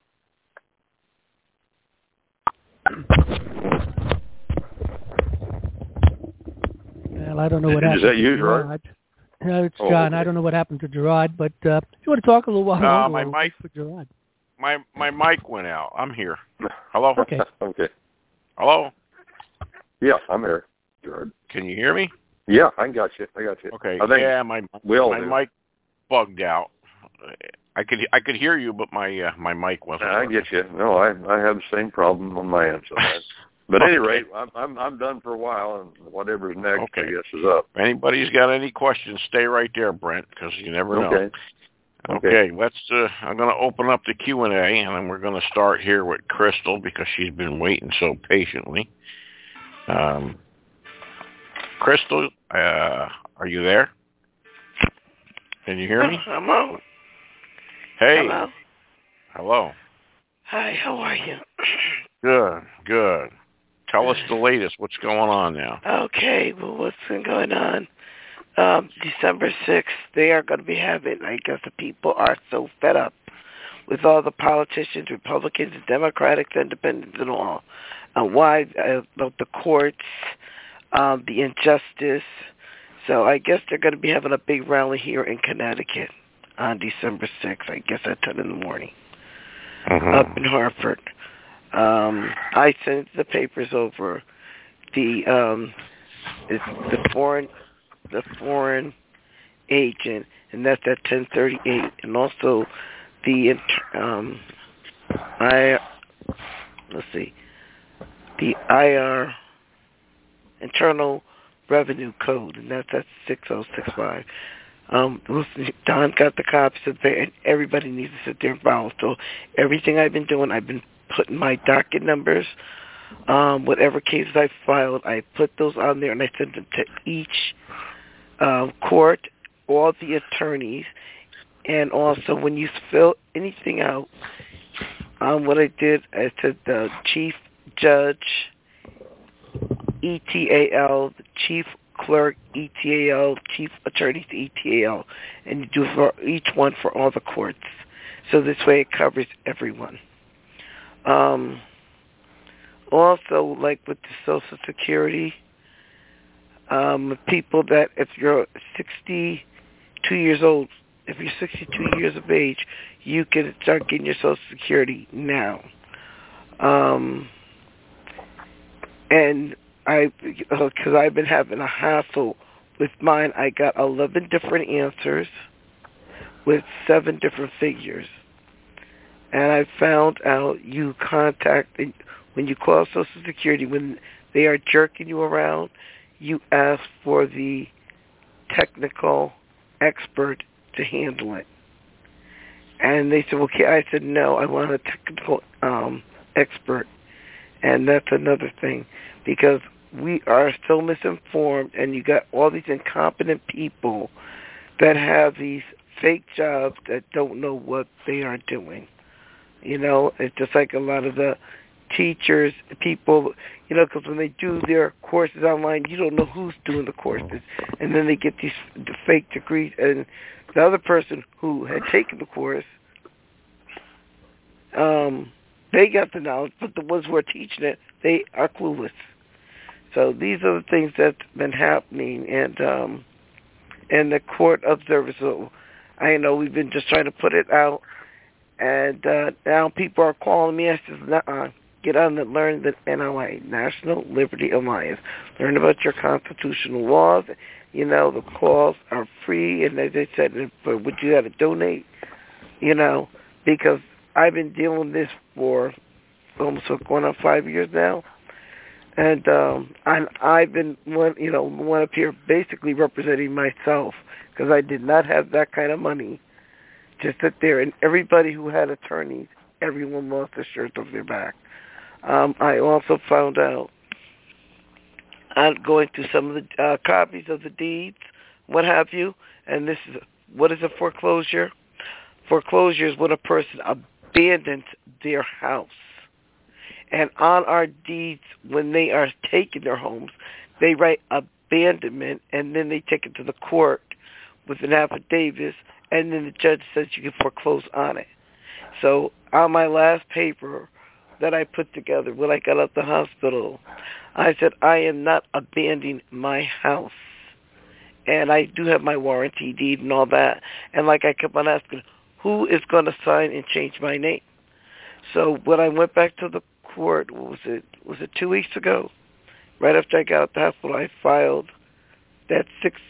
Speaker 1: Well, I don't know what happened.
Speaker 5: Is that you, Gerard?
Speaker 1: No, it's John. Okay. I don't know what happened to Gerard, but you want to talk a little while longer?
Speaker 4: My mic
Speaker 1: for Gerard.
Speaker 4: My mic went out. I'm here. Hello?
Speaker 1: Okay.
Speaker 5: Okay.
Speaker 4: Hello?
Speaker 5: Yeah, I'm here, Gerard.
Speaker 4: Can you hear me?
Speaker 5: Yeah, I got you.
Speaker 4: Okay. Yeah, my mic bugged out. I could hear you, but my mic wasn't.
Speaker 5: I get you. No, I have the same problem on my end. So but at any rate, I'm done for a while, and whatever's next, I guess, is up.
Speaker 4: If anybody's got any questions, stay right there, Brent, because you never know. Okay. Let's. I'm going to open up the Q&A, and then we're going to start here with Crystal because she's been waiting so patiently. Crystal, are you there? Can you hear me?
Speaker 6: Hello.
Speaker 4: Hey.
Speaker 6: Hello. Hi, how are you?
Speaker 4: Good. Tell us the latest. What's going on now?
Speaker 6: Okay, well, what's been going on? December 6th, they are going to be having, I guess the people are so fed up with all the politicians, Republicans, Democrats, Independents, and all. Why? About the courts, the injustice. So I guess they're going to be having a big rally here in Connecticut on December 6th, I guess at 10 in the morning, up in Hartford. I sent the papers over. It's the foreign agent, and that's at 10:38, and also the IR Internal Revenue Code, and that's at 6065. Listen, Don got the copies of there, and everybody needs to sit there and follow. So everything I've been doing, I've been putting my docket numbers, whatever cases I filed, I put those on there, and I send them to each court, all the attorneys, and also when you fill anything out, what I did, I said the chief judge, ETAL, the chief clerk, ETAL, chief attorney, ETAL, and you do it for each one for all the courts. So this way it covers everyone. Also, like with the Social Security, people that if you're 62 years old, if you're 62 years of age, you can start getting your Social Security now. And because I've been having a hassle with mine, I got 11 different answers with 7 different figures. And I found out you contact, when you call Social Security, when they are jerking you around, you ask for the technical expert to handle it. And they said, okay. I said, no, I want a technical expert. And that's another thing, because we are so misinformed, and you got all these incompetent people that have these fake jobs that don't know what they are doing. You know, it's just like a lot of the teachers, people, you know, because when they do their courses online, you don't know who's doing the courses. And then they get these fake degrees. And the other person who had taken the course, they got the knowledge, but the ones who are teaching it, they are clueless. So these are the things that's been happening. And the court observers, so I know we've been just trying to put it out. And now people are calling me. I said, nuh-uh. Get on and learn the NLA, National Liberty Alliance. Learn about your constitutional laws. You know, the calls are free, and as I said, would you have to donate? You know, because I've been dealing with this for almost going on 5 years now. And I've been one up here basically representing myself, because I did not have that kind of money to sit there. And everybody who had attorneys, everyone lost their shirt off their back. I also found out, I'm going through some of the copies of the deeds, what have you, and this is, what is a foreclosure? Foreclosure is when a person abandons their house. And on our deeds, when they are taking their homes, they write abandonment, and then they take it to the court with an affidavit, and then the judge says you can foreclose on it. So on my last paper that I put together when I got out of the hospital, I said, I am not abandoning my house. And I do have my warranty deed and all that. And like I kept on asking, who is going to sign and change my name? So when I went back to the court, what was it? Was it 2 weeks ago? Right after I got out of the hospital, I filed that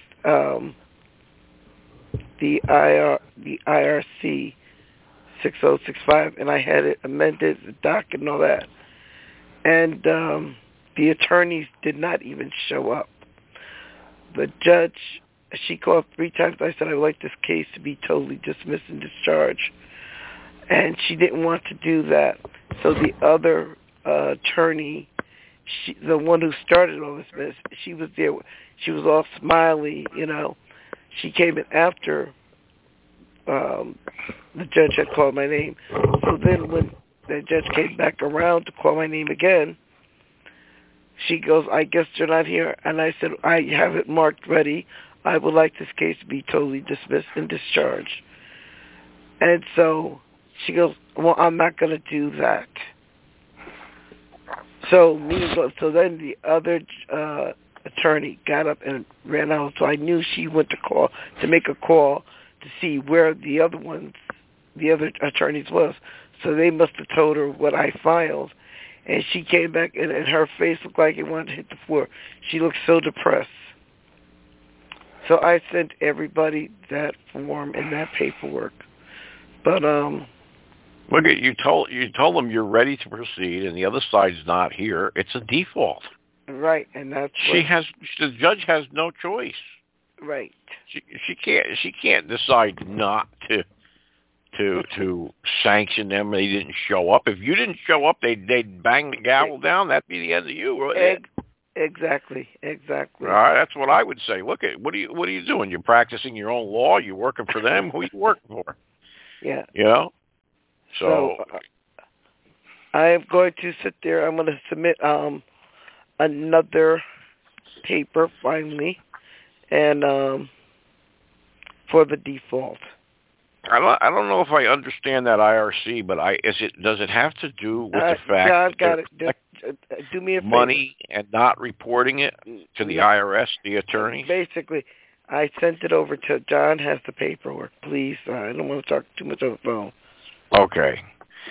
Speaker 6: the IRC 6065, and I had it amended, the docket and all that. And the attorneys did not even show up. The judge, she called 3 times. I said, I would like this case to be totally dismissed and discharged. And she didn't want to do that. So the other attorney, the one who started all this mess, she was there. She was all smiley, you know. She came in after the judge had called my name. So then when the judge came back around to call my name again, she goes, I guess you're not here. And I said, I have it marked ready. I would like this case to be totally dismissed and discharged. And so she goes, well, I'm not going to do that. So then the other attorney got up and ran out. So I knew she went to make a call to see where the other attorneys was. So they must have told her what I filed. And she came back, and her face looked like it wanted to hit the floor. She looked so depressed. So I sent everybody that form and that paperwork. But
Speaker 4: look, you told them you're ready to proceed, and the other side's not here. It's a default.
Speaker 6: Right, and that's
Speaker 4: the judge has no choice.
Speaker 6: Right.
Speaker 4: She can't decide not to sanction them. They didn't show up. If you didn't show up, they'd bang the gavel down. That'd be the end of you.
Speaker 6: Exactly.
Speaker 4: All right, that's what I would say. Look at what are you doing? You're practicing your own law. You're working for them. Who are you working for?
Speaker 6: Yeah.
Speaker 4: You know. So
Speaker 6: I am going to sit there. I'm going to submit another paper finally, and for the default.
Speaker 4: I don't know if I understand that IRC, but does it have to do with the fact
Speaker 6: I've got
Speaker 4: that
Speaker 6: it. Do me a favor.
Speaker 4: Money and not reporting it to the IRS, the attorney?
Speaker 6: Basically, I sent it over to John. Has the paperwork, please. I don't want to talk too much on the phone.
Speaker 4: Okay.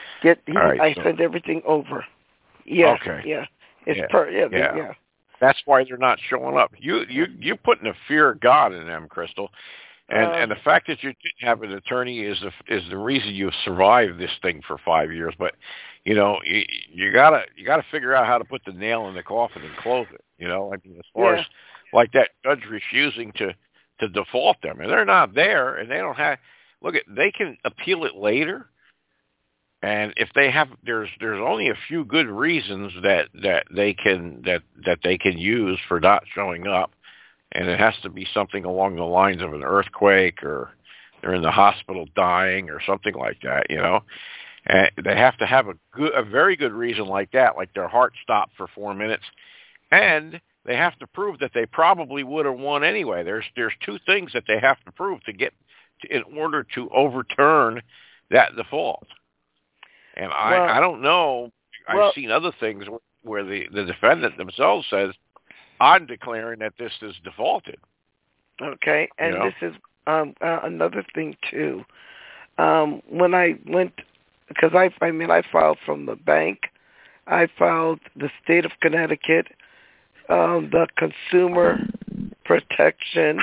Speaker 6: I sent everything over. Yeah.
Speaker 4: Okay.
Speaker 6: Yeah. It's
Speaker 4: yeah. That's why they're not showing up. You're putting the fear of God in them, Crystal. And the fact that you didn't have an attorney is the reason you've survived this thing for 5 years. But you gotta figure out how to put the nail in the coffin and close it. As far as like that judge refusing to default them, and they're not there, and they don't have. They can appeal it later, and if they have, there's only a few good reasons that they can use for not showing up. And it has to be something along the lines of an earthquake, or they're in the hospital dying, or something like that. And they have to have a very good reason like that, like their heart stopped for 4 minutes, and they have to prove that they probably would have won anyway. There's two things that they have to prove in order to overturn that default. And I don't know. I've seen other things where the defendant themselves says, I'm declaring that this is defaulted.
Speaker 6: Okay, and this is another thing too. When I went, because I filed from the bank, I filed the state of Connecticut, the consumer protection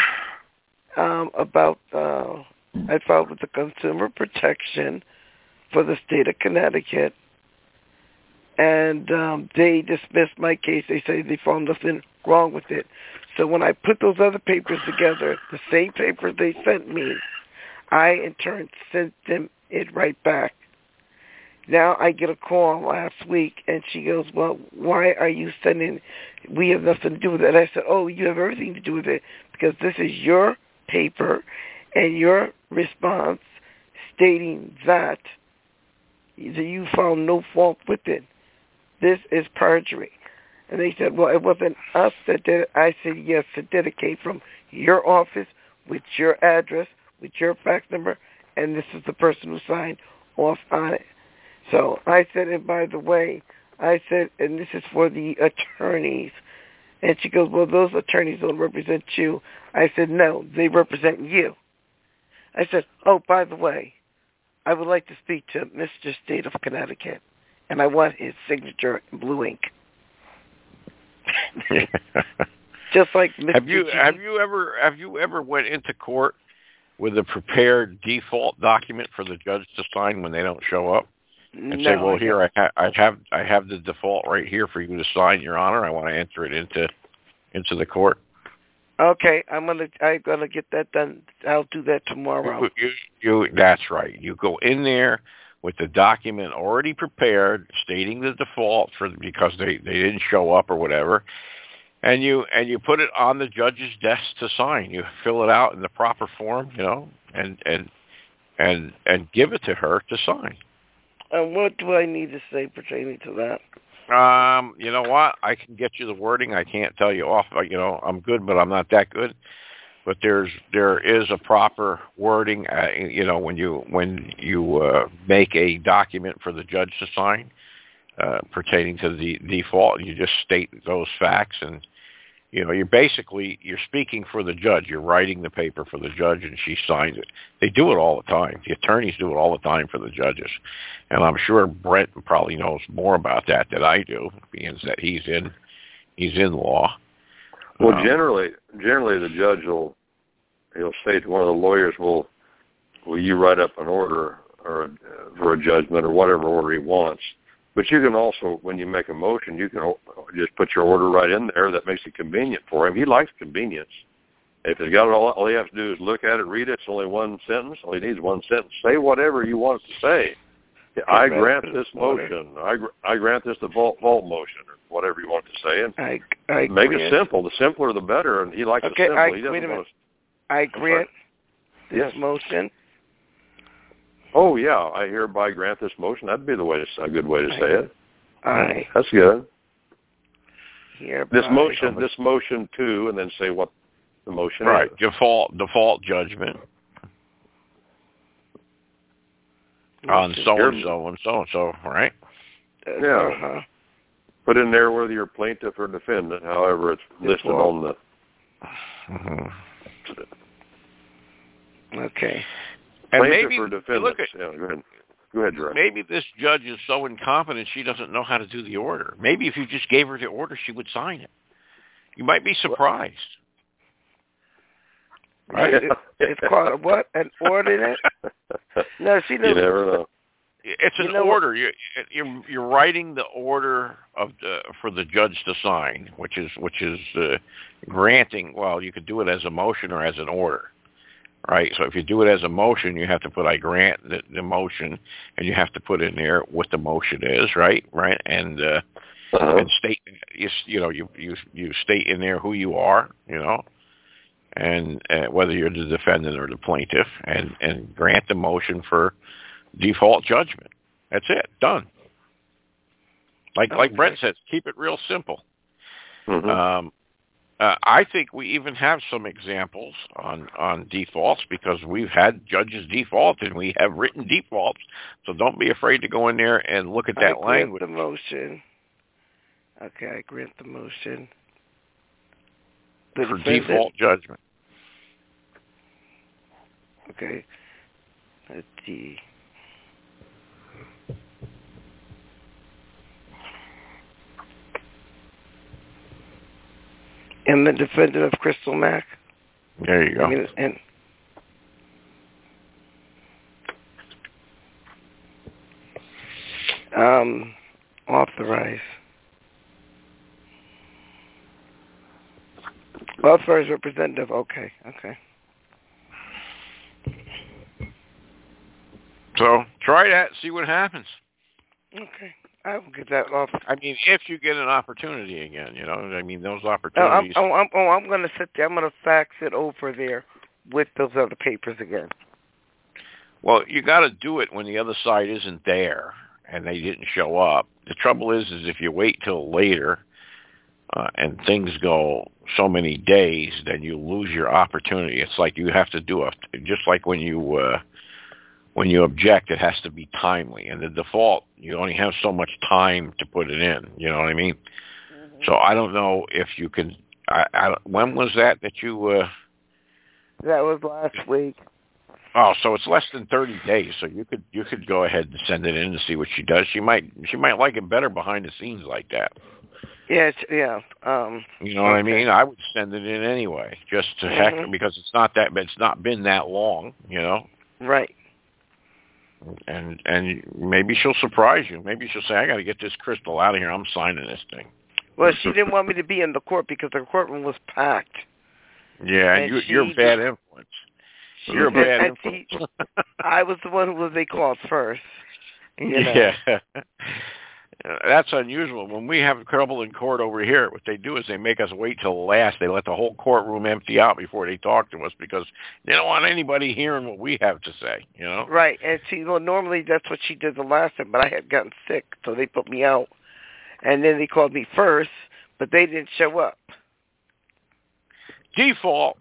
Speaker 6: I filed with the consumer protection for the state of Connecticut. And they dismissed my case. They say they found nothing wrong with it. So when I put those other papers together, the same papers they sent me, I in turn sent them it right back. Now I get a call last week, and she goes, well, why are you sending? We have nothing to do with it. I said, oh, you have everything to do with it, because this is your paper and your response stating that you found no fault with it. This is perjury. And they said, well, it wasn't us that did it. I said, yes, it did. It came from your office with your address, with your fax number, and this is the person who signed off on it. So I said, and by the way, I said, and this is for the attorneys. And she goes, well, those attorneys don't represent you. I said, no, they represent you. I said, oh, by the way, I would like to speak to Mr. State of Connecticut, and I want his signature in blue ink. Just like Mr.
Speaker 4: Have you ever went into court with a prepared default document for the judge to sign when they don't show up? And say, well, here I have the default right here for you to sign, Your Honor. I want to enter it into the court.
Speaker 6: Okay, I'm gonna get that done. I'll do that tomorrow.
Speaker 4: That's right. You go in there with the document already prepared, stating the default because they didn't show up or whatever, and you put it on the judge's desk to sign. You fill it out in the proper form, and give it to her to sign.
Speaker 6: And what do I need to say pertaining to that?
Speaker 4: You know what? I can get you the wording. I can't tell you off. I'm good, but I'm not that good. But there is a proper wording. When you make a document for the judge to sign pertaining to the default, you just state those facts, and you're speaking for the judge. You're writing the paper for the judge, and she signs it. They do it all the time. The attorneys do it all the time for the judges, and I'm sure Brent probably knows more about that than I do, being that he's in law.
Speaker 5: Well, generally, the judge he'll say to one of the lawyers, "Will you write up an order or for a judgment or whatever order he wants?" But you can also, when you make a motion, you can just put your order right in there. That makes it convenient for him. He likes convenience. If he's got it all he has to do is look at it, read it. It's only one sentence. All he needs is one sentence. Say whatever you want it to say. I grant this motion. I grant this default motion, or whatever you want to say. And
Speaker 6: I
Speaker 5: make it simple. The simpler, the better. And he likes it simple. He doesn't want to.
Speaker 6: I grant this motion.
Speaker 5: Oh yeah, I hereby grant this motion. That'd be a good way to say it.
Speaker 6: Aye.
Speaker 5: That's good.
Speaker 6: Hereby.
Speaker 5: This motion too, and then say what the motion
Speaker 4: right.
Speaker 5: is.
Speaker 4: Default judgment on so and so and so and so. Right.
Speaker 5: Yeah.
Speaker 6: Uh-huh.
Speaker 5: Put in there whether you're plaintiff or defendant, however it's listed on the.
Speaker 4: Mm-hmm.
Speaker 6: Okay.
Speaker 4: And
Speaker 5: plaintiff
Speaker 4: maybe
Speaker 5: or defendant. Go ahead, Jerry.
Speaker 4: Maybe this judge is so incompetent she doesn't know how to do the order. Maybe if you just gave her the order, she would sign it. You might be surprised.
Speaker 6: Right? It's called what? An ordinance? No, she knows.
Speaker 5: You never know.
Speaker 4: It's an order. You're writing the order for the judge to sign, which is granting. Well, you could do it as a motion or as an order, right? So if you do it as a motion, you have to put I grant the motion, and you have to put in there what the motion is, right? And and state you state in there who you are, and whether you're the defendant or the plaintiff, and grant the motion for default judgment. That's it. Done. Like Brett says, keep it real simple.
Speaker 5: Mm-hmm.
Speaker 4: I think we even have some examples on defaults because we've had judges default and we have written defaults. So don't be afraid to go in there and look at that language.
Speaker 6: I grant the motion. Okay, I grant the motion.
Speaker 4: For default judgment.
Speaker 6: Okay. Let's see. And the defendant of Crystal Mac.
Speaker 4: There you go.
Speaker 6: Authorize. Authorized representative. Okay.
Speaker 4: So try that. See what happens.
Speaker 6: Okay. I will get that off.
Speaker 4: I mean, if you get an opportunity again, those opportunities.
Speaker 6: I'm going to sit there. I'm going to fax it over there with those other papers again.
Speaker 4: Well, you got to do it when the other side isn't there and they didn't show up. The trouble is if you wait till later and things go so many days, then you lose your opportunity. It's like you have to do just like when you object, it has to be timely. And the default, you only have so much time to put it in. You know what I mean? Mm-hmm. So I don't know if you can. When was that you?
Speaker 6: That was last week.
Speaker 4: Oh, so it's less than 30 days. So you could go ahead and send it in to see what she does. She might like it better behind the scenes like that.
Speaker 6: Yeah.
Speaker 4: You know what I mean? I would send it in anyway, just to heck, because it's not been that long.
Speaker 6: Right.
Speaker 4: And maybe she'll surprise you. Maybe she'll say, I got to get this Crystal out of here. I'm signing this thing.
Speaker 6: Well, she didn't want me to be in the court because the courtroom was packed.
Speaker 4: Yeah, and you're a bad influence. You're a bad influence.
Speaker 6: I was the one who they called first.
Speaker 4: Yeah. That's unusual. When we have trouble in court over here, what they do is they make us wait till the last. They let the whole courtroom empty out before they talk to us because they don't want anybody hearing what we have to say,
Speaker 6: Right. And normally that's what she did the last time, but I had gotten sick, so they put me out. And then they called me first, but they didn't show up.
Speaker 4: Default.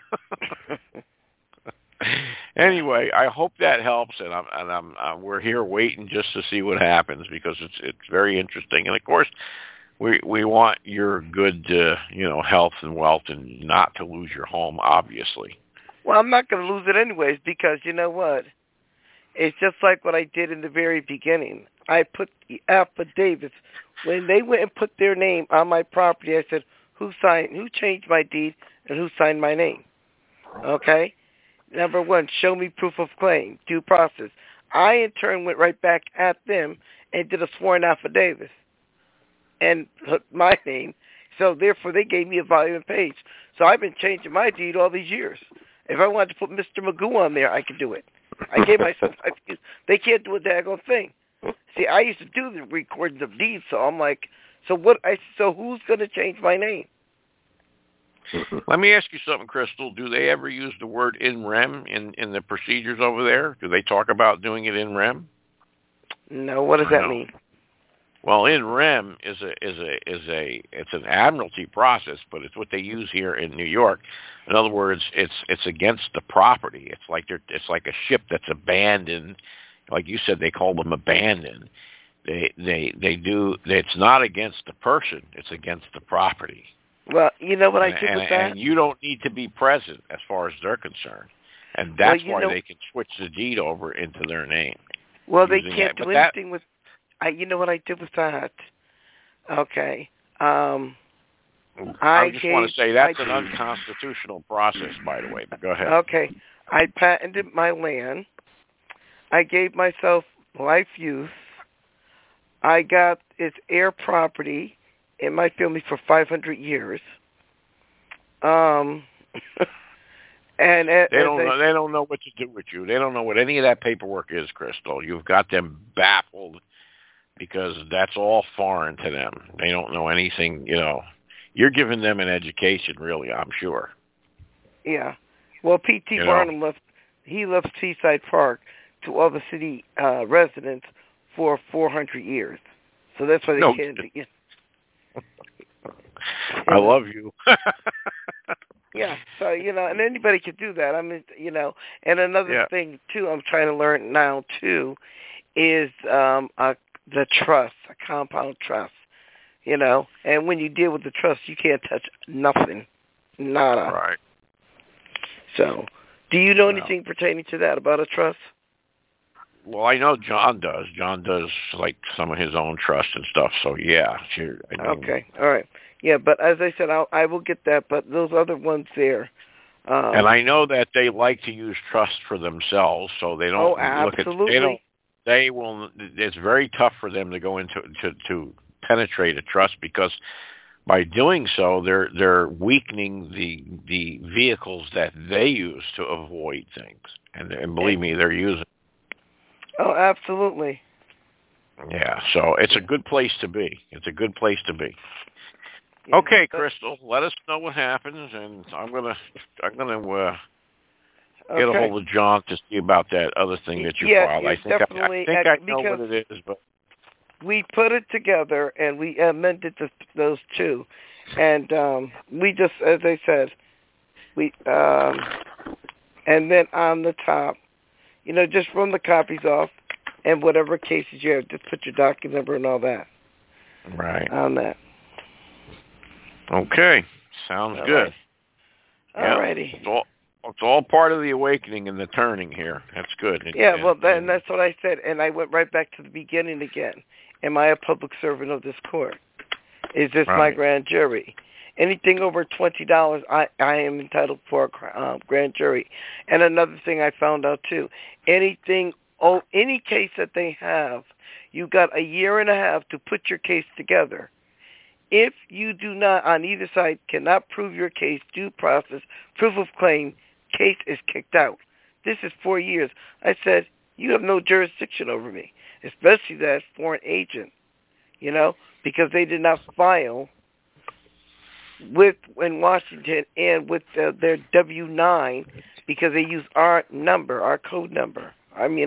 Speaker 4: Anyway, I hope that helps, and we're here waiting just to see what happens because it's very interesting, and of course, we want your good health and wealth and not to lose your home, obviously.
Speaker 6: Well, I'm not going to lose it anyways because you know what? It's just like what I did in the very beginning. I put the affidavits when they went and put their name on my property. I said, who changed my deed, and who signed my name? Okay. Number one, show me proof of claim, due process. I, in turn, went right back at them and did a sworn affidavit and put my name So therefore, they gave me a volume and page. So I've been changing my deed all these years. If I wanted to put Mr. Magoo on there, I could do it. I gave myself. They can't do a daggone thing. See, I used to do the recordings of deeds, so I'm like, so what? So who's going to change my name?
Speaker 4: Let me ask you something, Crystal. Do they ever use the word in rem in the procedures over there? Do they talk about doing it in rem?
Speaker 6: No. What does that mean?
Speaker 4: Well, in rem it's an admiralty process, but it's what they use here in New York. In other words, it's against the property. It's like a ship that's abandoned. Like you said, they call them abandoned. They do. It's not against the person. It's against the property.
Speaker 6: Well, you know what I did with that?
Speaker 4: And you don't need to be present as far as they're concerned. And that's why they can switch the deed over into their name.
Speaker 6: Well, they can't do anything with... you know what I did with that? Okay.
Speaker 4: I just want to say that's an unconstitutional process, by the way. But go ahead.
Speaker 6: Okay. I patented my land. I gave myself life use. I got its heir property in my family for 500 years. And they don't know what to do with you. They don't know what any of that paperwork is, Crystal. You've got them baffled because that's all foreign to them. They don't know anything. You're giving them an education, really. I'm sure. Yeah. Well, P.T. Barnum left Seaside Park to all the city residents for 400 years. So that's why they can't. I love you. Yeah, so, and anybody could do that. I mean, and another thing, too, I'm trying to learn now, too, is the trust, a compound trust, and when you deal with the trust, you can't touch nothing, nada. Right. So, do you know anything pertaining to that about a trust? Well, I know John does. John does, like, some of his own trust and stuff, so, yeah. Sure. Okay, all right. Yeah, but as I said, I will get that, but those other ones there. And I know that they like to use trust for themselves, so they don't look at... They will... It's very tough for them to go into to penetrate a trust because by doing so, they're weakening the vehicles that they use to avoid things. And believe me, they're using... Oh, absolutely. Yeah, so it's a good place to be. It's a good place to be. Yeah, okay, Crystal, let us know what happens, and I'm gonna get a hold of John to see about that other thing that you filed. I think I know what it is, but we put it together and we amended those two, and we just, as I said, we and then on the top, just run the copies off, and whatever cases you have, just put your docket number and all that. Right. On that. Okay. Sounds good. All righty. It's all part of the awakening and the turning here. That's good. And that's what I said. And I went right back to the beginning again. Am I a public servant of this court? Is this my grand jury? Anything over $20, I am entitled for a grand jury. And another thing I found out, too, any case that they have, you've got a year and a half to put your case together. If you do not, on either side, cannot prove your case, due process, proof of claim, case is kicked out. This is 4 years. I said, you have no jurisdiction over me, especially that foreign agent, because they did not file in Washington and with their W-9 because they use our number, our code number. I mean,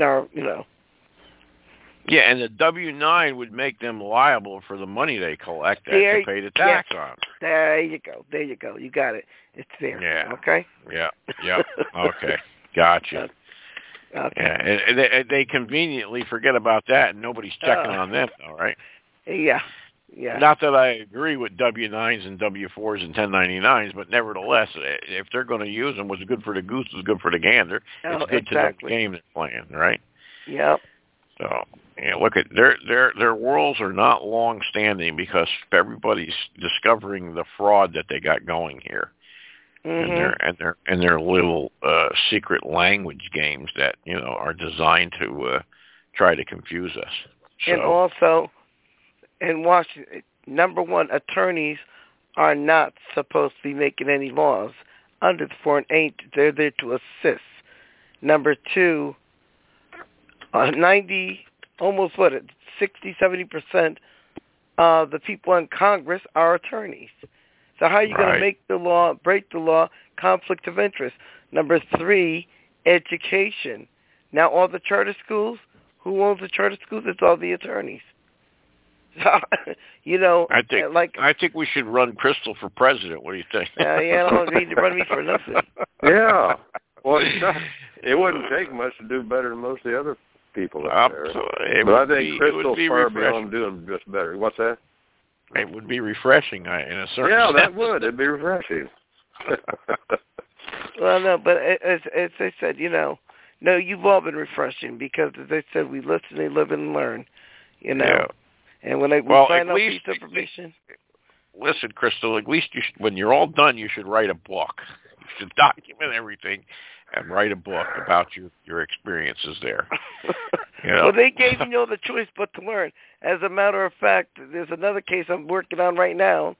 Speaker 6: Yeah, and the W-9 would make them liable for the money they collect to pay the tax on. There you go. You got it. It's there. Yeah. Okay? Yeah. Okay. Gotcha. Okay. Yeah, and they conveniently forget about that, and nobody's checking on them, all right? Yeah. Not that I agree with W-9s and W-4s and 1099s, but nevertheless, if they're going to use them, what's good for the goose is good for the gander. It's good to know the game they're playing, right? Yep. So, look at their worlds are not long standing because everybody's discovering the fraud that they got going here, and their little secret language games that are designed to try to confuse us. So, and also, in Washington, number one, attorneys are not supposed to be making any laws under the foreign aid. They're there to assist. Number two, 60-70% of the people in Congress are attorneys. So how are you going to make the law, break the law, conflict of interest? Number three, education. Now all the charter schools, who owns the charter schools? It's all the attorneys. So,
Speaker 4: I think we should run Crystal for president. What do you think?
Speaker 6: Yeah, I don't need to run me for nothing.
Speaker 5: Yeah. Well, it wouldn't take much to do better than most of the other people up there. But I think Crystal's far beyond doing just better. What's that?
Speaker 4: It would be refreshing in a certain sense.
Speaker 5: Yeah, that would. It'd be refreshing.
Speaker 6: Well, no, but as I said, no, you've all been refreshing because, as I said, we listen, they live and learn,
Speaker 4: Yeah.
Speaker 6: And when we find out piece of information.
Speaker 4: Listen, Crystal, at least when you're all done, you should write a book. You should document everything and write a book about your experiences there.
Speaker 6: Well, they gave me no other choice but to learn. As a matter of fact, there's another case I'm working on right now.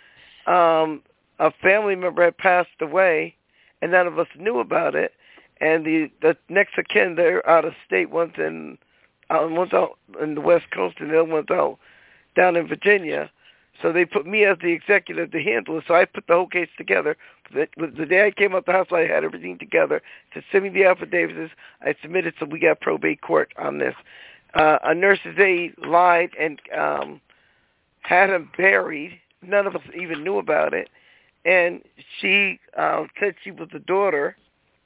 Speaker 6: A family member had passed away, and none of us knew about it. And the next of kin, they're out of state. One's out in the West Coast, and the other one's out down in Virginia. So they put me as the executive to handle it. So I put the whole case together. The day I came out the house, I had everything together to send me the affidavits. I submitted, so we got probate court on this. A nurse's aide lied and had him buried. None of us even knew about it. And she said she was the daughter.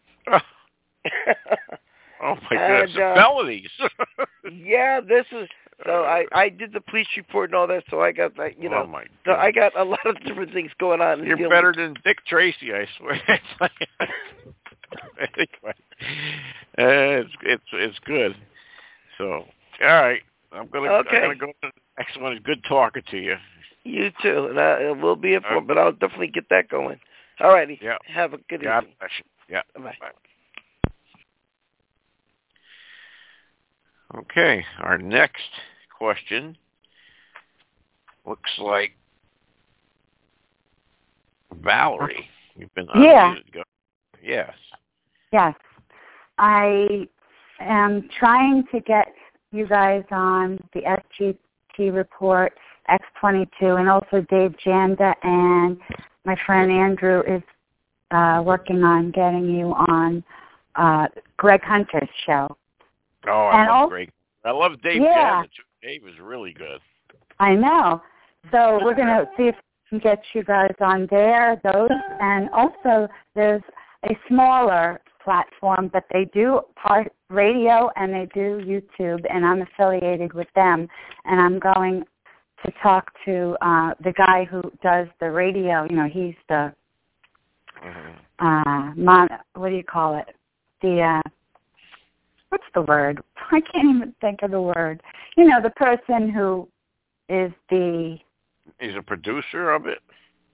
Speaker 4: Oh, my goodness. Felonies.
Speaker 6: Yeah, this is... So I did the police report and all that, so I got that,
Speaker 4: Oh my
Speaker 6: so I got a lot of different things going on.
Speaker 4: You're better than Dick Tracy, I swear. It's good. So, all right. I'm gonna go to the next one. It's good talking to you.
Speaker 6: You too, and I will be informed, but I'll definitely get that going. All righty.
Speaker 4: Yeah.
Speaker 6: Have a good
Speaker 4: God
Speaker 6: evening.
Speaker 4: bless you. Yeah.
Speaker 6: Bye.
Speaker 4: Okay, our next question looks like Valerie. You've been unmuted. Yes.
Speaker 7: Yes. I am trying to get you guys on the SGT report, X22, and also Dave Janda, and my friend Andrew is working on getting you on Greg Hunter's show.
Speaker 4: Oh, I love Greg. I love Dave Janda, too. Dave is really good.
Speaker 7: I know. So we're going to see if we can get you guys on there, those. And also there's a smaller platform, but they do radio and they do YouTube, and I'm affiliated with them. And I'm going to talk to the guy who does the radio. He's the, what do you call it? What's the word? I can't even think of the word. The person who is
Speaker 4: He's a producer of it?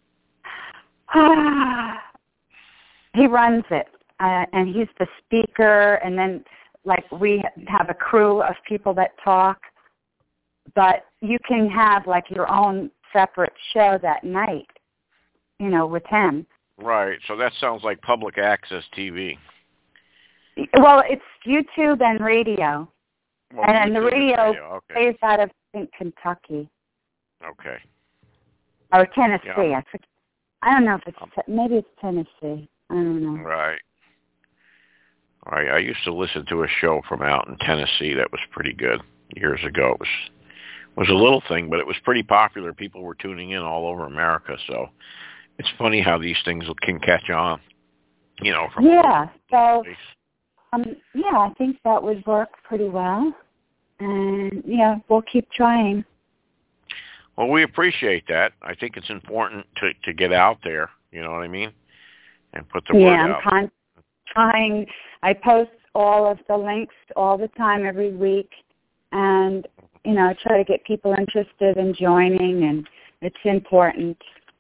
Speaker 7: He runs it, and he's the speaker, and then, we have a crew of people that talk, but you can have, your own separate show that night, with him.
Speaker 4: Right, so that sounds like public access TV.
Speaker 7: Well, it's YouTube and radio.
Speaker 4: Well,
Speaker 7: and
Speaker 4: YouTube
Speaker 7: the radio plays out of, Kentucky.
Speaker 4: Okay.
Speaker 7: Or Tennessee.
Speaker 4: Yeah.
Speaker 7: I don't know if it's, maybe it's Tennessee. I don't know.
Speaker 4: Right. All right. I used to listen to a show from out in Tennessee that was pretty good years ago. It was a little thing, but it was pretty popular. People were tuning in all over America, so it's funny how these things can catch on, from
Speaker 7: so... I think that would work pretty well. And, we'll keep trying.
Speaker 4: Well, we appreciate that. I think it's important to get out there, you know what I mean? And put the word out.
Speaker 7: Yeah, I'm trying. I post all of the links all the time every week. And, try to get people interested in joining, and it's important.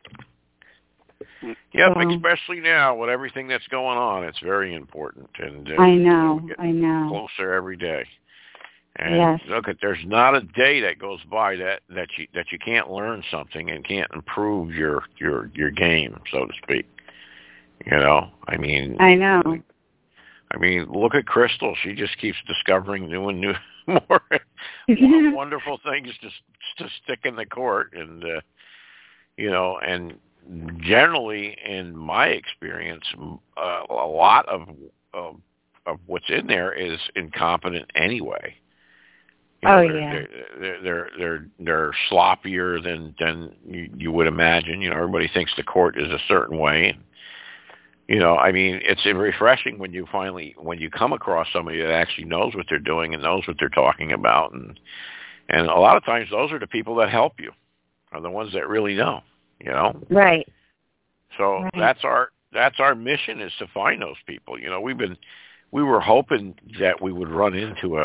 Speaker 4: Yep, especially now with everything that's going on, it's very important. And
Speaker 7: I know.
Speaker 4: Closer every day. And look, there's not a day that goes by that you can't learn something and can't improve your game, so to speak. You know, I mean,
Speaker 7: I know.
Speaker 4: I mean, look at Crystal. She just keeps discovering new more wonderful things to stick in the court, and you know, and generally, in my experience, a lot of what's in there is incompetent anyway. You know, they're sloppier than you would imagine. You know, everybody thinks the court is a certain way. You know, I mean, it's refreshing when you come across somebody that actually knows what they're doing and knows what they're talking about, and a lot of times those are the people that help you, are the ones that really know. You know,
Speaker 7: right?
Speaker 4: So that's our mission, is to find those people. You know, we were hoping that we would run into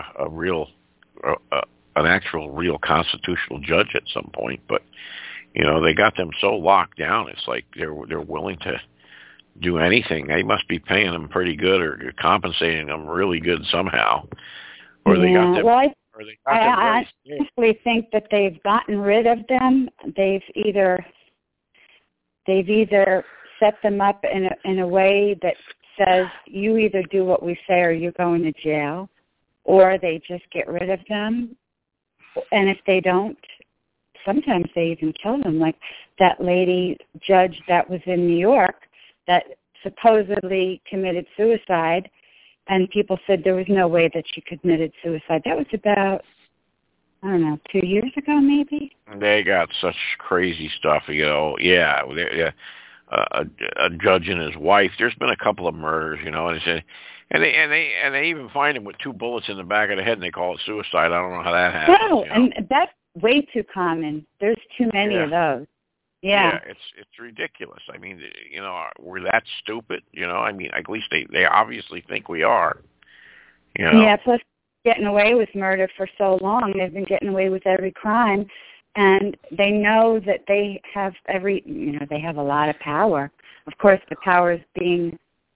Speaker 4: an actual real constitutional judge at some point, but you know, they got them so locked down. It's like they're willing to do anything. They must be paying them pretty good, or compensating them really good somehow, or they got them. Well,
Speaker 7: I honestly think that they've gotten rid of them. They've either set them up in a way that says you either do what we say or you're going to jail, or they just get rid of them. And if they don't, sometimes they even kill them. Like that lady judge that was in New York that supposedly committed suicide, and people said there was no way that she committed suicide. That was about, I don't know, 2 years ago maybe?
Speaker 4: They got such crazy stuff, you know. Yeah, a judge and his wife. There's been a couple of murders, you know, and they even find him with 2 bullets in the back of the head, and they call it suicide. I don't know how that happens.
Speaker 7: No,
Speaker 4: you know?
Speaker 7: And that's way too common. There's too many of those. Yeah,
Speaker 4: it's ridiculous. I mean, you know, we're that stupid, you know. I mean, at least they obviously think we are. You know?
Speaker 7: Yeah, plus getting away with murder for so long. They've been getting away with every crime, and they know that they have they have a lot of power. Of course, the power is being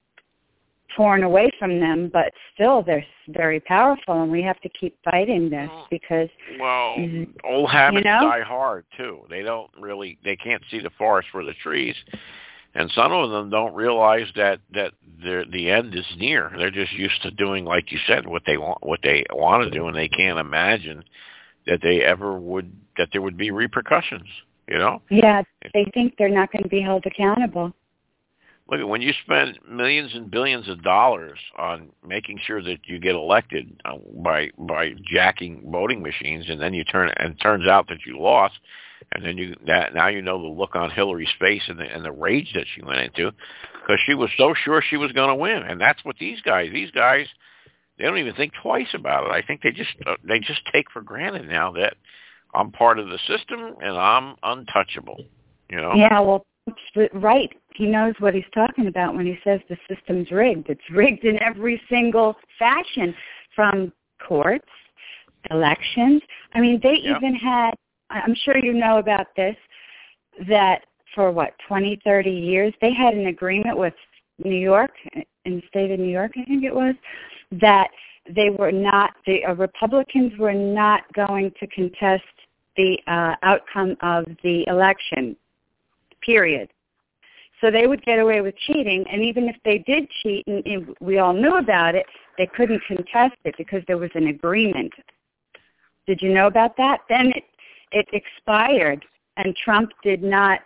Speaker 7: torn away from them, but still they're very powerful, and we have to keep fighting this because
Speaker 4: old habits die hard too. They can't see the forest for the trees, and some of them don't realize that the end is near. They're just used to doing, like you said, what they want to do, and they can't imagine that there would be repercussions. You know?
Speaker 7: Yeah, they think they're not going to be held accountable.
Speaker 4: Look, when you spend millions and billions of dollars on making sure that you get elected by jacking voting machines, and then it turns out that you lost, and then now you know the look on Hillary's face and the rage that she went into, because she was so sure she was going to win, and that's what these guys, they don't even think twice about it. I think they just take for granted now that I'm part of the system and I'm untouchable. You know?
Speaker 7: Yeah, well, right. He knows what he's talking about when he says the system's rigged. It's rigged in every single fashion, from courts, elections. I mean, they even had, I'm sure you know about this, that for 20, 30 years, they had an agreement with New York, in the state of New York, I think it was, that they were not, the Republicans were not going to contest the outcome of the election, period. So they would get away with cheating, and even if they did cheat, and we all knew about it, they couldn't contest it because there was an agreement. Did you know about that? Then it expired, and Trump did not,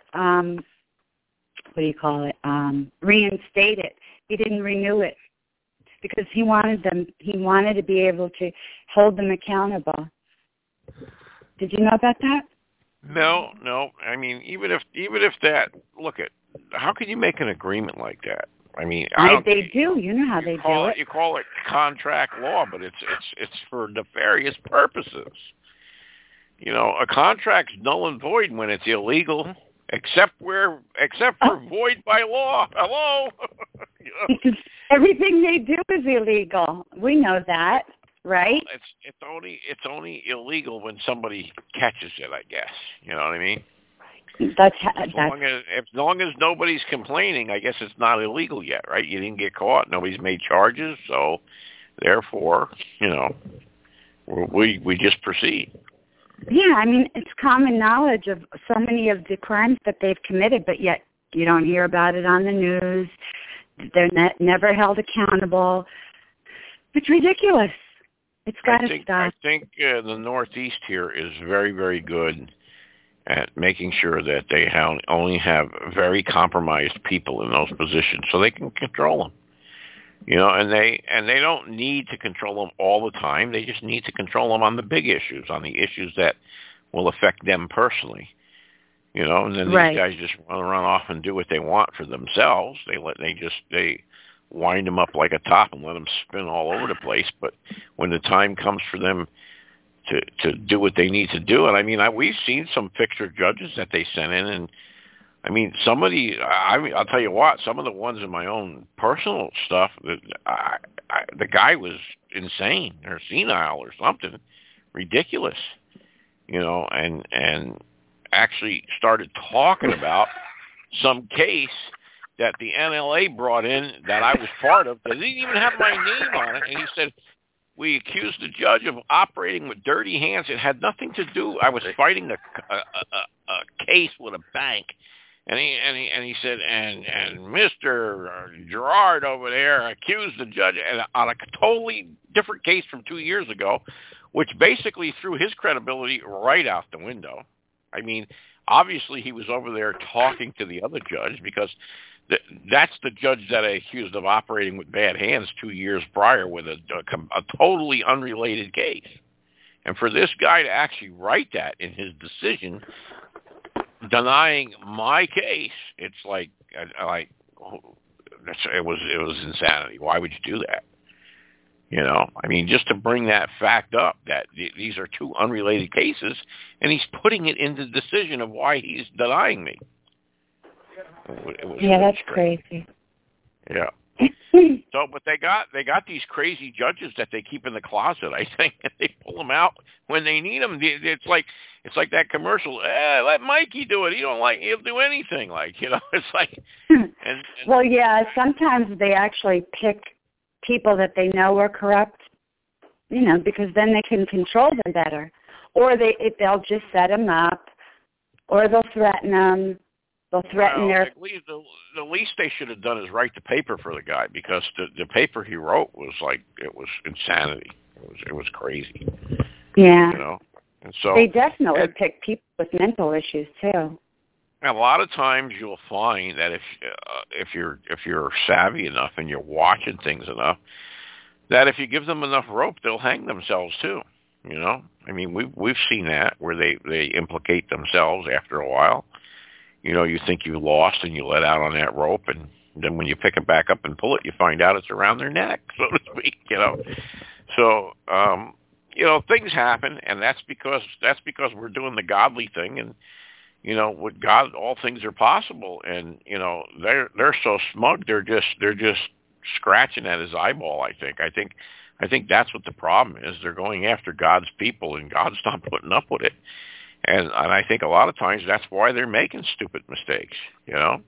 Speaker 7: reinstate it. He didn't renew it because he wanted to be able to hold them accountable. Did you know about that?
Speaker 4: No. I mean, even if that, look at, how can you make an agreement like that? I mean,
Speaker 7: they do. You know how they do it.
Speaker 4: You call it contract law, but it's for nefarious purposes. You know, a contract's null and void when it's illegal, except for void by law. Hello. You know?
Speaker 7: Everything they do is illegal. We know that, right?
Speaker 4: Well, it's only illegal when somebody catches it, I guess. You know what I mean? As long as nobody's complaining, I guess it's not illegal yet, right? You didn't get caught. Nobody's made charges, so therefore, you know, we just proceed.
Speaker 7: Yeah, I mean, it's common knowledge of so many of the crimes that they've committed, but yet you don't hear about it on the news. They're never held accountable. It's ridiculous. It's got to stop.
Speaker 4: I think the Northeast here is very, very good at making sure that they only have very compromised people in those positions so they can control them. You know, and they don't need to control them all the time. They just need to control them on the big issues, on the issues that will affect them personally. You know, and then these guys just run off and do what they want for themselves. They wind them up like a top and let them spin all over the place. But when the time comes for them to do what they need to do, and I mean, we've seen some fixer judges that they sent in, and I mean, I'll tell you what, some of the ones in my own personal stuff, the guy was insane or senile or something ridiculous, you know, and actually started talking about some case that the NLA brought in that I was part of that didn't even have my name on it. And he said, we accused the judge of operating with dirty hands. It had nothing to do. I was fighting a case with a bank. And he said, and Mr. Gerard over there accused the judge on a totally different case from 2 years ago, which basically threw his credibility right out the window. I mean, obviously he was over there talking to the other judge because that's the judge that I accused of operating with bad hands 2 years prior with a totally unrelated case. And for this guy to actually write that in his decision, denying my case, it's like it was insanity. Why would you do that? You know, I mean, just to bring that fact up that these are two unrelated cases, and he's putting it in the decision of why he's denying me. It was really
Speaker 7: that's crazy.
Speaker 4: Yeah. So, but they got these crazy judges that they keep in the closet, I think, and they pull them out when they need them. It's like that commercial. Let Mikey do it. He'll do anything. Like, you know, it's like. And
Speaker 7: well, yeah. Sometimes they actually pick people that they know are corrupt, you know, because then they can control them better, or they'll just set them up, or they'll threaten them. They'll threaten
Speaker 4: the least they should have done is write the paper for the guy, because the paper he wrote was like, it was insanity. It was crazy.
Speaker 7: Yeah.
Speaker 4: You know, and so
Speaker 7: they definitely pick people with mental issues too.
Speaker 4: And a lot of times you'll find that if you're savvy enough and you're watching things enough, that if you give them enough rope, they'll hang themselves too. You know, I mean, we've seen that where they implicate themselves after a while. You know, you think you lost and you let out on that rope, and then when you pick it back up and pull it, you find out it's around their neck, so to speak, you know. So, you know, things happen, and that's because we're doing the godly thing, and, you know, with God, all things are possible, and, you know, they're so smug, they're just scratching at his eyeball, I think. I think that's what the problem is. They're going after God's people, and God's not putting up with it. And I think a lot of times that's why they're making stupid mistakes, you know.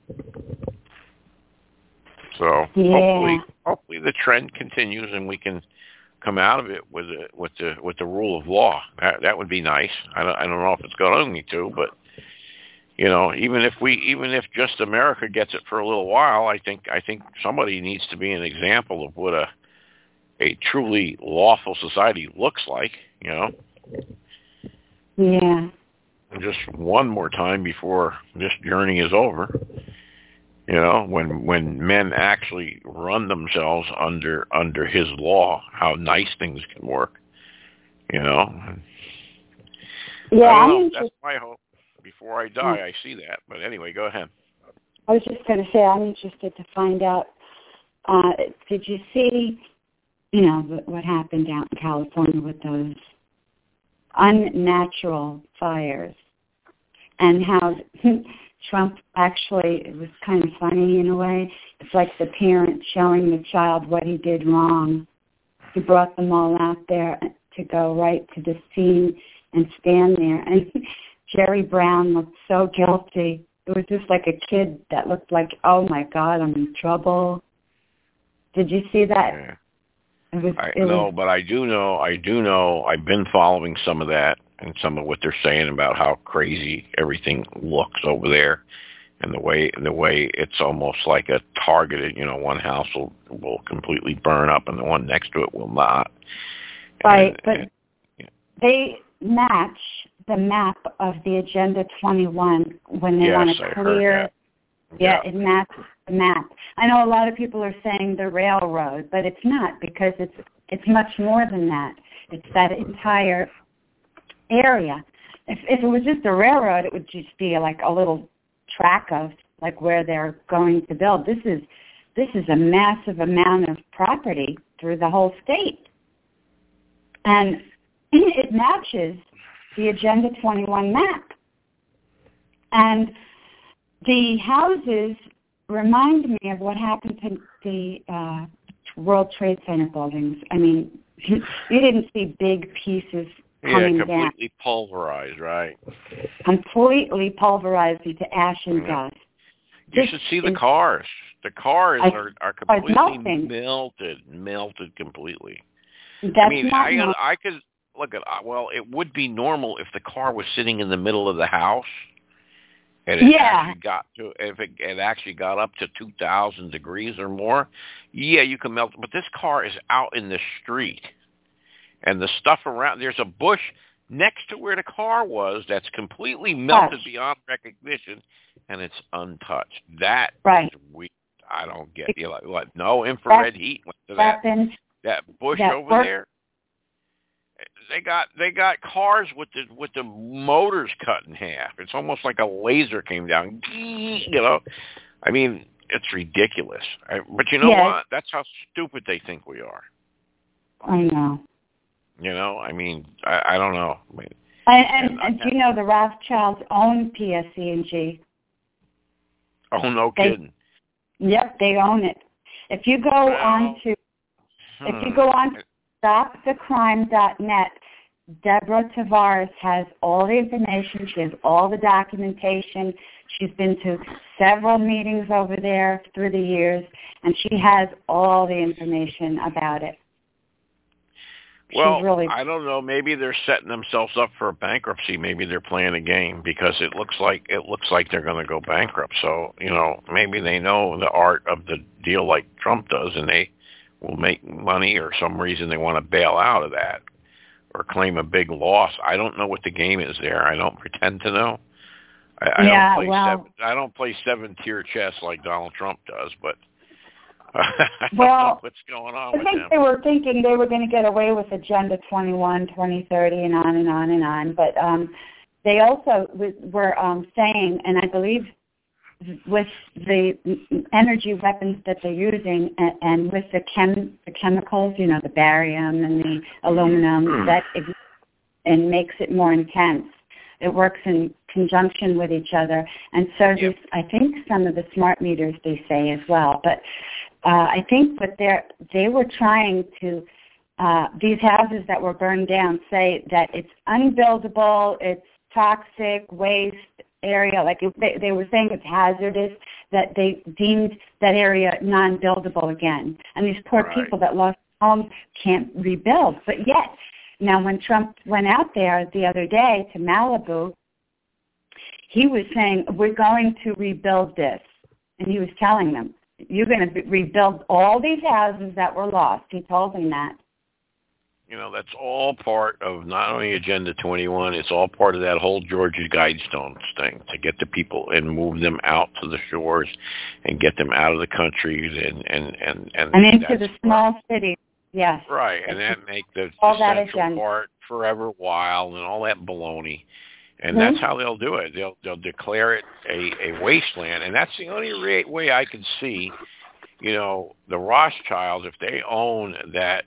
Speaker 4: So hopefully the trend continues and we can come out of it with the rule of law. That would be nice. I don't know if it's going to, but you know, even if just America gets it for a little while, I think somebody needs to be an example of what a truly lawful society looks like, you know.
Speaker 7: Yeah.
Speaker 4: Just one more time before this journey is over, you know, when men actually run themselves under his law, how nice things can work, you know.
Speaker 7: Yeah,
Speaker 4: that's my hope. Before I die, I see that. But anyway, go ahead.
Speaker 7: I was just going to say, I'm interested to find out, did you see, you know, what happened out in California with those unnatural fires, and how Trump actually, it was kind of funny in a way. It's like the parent showing the child what he did wrong. He brought them all out there to go right to the scene and stand there. And Jerry Brown looked so guilty. It was just like a kid that looked like, oh my God, I'm in trouble. Did you see that?
Speaker 4: But I do know. I've been following some of that and some of what they're saying about how crazy everything looks over there, and the way it's almost like a targeted. One house will completely burn up, and the one next to it will not.
Speaker 7: Right, but they match the map of the Agenda 21 when they want to clear. Yeah, it matches the map. I know a lot of people are saying the railroad, but it's not, because it's much more than that. It's that entire area. If it was just a railroad, it would just be like a little track of like where they're going to build. This is a massive amount of property through the whole state, and it matches the Agenda 21 map. And the houses remind me of what happened to the World Trade Center buildings. I mean, you didn't see big pieces coming down.
Speaker 4: Yeah, completely pulverized, right?
Speaker 7: Completely pulverized into ash and dust.
Speaker 4: You should see the cars. The cars are completely melted completely. I could look at. Well, it would be normal if the car was sitting in the middle of the house. And it actually got up to 2,000 degrees or more, you can melt. But this car is out in the street, and the stuff around, there's a bush next to where the car was that's completely melted beyond recognition, and it's untouched. That is weird. I don't get what? No infrared heat went to that bush over there. They got cars with the motors cut in half. It's almost like a laser came down. I mean, it's ridiculous. But you know what? That's how stupid they think we are.
Speaker 7: I know.
Speaker 4: I mean, I don't know.
Speaker 7: And do you know the Rothschilds own PSE&G?
Speaker 4: Oh, no kidding.
Speaker 7: Yep, they own it. If you go on stopthecrime.net, Deborah Tavares has all the information. She has all the documentation. She's been to several meetings over there through the years, and she has all the information about it.
Speaker 4: Well, I don't know. Maybe they're setting themselves up for a bankruptcy. Maybe they're playing a game, because it looks like they're going to go bankrupt. So maybe they know the art of the deal like Trump does, and they will make money, or some reason they want to bail out of that or claim a big loss. I don't know what the game is there. I don't pretend to know. I don't play 7-tier chess like Donald Trump does, but I don't know what's going on with them.
Speaker 7: I think they were thinking they were going to get away with Agenda 21, 2030, and on and on and on. But they also were saying, and I believe with the energy weapons that they're using, and with the chemicals, the barium and the aluminum, and makes it more intense. It works in conjunction with each other, and so I think some of the smart meters they say as well. But I think what they were trying to these houses that were burned down say that it's unbuildable, it's toxic waste area, like they were saying it's hazardous, that they deemed that area non-buildable again. And these poor people that lost homes can't rebuild. But yet, now when Trump went out there the other day to Malibu, he was saying, we're going to rebuild this. And he was telling them, you're going to rebuild all these houses that were lost. He told them that.
Speaker 4: That's all part of not only Agenda 21, it's all part of that whole Georgia Guidestones thing, to get the people and move them out to the shores and get them out of the countries and
Speaker 7: into the small cities. Yes.
Speaker 4: Right, and then make the central part forever wild and all that baloney. And that's how they'll do it. They'll declare it a wasteland, and that's the only way I can see, the Rothschilds, if they own that,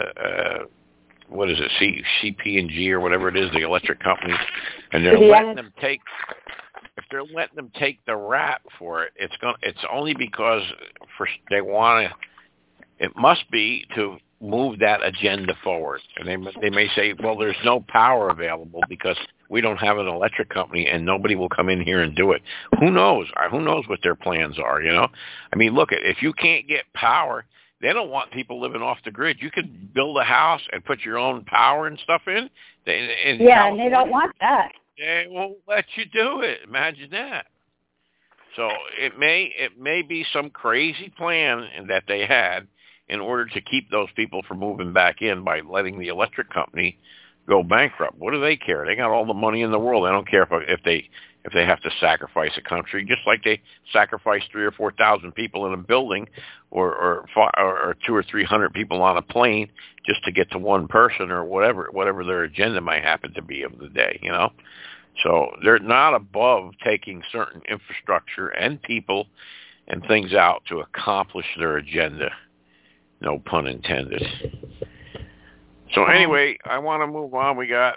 Speaker 4: what is it, CP&G or whatever it is, the electric company, and they're letting them take, if they're letting them take the rap for it, it's only because they want to. It must be to move that agenda forward. And they may say, well, there's no power available because we don't have an electric company and nobody will come in here and do it. Who knows? Who knows what their plans are, I mean, look, if you can't get power, They don't want people living off the grid. You could build a house and put your own power and stuff in.
Speaker 7: And they don't want that.
Speaker 4: They won't let you do it. Imagine that. So it may be some crazy plan that they had in order to keep those people from moving back in by letting the electric company go bankrupt. What do they care? They got all the money in the world. They don't care if they have to sacrifice a country, just like they sacrifice 3,000 or 4,000 people in a building, or 200 or 300 people on a plane just to get to one person, or whatever their agenda might happen to be of the day, you know. So they're not above taking certain infrastructure and people and things out to accomplish their agenda. No pun intended. So anyway, I want to move on. We got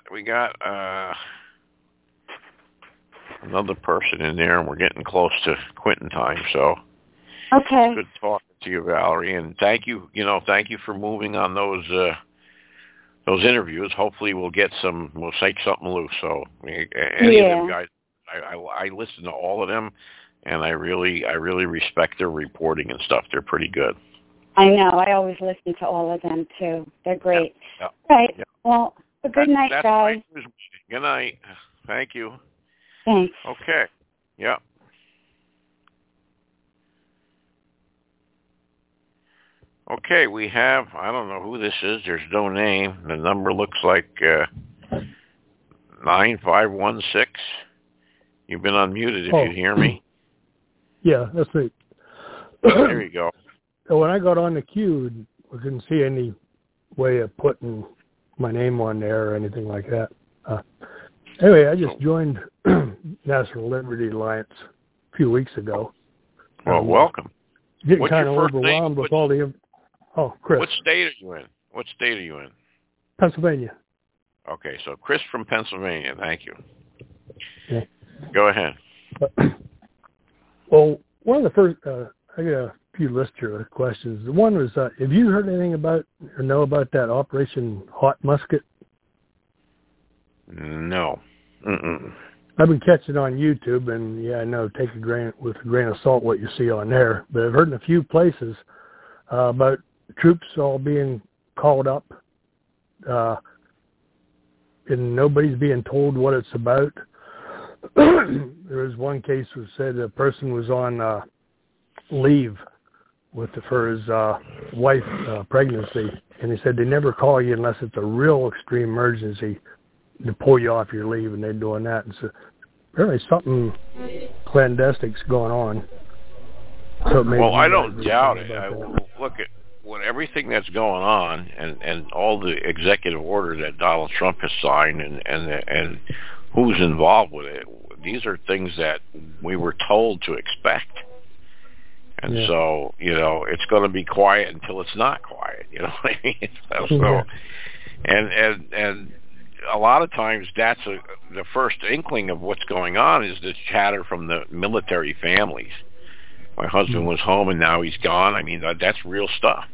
Speaker 4: another person in there, and we're getting close to quitting time. So
Speaker 7: okay.
Speaker 4: Good talking to you, Valerie, and thank you for moving on those interviews. Hopefully we'll shake something loose. So any of them guys, I listen to all of them, and I really respect their reporting and stuff. They're pretty good.
Speaker 7: I know. I always listen to all of them too. They're great.
Speaker 4: Yeah.
Speaker 7: Right.
Speaker 4: Yeah.
Speaker 7: Well, good night, guys.
Speaker 4: Good night. Thank you.
Speaker 7: Thanks.
Speaker 4: Okay. Yeah. Okay, we have, I don't know who this is. There's no name. The number looks like 9516. You've been unmuted if you hear me.
Speaker 8: Yeah, that's me.
Speaker 4: There you go.
Speaker 8: So when I got on the queue, I couldn't see any way of putting my name on there or anything like that. Anyway, I just joined National Liberty Alliance a few weeks ago.
Speaker 4: Well, welcome.
Speaker 8: Getting kind of overwhelmed with all the... Oh, Chris.
Speaker 4: What state are you in?
Speaker 8: Pennsylvania.
Speaker 4: Okay, so Chris from Pennsylvania. Thank you.
Speaker 8: Okay.
Speaker 4: Go ahead.
Speaker 8: Well, one of the first... I got a few lister of questions. The one was, have you heard anything about or know about that Operation Hot Musket?
Speaker 4: No. Mm-mm.
Speaker 8: I've been catching it on YouTube, and I know take with a grain of salt what you see on there. But I've heard in a few places about troops all being called up, and nobody's being told what it's about. There was one case that said a person was on leave for his wife pregnancy, and they said they never call you unless it's a real extreme emergency to pull you off your leave, and they're doing that. And so apparently something clandestine's going on. So
Speaker 4: I don't doubt it. Look at everything that's going on, and all the executive orders that Donald Trump has signed, and who's involved with it. These are things that we were told to expect. And so, it's going to be quiet until it's not quiet. You know what I mean? So, and a lot of times that's the first inkling of what's going on is this chatter from the military families. My husband was home and now he's gone. I mean, that's real stuff,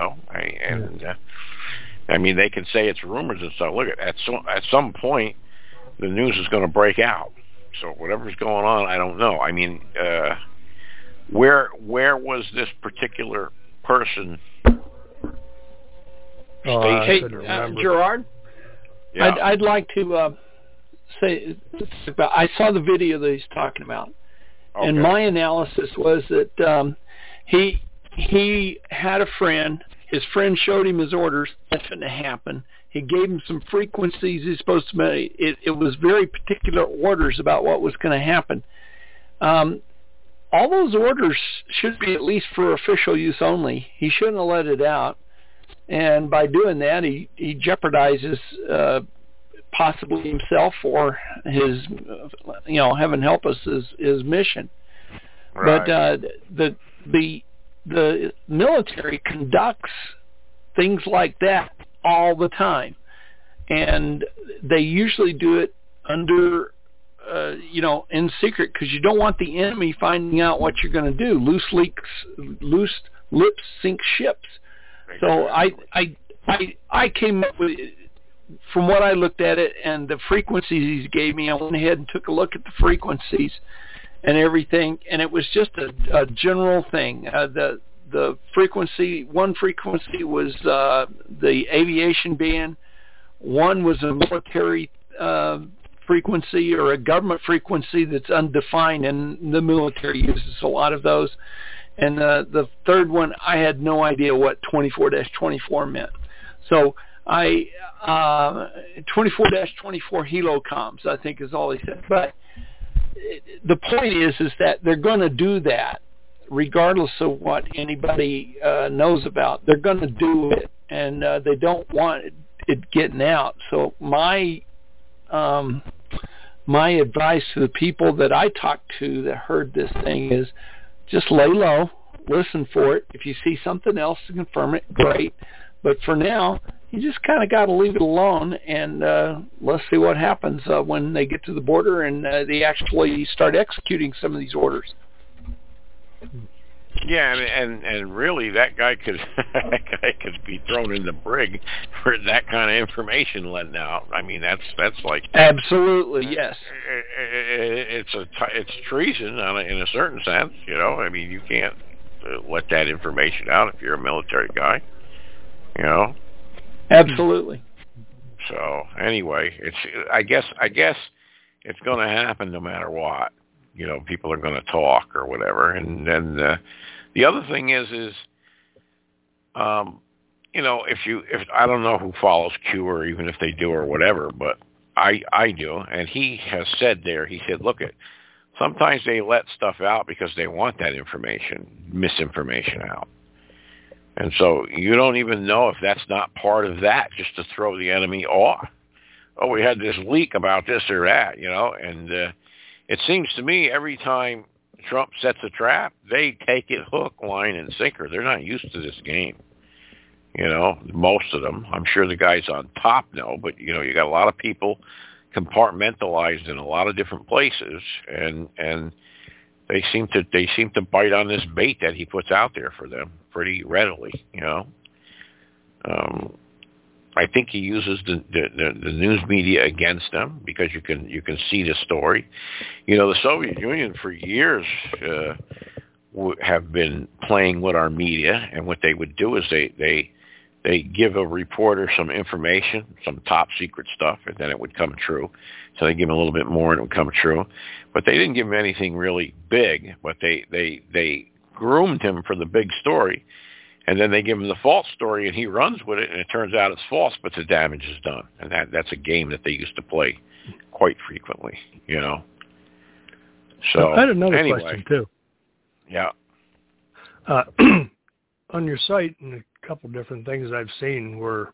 Speaker 4: I mean, they can say it's rumors and stuff. Look, at some point, the news is going to break out. So whatever's going on, I don't know. I mean, where was this particular person stationed?
Speaker 1: Hey, Gerard?
Speaker 4: Yeah.
Speaker 1: I'd like to say, I saw the video that he's talking about. Okay. And my analysis was that he had a friend. His friend showed him his orders. That's going to happen. He gave him some frequencies he's supposed to make. It was very particular orders about what was going to happen. All those orders should be at least for official use only. He shouldn't have let it out. And by doing that, he jeopardizes possibly himself or his, heaven help us, his mission. Right. But the military conducts things like that all the time, and they usually do it under, in secret, because you don't want the enemy finding out what you're going to do. Loose lips sink ships. So I came up with, from what I looked at it and the frequencies he gave me, I went ahead and took a look at the frequencies and everything, and it was just a general thing. The
Speaker 9: the frequency. One frequency was the aviation band. One was a military frequency or a government frequency that's undefined, and the military uses a lot of those. And the third one, I had no idea what 24-24 meant. So I 24-24 helocoms, I think, is all he said. But the point is that they're going to do that regardless of what anybody knows about. They're going to do it, and they don't want it getting out. So my advice to the people that I talked to that heard this thing is just lay low, listen for it. If you see something else to confirm it, great. But for now, you just kind of got to leave it alone, and let's see what happens when they get to the border and they actually start executing some of these orders.
Speaker 4: Yeah, and really, that guy could be thrown in the brig for that kind of information letting out. I mean, that's like
Speaker 9: absolutely yes.
Speaker 4: It's treason in a certain sense. You know, I mean, you can't let that information out if you're a military guy. You know.
Speaker 9: Absolutely.
Speaker 4: So anyway, I guess it's going to happen no matter what. You know, people are going to talk or whatever. And then the other thing is, you know, if I don't know who follows Q or even if they do or whatever, but I do. And he has said there, he said, look, sometimes they let stuff out because they want that misinformation out. And so you don't even know if that's not part of that, just to throw the enemy off. Oh, we had this leak about this or that, you know, and it seems to me every time Trump sets a trap, they take it hook, line, and sinker. They're not used to this game. You know, most of them. I'm sure the guys on top know, but, you know, you got a lot of people compartmentalized in a lot of different places, and they seem to bite on this bait that he puts out there for them pretty readily, you know. I think he uses the news media against them because you can see the story. You know, the Soviet Union for years have been playing with our media, and what they would do is they give a reporter some information, some top secret stuff, and then it would come true. So they give him a little bit more and it would come true. But they didn't give him anything really big, but they groomed him for the big story. And then they give him the false story, and he runs with it, and it turns out it's false, but the damage is done. And that's a game that they used to play quite frequently, you know. So
Speaker 8: I had another question, too.
Speaker 4: Yeah.
Speaker 8: On your site, and a couple different things I've seen where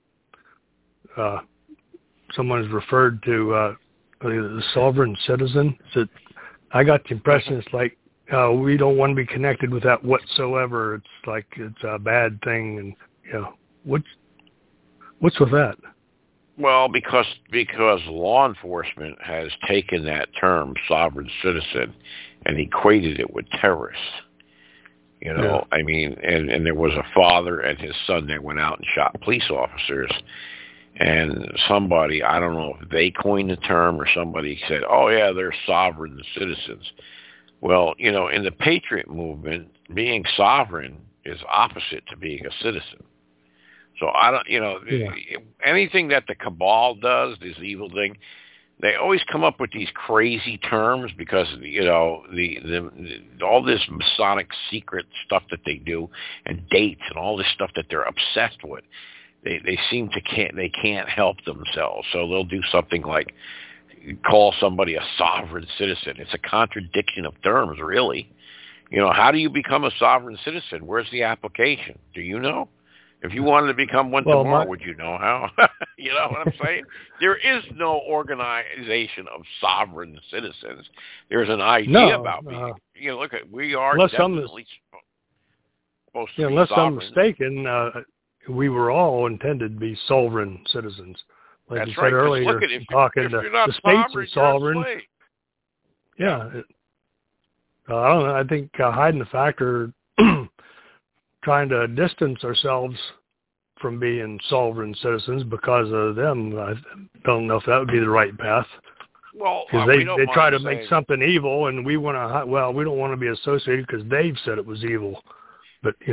Speaker 8: someone's referred to the sovereign citizen. So I got the impression it's like, we don't want to be connected with that whatsoever. It's like it's a bad thing, and you know, what's with that?
Speaker 4: Well, because law enforcement has taken that term sovereign citizen and equated it with terrorists. You know, yeah. I mean, and there was a father and his son that went out and shot police officers, and somebody, I don't know if they coined the term or somebody said, "Oh yeah, they're sovereign citizens." Well, you know, in the Patriot movement, being sovereign is opposite to being a citizen. So I don't, you know, anything that the cabal does, this evil thing, they always come up with these crazy terms because, you know, the all this Masonic secret stuff that they do and dates and all this stuff that they're obsessed with. They seem to can't help themselves. So they'll do something like call somebody a sovereign citizen. It's a contradiction of terms, really. You know, how do you become a sovereign citizen? Where's the application? Do you know? If you wanted to become one tomorrow, would you know how? You know what I'm saying? There is no organization of sovereign citizens. There's an idea about being. You know, look, we are definitely supposed to be
Speaker 8: unless
Speaker 4: sovereign.
Speaker 8: I'm mistaken, we were all intended to be sovereign citizens. Like
Speaker 4: That's
Speaker 8: you
Speaker 4: right.
Speaker 8: said earlier,
Speaker 4: Look at if
Speaker 8: talking
Speaker 4: you're not
Speaker 8: the states are sovereign.
Speaker 4: Yeah.
Speaker 8: I don't know. I think hiding the factor, trying to distance ourselves from being sovereign citizens because of them, I don't know if that would be the right path.
Speaker 4: Well,
Speaker 8: because they try to make something evil, and we want to. Well, we don't want to be associated because they've said it was evil. But you know,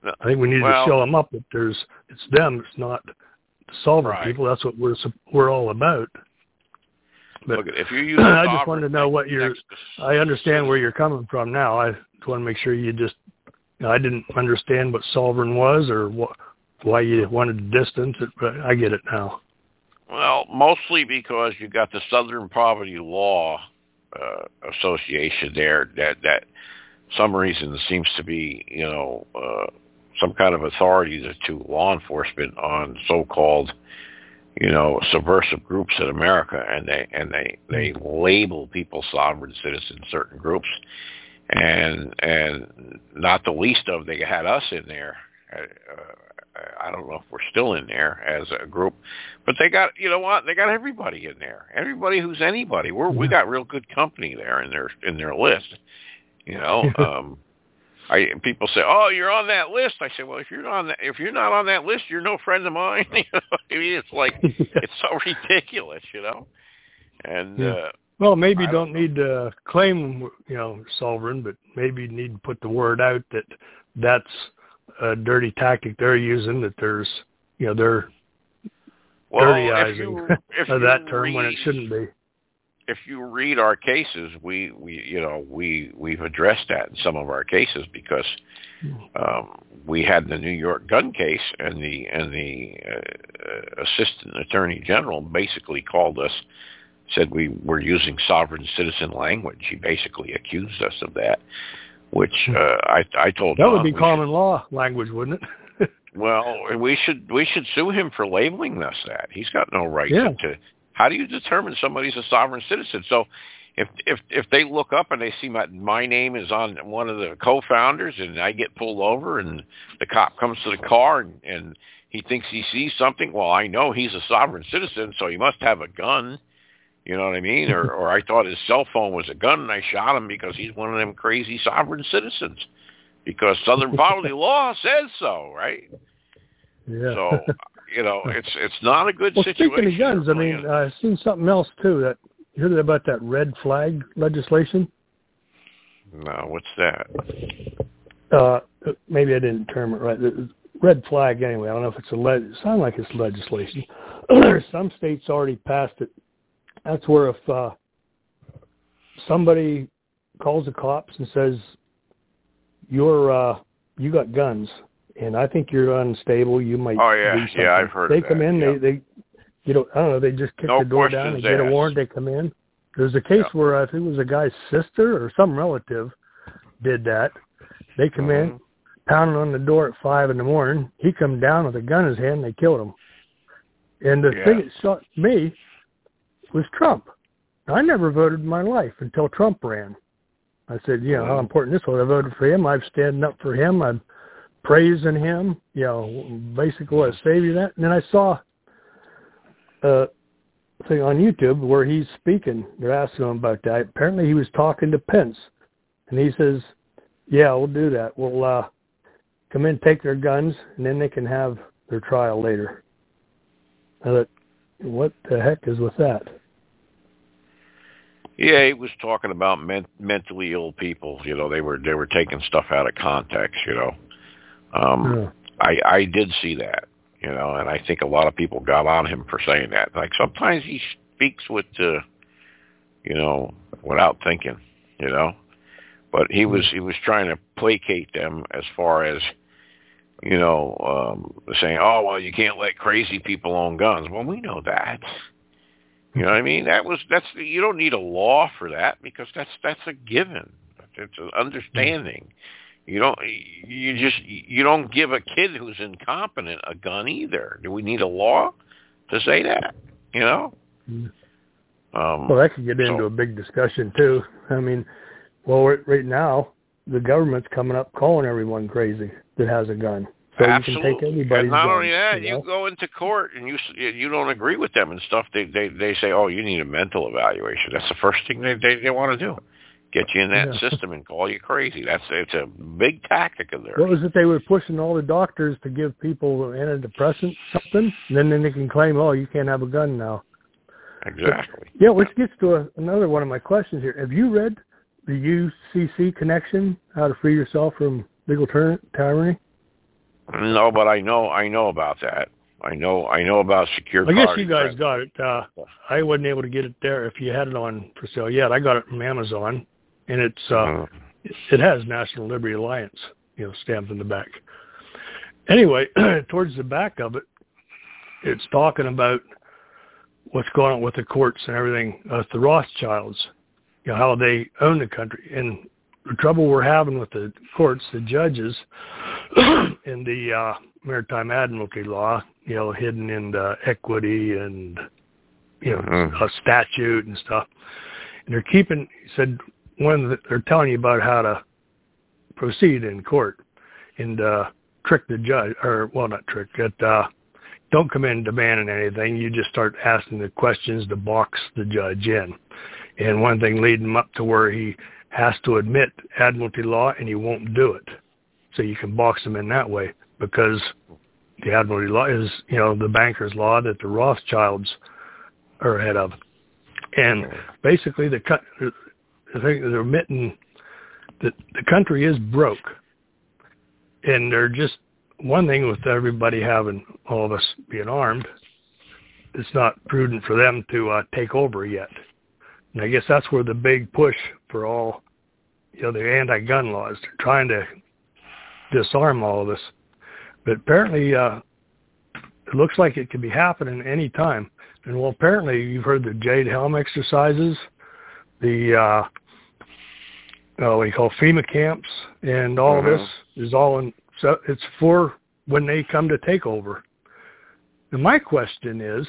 Speaker 8: I think we need to show them up that it's them. It's not the solvent people. That's what we're all about. But
Speaker 4: look, if you use
Speaker 8: I just wanted to know what I understand where you're coming from now. I just want to make sure I didn't understand what sovereign was or why you wanted to distance it, but I get it now.
Speaker 4: Well, mostly because you got the Southern Poverty Law Association there that some reason seems to be, some kind of authority to law enforcement on so-called, subversive groups in America, and they label people sovereign citizens, certain groups, and not the least of they had us in there. I don't know if we're still in there as a group, but they got, they got everybody in there. Everybody who's anybody. We got real good company there in their list. People say, "Oh, you're on that list." I say, "Well, if you're not on that list, you're no friend of mine." It's like it's so ridiculous, And
Speaker 8: well, maybe you don't need to claim, sovereign, but maybe you need to put the word out that that's a dirty tactic they're using. That there's, they're dirtyizing that term when it shouldn't be.
Speaker 4: If you read our cases, we've addressed that in some of our cases because we had the New York gun case, and the assistant attorney general basically called us, said we were using sovereign citizen language. He basically accused us of that, which I told
Speaker 8: that would be common law language, wouldn't it?
Speaker 4: Well, we should sue him for labeling us that. He's got no right to. How do you determine somebody's a sovereign citizen? So if they look up and they see my name is on one of the co-founders and I get pulled over and the cop comes to the car and he thinks he sees something, well, I know he's a sovereign citizen, so he must have a gun. You know what I mean? Or I thought his cell phone was a gun and I shot him because he's one of them crazy sovereign citizens because Southern Poverty Law says so, right?
Speaker 8: Yeah.
Speaker 4: So, it's not a good situation.
Speaker 8: Speaking of guns, I mean, I've seen something else too. You heard about that red flag legislation?
Speaker 4: No, what's that?
Speaker 8: Maybe I didn't term it right. Red flag, anyway. I don't know if it's it sounds like it's legislation. Some states already passed it. That's where if somebody calls the cops and says you got guns, and I think you're unstable, you might.
Speaker 4: Oh yeah, I've heard.
Speaker 8: They come in, they I don't know, they just kick the door down and get a warrant. They come in. There's a case where I think it was a guy's sister or some relative did that. They come in, pounding on the door at 5 a.m. He come down with a gun in his hand. And they killed him. And the thing that shocked me was Trump. I never voted in my life until Trump ran. I said, how important this was. I voted for him. I'm standing up for him. I'm praising him, basically what a savior that. And then I saw a thing on YouTube where he's speaking. They're asking him about that. Apparently he was talking to Pence. And he says, yeah, we'll do that. We'll come in, take their guns, and then they can have their trial later. I thought, what the heck is with that?
Speaker 4: Yeah, he was talking about mentally ill people. They were taking stuff out of context, I did see that, and I think a lot of people got on him for saying that. Like sometimes he speaks with, without thinking, but he was trying to placate them as far as, saying, oh, well, you can't let crazy people own guns. Well, we know that. You know what I mean? That's you don't need a law for that because that's a given. It's an understanding. You don't give a kid who's incompetent a gun either. Do we need a law to say that?
Speaker 8: Well, that could get into a big discussion too. I mean, right now the government's coming up calling everyone crazy that has a gun. So
Speaker 4: absolutely.
Speaker 8: You can take anybody's
Speaker 4: and not
Speaker 8: gun,
Speaker 4: only that, you go into court and you don't agree with them and stuff. They say, oh, you need a mental evaluation. That's the first thing they want to do. Get you in that system and call you crazy. It's a big tactic of theirs.
Speaker 8: What was it? They were pushing all the doctors to give people antidepressants, something, and then they can claim, oh, you can't have a gun now.
Speaker 4: Exactly.
Speaker 8: But, which gets to another one of my questions here. Have you read the UCC Connection, How to Free Yourself from Legal Tyranny?
Speaker 4: No, but I know about that. I know about secure.
Speaker 8: I guess you guys got it. I wasn't able to get it there if you had it on for sale yet. I got it from Amazon, and it's it has National Liberty Alliance, stamped in the back. Anyway, towards the back of it, it's talking about what's going on with the courts and everything. The Rothschilds, how they own the country, and the trouble we're having with the courts, the judges, in the Maritime Admiralty law, hidden in the equity and, a statute and stuff. And they're keeping, he said, they're telling you about how to proceed in court and trick the judge, or, well, not trick, don't come in demanding anything. You just start asking the questions to box the judge in. And one thing leading him up to where he has to admit Admiralty law, and he won't do it. So you can box him in that way, because the Admiralty law is, the banker's law that the Rothschilds are ahead of. And basically the thing they're admitting that the country is broke. And they're just, one thing with everybody having, all of us being armed, it's not prudent for them to take over yet. And I guess that's where the big push for all, the anti-gun laws. They're trying to disarm all of this. But apparently, it looks like it could be happening any time. And well, apparently you've heard the Jade Helm exercises, the what you call FEMA camps, and all of this is all in. So it's for when they come to take over. And my question is,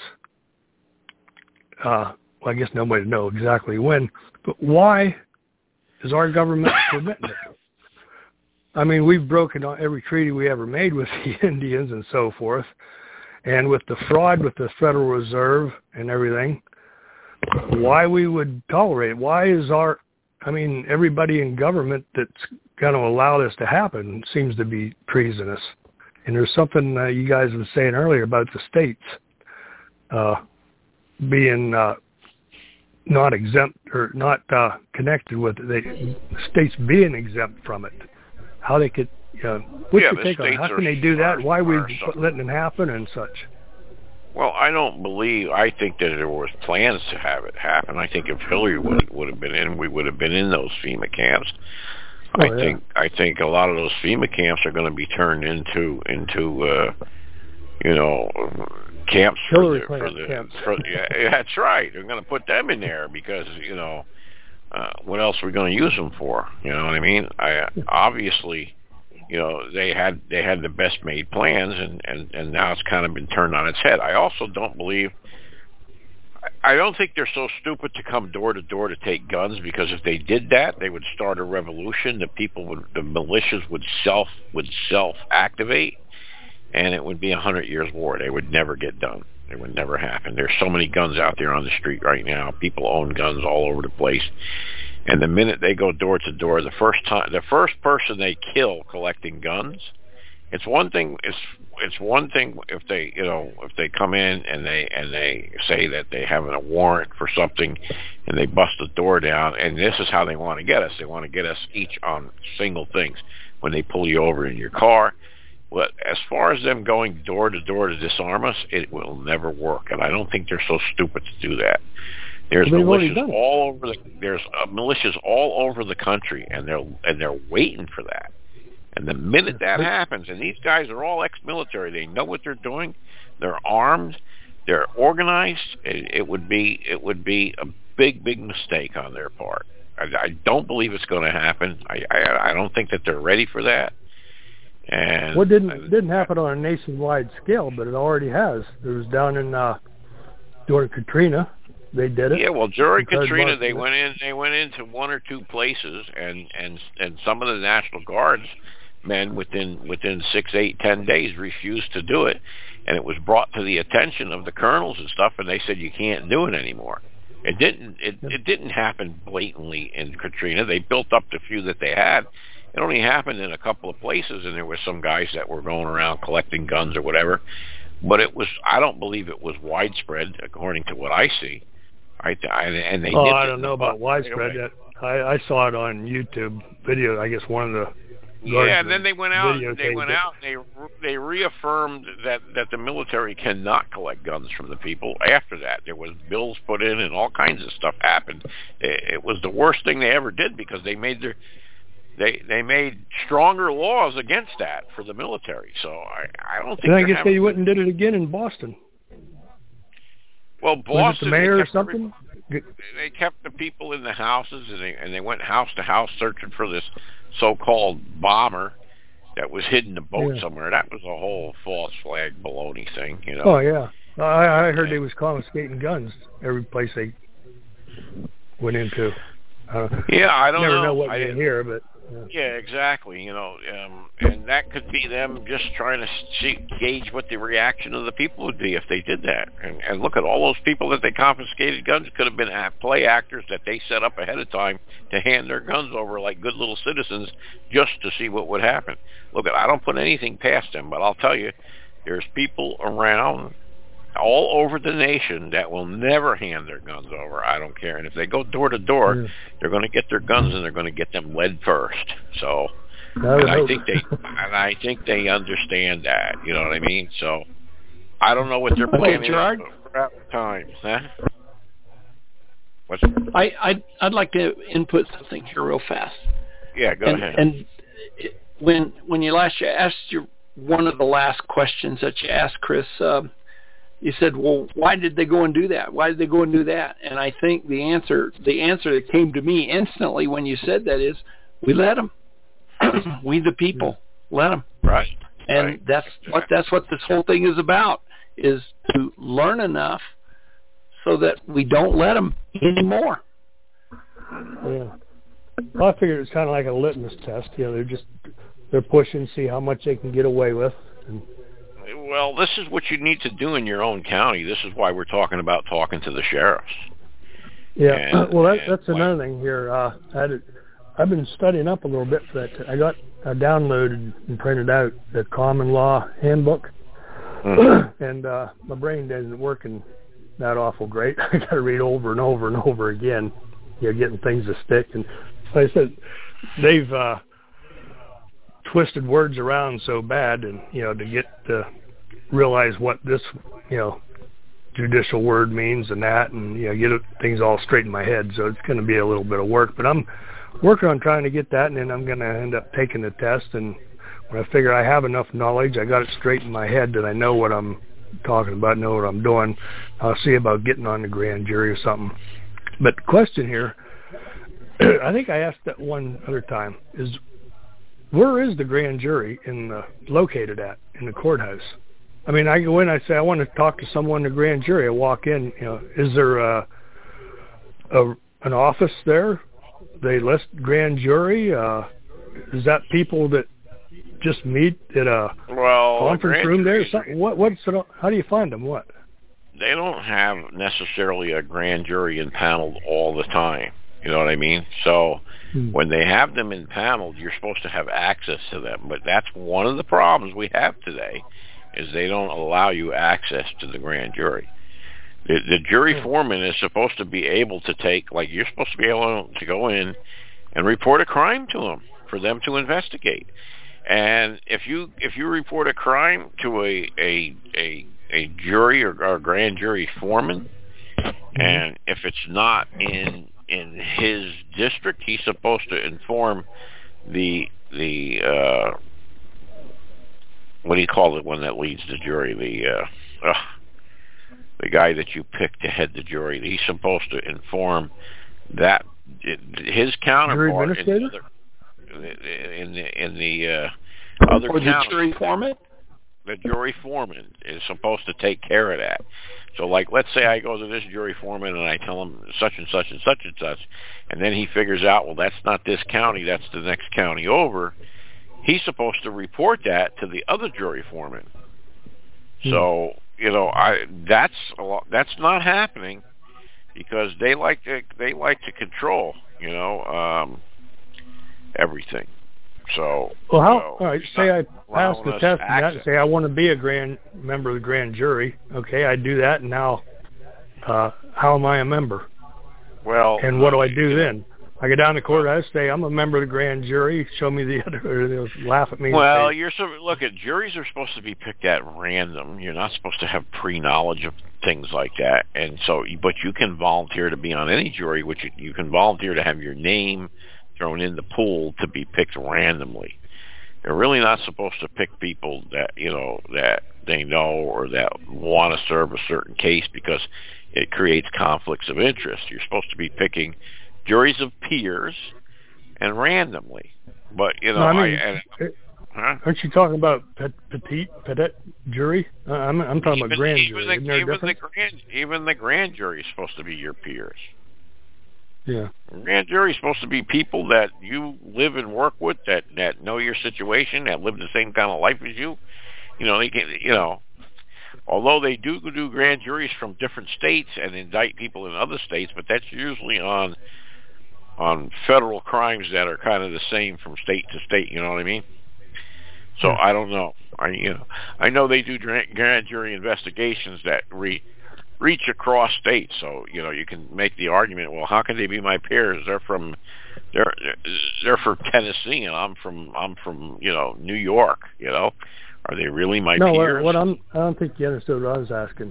Speaker 8: well, I guess nobody knows exactly when, but why is our government permitting it? I mean, we've broken every treaty we ever made with the Indians and so forth. And with the fraud with the Federal Reserve and everything, why we would tolerate it? Why is everybody in government that's going to allow this to happen seems to be treasonous. And there's something you guys were saying earlier about the states being not exempt or not connected with it. The states being exempt from it. How they could, what's your take on it? How can they do that? Why are we letting it happen and such?
Speaker 4: Well, I think that there was plans to have it happen. I think if Hillary would have been in, we would have been in those FEMA camps. I think a lot of those FEMA camps are going to be turned into camps yeah, that's right. They're going to put them in there because what else are we going to use them for? You know what I mean? Obviously, they had the best made plans, and now it's kind of been turned on its head. I also don't think they're so stupid to come door to door to take guns, because if they did that, they would start a revolution. The militias would self activate, and it would be 100 years war. They would never get done. It would never happen. There's so many guns out there on the street right now. People own guns all over the place. And the minute they go door to door, the first person they kill collecting guns, it's one thing if they come in and they say that they have a warrant for something and they bust the door down, and this is how they want to get us. They want to get us each on single things when they pull you over in your car. Well, as far as them going door to door to disarm us, it will never work, and I don't think they're so stupid to do that. There's militias all over the country, and they're waiting for that. And the minute that happens, and these guys are all ex-military, they know what they're doing, they're armed, they're organized. It would be a big mistake on their part. I don't believe it's going to happen. I don't think that they're ready for that. And
Speaker 8: well, it didn't happen on a nationwide scale, but it already has. It was down during Katrina. They did it.
Speaker 4: Yeah, well, during Katrina, they went into one or two places, and some of the National Guards men within 6, 8, 10 days refused to do it, and it was brought to the attention of the colonels and stuff, and they said you can't do it anymore. It didn't happen blatantly in Katrina. They built up the few that they had. It only happened in a couple of places, and there were some guys that were going around collecting guns or whatever. But I don't believe it was widespread, according to what I see. I
Speaker 8: don't know about widespread yet. I saw it on YouTube video. I guess one of the
Speaker 4: Yeah, and then they went out. They reaffirmed that the military cannot collect guns from the people. After that, there was bills put in, and all kinds of stuff happened. It was the worst thing they ever did because they made they made stronger laws against that for the military. So I don't think.
Speaker 8: And I guess they went and did it again in Boston.
Speaker 4: Well, Boston,
Speaker 8: was it the mayor or something?
Speaker 4: They kept the people in the houses, and they went house to house searching for this so-called bomber that was hidden in a boat somewhere. That was a whole false flag baloney thing, you know.
Speaker 8: Oh yeah, I heard they was confiscating guns every place they went into.
Speaker 4: I don't
Speaker 8: never know what you hear, but.
Speaker 4: Yeah, exactly. You know, and that could be them just trying to gauge what the reaction of the people would be if they did that. And look at all those people that they confiscated guns could have been play actors that they set up ahead of time to hand their guns over like good little citizens just to see what would happen. Look, I don't put anything past them, but I'll tell you, there's people around all over the nation that will never hand their guns over. I don't care. And if they go door to door, they're going to get their guns and they're going to get them lead first. So, I think they understand that. You know what I mean? So, I don't know what they're planning
Speaker 9: Gerard?
Speaker 4: for time. Huh?
Speaker 9: I'd like to input something here real fast.
Speaker 4: Yeah, go ahead.
Speaker 9: And when you asked one of the last questions that you asked, Chris. You said, well, why did they go and do that? Why did they go and do that? And I think the answer that came to me instantly when you said that is, we let them. We the people let them.
Speaker 4: Right.
Speaker 9: And that's what this whole thing is about, is to learn enough so that we don't let them anymore.
Speaker 8: Yeah. Well, I figured it's kind of like a litmus test. You know, they're pushing, see how much they can get away with.
Speaker 4: Well, this is what you need to do in your own county. This is why we're talking about talking to the sheriffs.
Speaker 8: Yeah, that's another thing here. I've been studying up a little bit for that. I downloaded and printed out the common law handbook, and my brain isn't working that awful great. I got to read over and over and over again, getting things to stick. And like I said, they've twisted words around so bad, and to get to realize what this judicial word means and that, and get things all straight in my head. So it's going to be a little bit of work, but I'm working on trying to get that, and then I'm going to end up taking the test. And when I figure I have enough knowledge, I got it straight in my head that I know what I'm talking about, know what I'm doing, I'll see about getting on the grand jury or something. But the question here, I think I asked that one other time, is where is the grand jury located at in the courthouse? I mean, I go in, I say, I want to talk to someone in the grand jury. I walk in, is there an office there? They list grand jury? Is that people that just meet at a conference room there? How do you find them? What?
Speaker 4: They don't have necessarily a grand jury impaneled all the time. You know what I mean? So when they have them impaneled, you're supposed to have access to them. But that's one of the problems we have today, is they don't allow you access to the grand jury. The jury foreman is supposed to be able to you're supposed to be able to go in and report a crime to them for them to investigate. And if you report a crime to a jury or a grand jury foreman, and if it's not in his district, he's supposed to inform the what do you call it when that leads the jury? The guy that you pick to head the jury. He's supposed to inform that his counterpart in the other
Speaker 9: or the jury foreman.
Speaker 4: The jury foreman is supposed to take care of that. So, let's say I go to this jury foreman and I tell him such and such and such and such, and then he figures out, well, that's not this county, that's the next county over. He's supposed to report that to the other jury foreman. So, that's not happening because they like to control, everything. So,
Speaker 8: all right. Say I pass the test and say I want to be a member of the grand jury. Okay, I do that, and now how am I a member?
Speaker 4: Well,
Speaker 8: and what do I do then? I go down to court, I say, I'm a member of the grand jury. Show me the other, or they'll laugh at me.
Speaker 4: Well, look at juries are supposed to be picked at random. You're not supposed to have pre-knowledge of things like that. And so, but you can volunteer to be on any jury, which you can volunteer to have your name thrown in the pool to be picked randomly. They're really not supposed to pick people that, that they know or that want to serve a certain case because it creates conflicts of interest. You're supposed to be picking juries of peers and randomly. But,
Speaker 8: aren't you talking about petit jury? I'm talking about grand jury.
Speaker 4: Even the grand jury is supposed to be your peers.
Speaker 8: Yeah.
Speaker 4: Grand jury is supposed to be people that you live and work with, that know your situation, that live the same kind of life as you. They can, although they do grand juries from different states and indict people in other states, but that's usually on federal crimes that are kind of the same from state to state. You know what I mean? So I don't know. I know they do grand jury investigations that reach across states. So you can make the argument. Well, how can they be my peers? They're from Tennessee, and I'm from New York. Are they really my peers?
Speaker 8: No, I don't think you understood what I was asking.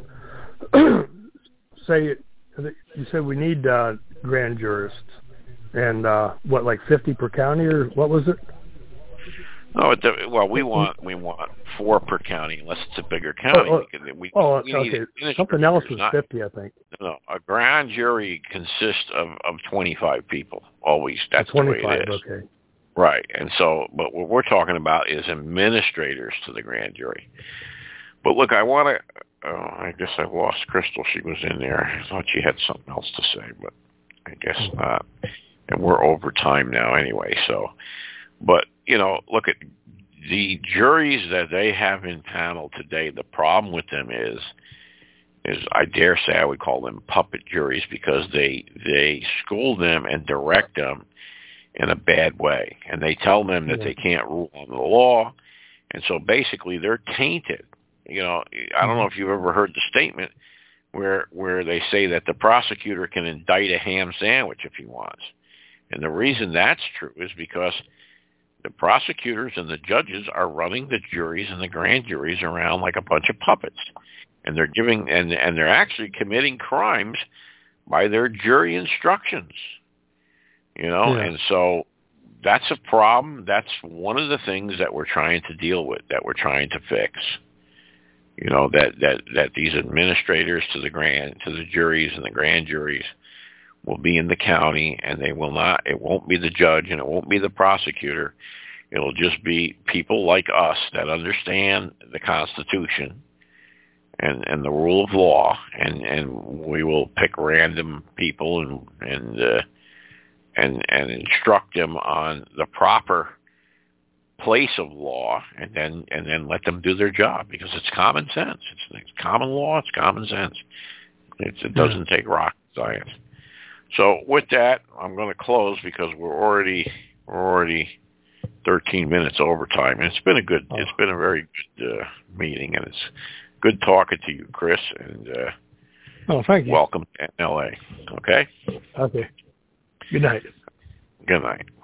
Speaker 8: Say you said we need grand jurists, and like 50 per county, or what was it?
Speaker 4: No, we want 4 per county, unless it's a bigger county.
Speaker 8: Okay. Something else was 50, I think.
Speaker 4: No, a grand jury consists of 25 people. Always, that's
Speaker 8: 25,
Speaker 4: the way it is.
Speaker 8: Okay.
Speaker 4: Right, and so, but what we're talking about is administrators to the grand jury. But look, I guess I lost Crystal. She was in there. I thought she had something else to say, but I guess not. And we're over time now anyway, so. But, look at the juries that they have in panel today. The problem with them is I dare say I would call them puppet juries, because they school them and direct them in a bad way. And they tell them that they can't rule on the law. And so basically they're tainted. I don't know if you've ever heard the statement where they say that the prosecutor can indict a ham sandwich if he wants. And the reason that's true is because the prosecutors and the judges are running the juries and the grand juries around like a bunch of puppets. And they're and they're actually committing crimes by their jury instructions. And so that's a problem. That's one of the things that we're trying to deal with, that we're trying to fix. That these administrators to the juries and the grand juries will be in the county, and it won't be the judge, and it won't be the prosecutor. It'll just be people like us that understand the Constitution and the rule of law, and we will pick random people and instruct them on the proper place of law, and then let them do their job, because it's common sense. It's common law. It's common sense. It doesn't take rocket science. So with that, I'm going to close, because we're already 13 minutes overtime, and it's been a very good meeting, and it's good talking to you, Chris. And
Speaker 8: thank you.
Speaker 4: Welcome to LA. Okay.
Speaker 8: Okay. Good night.
Speaker 4: Good night.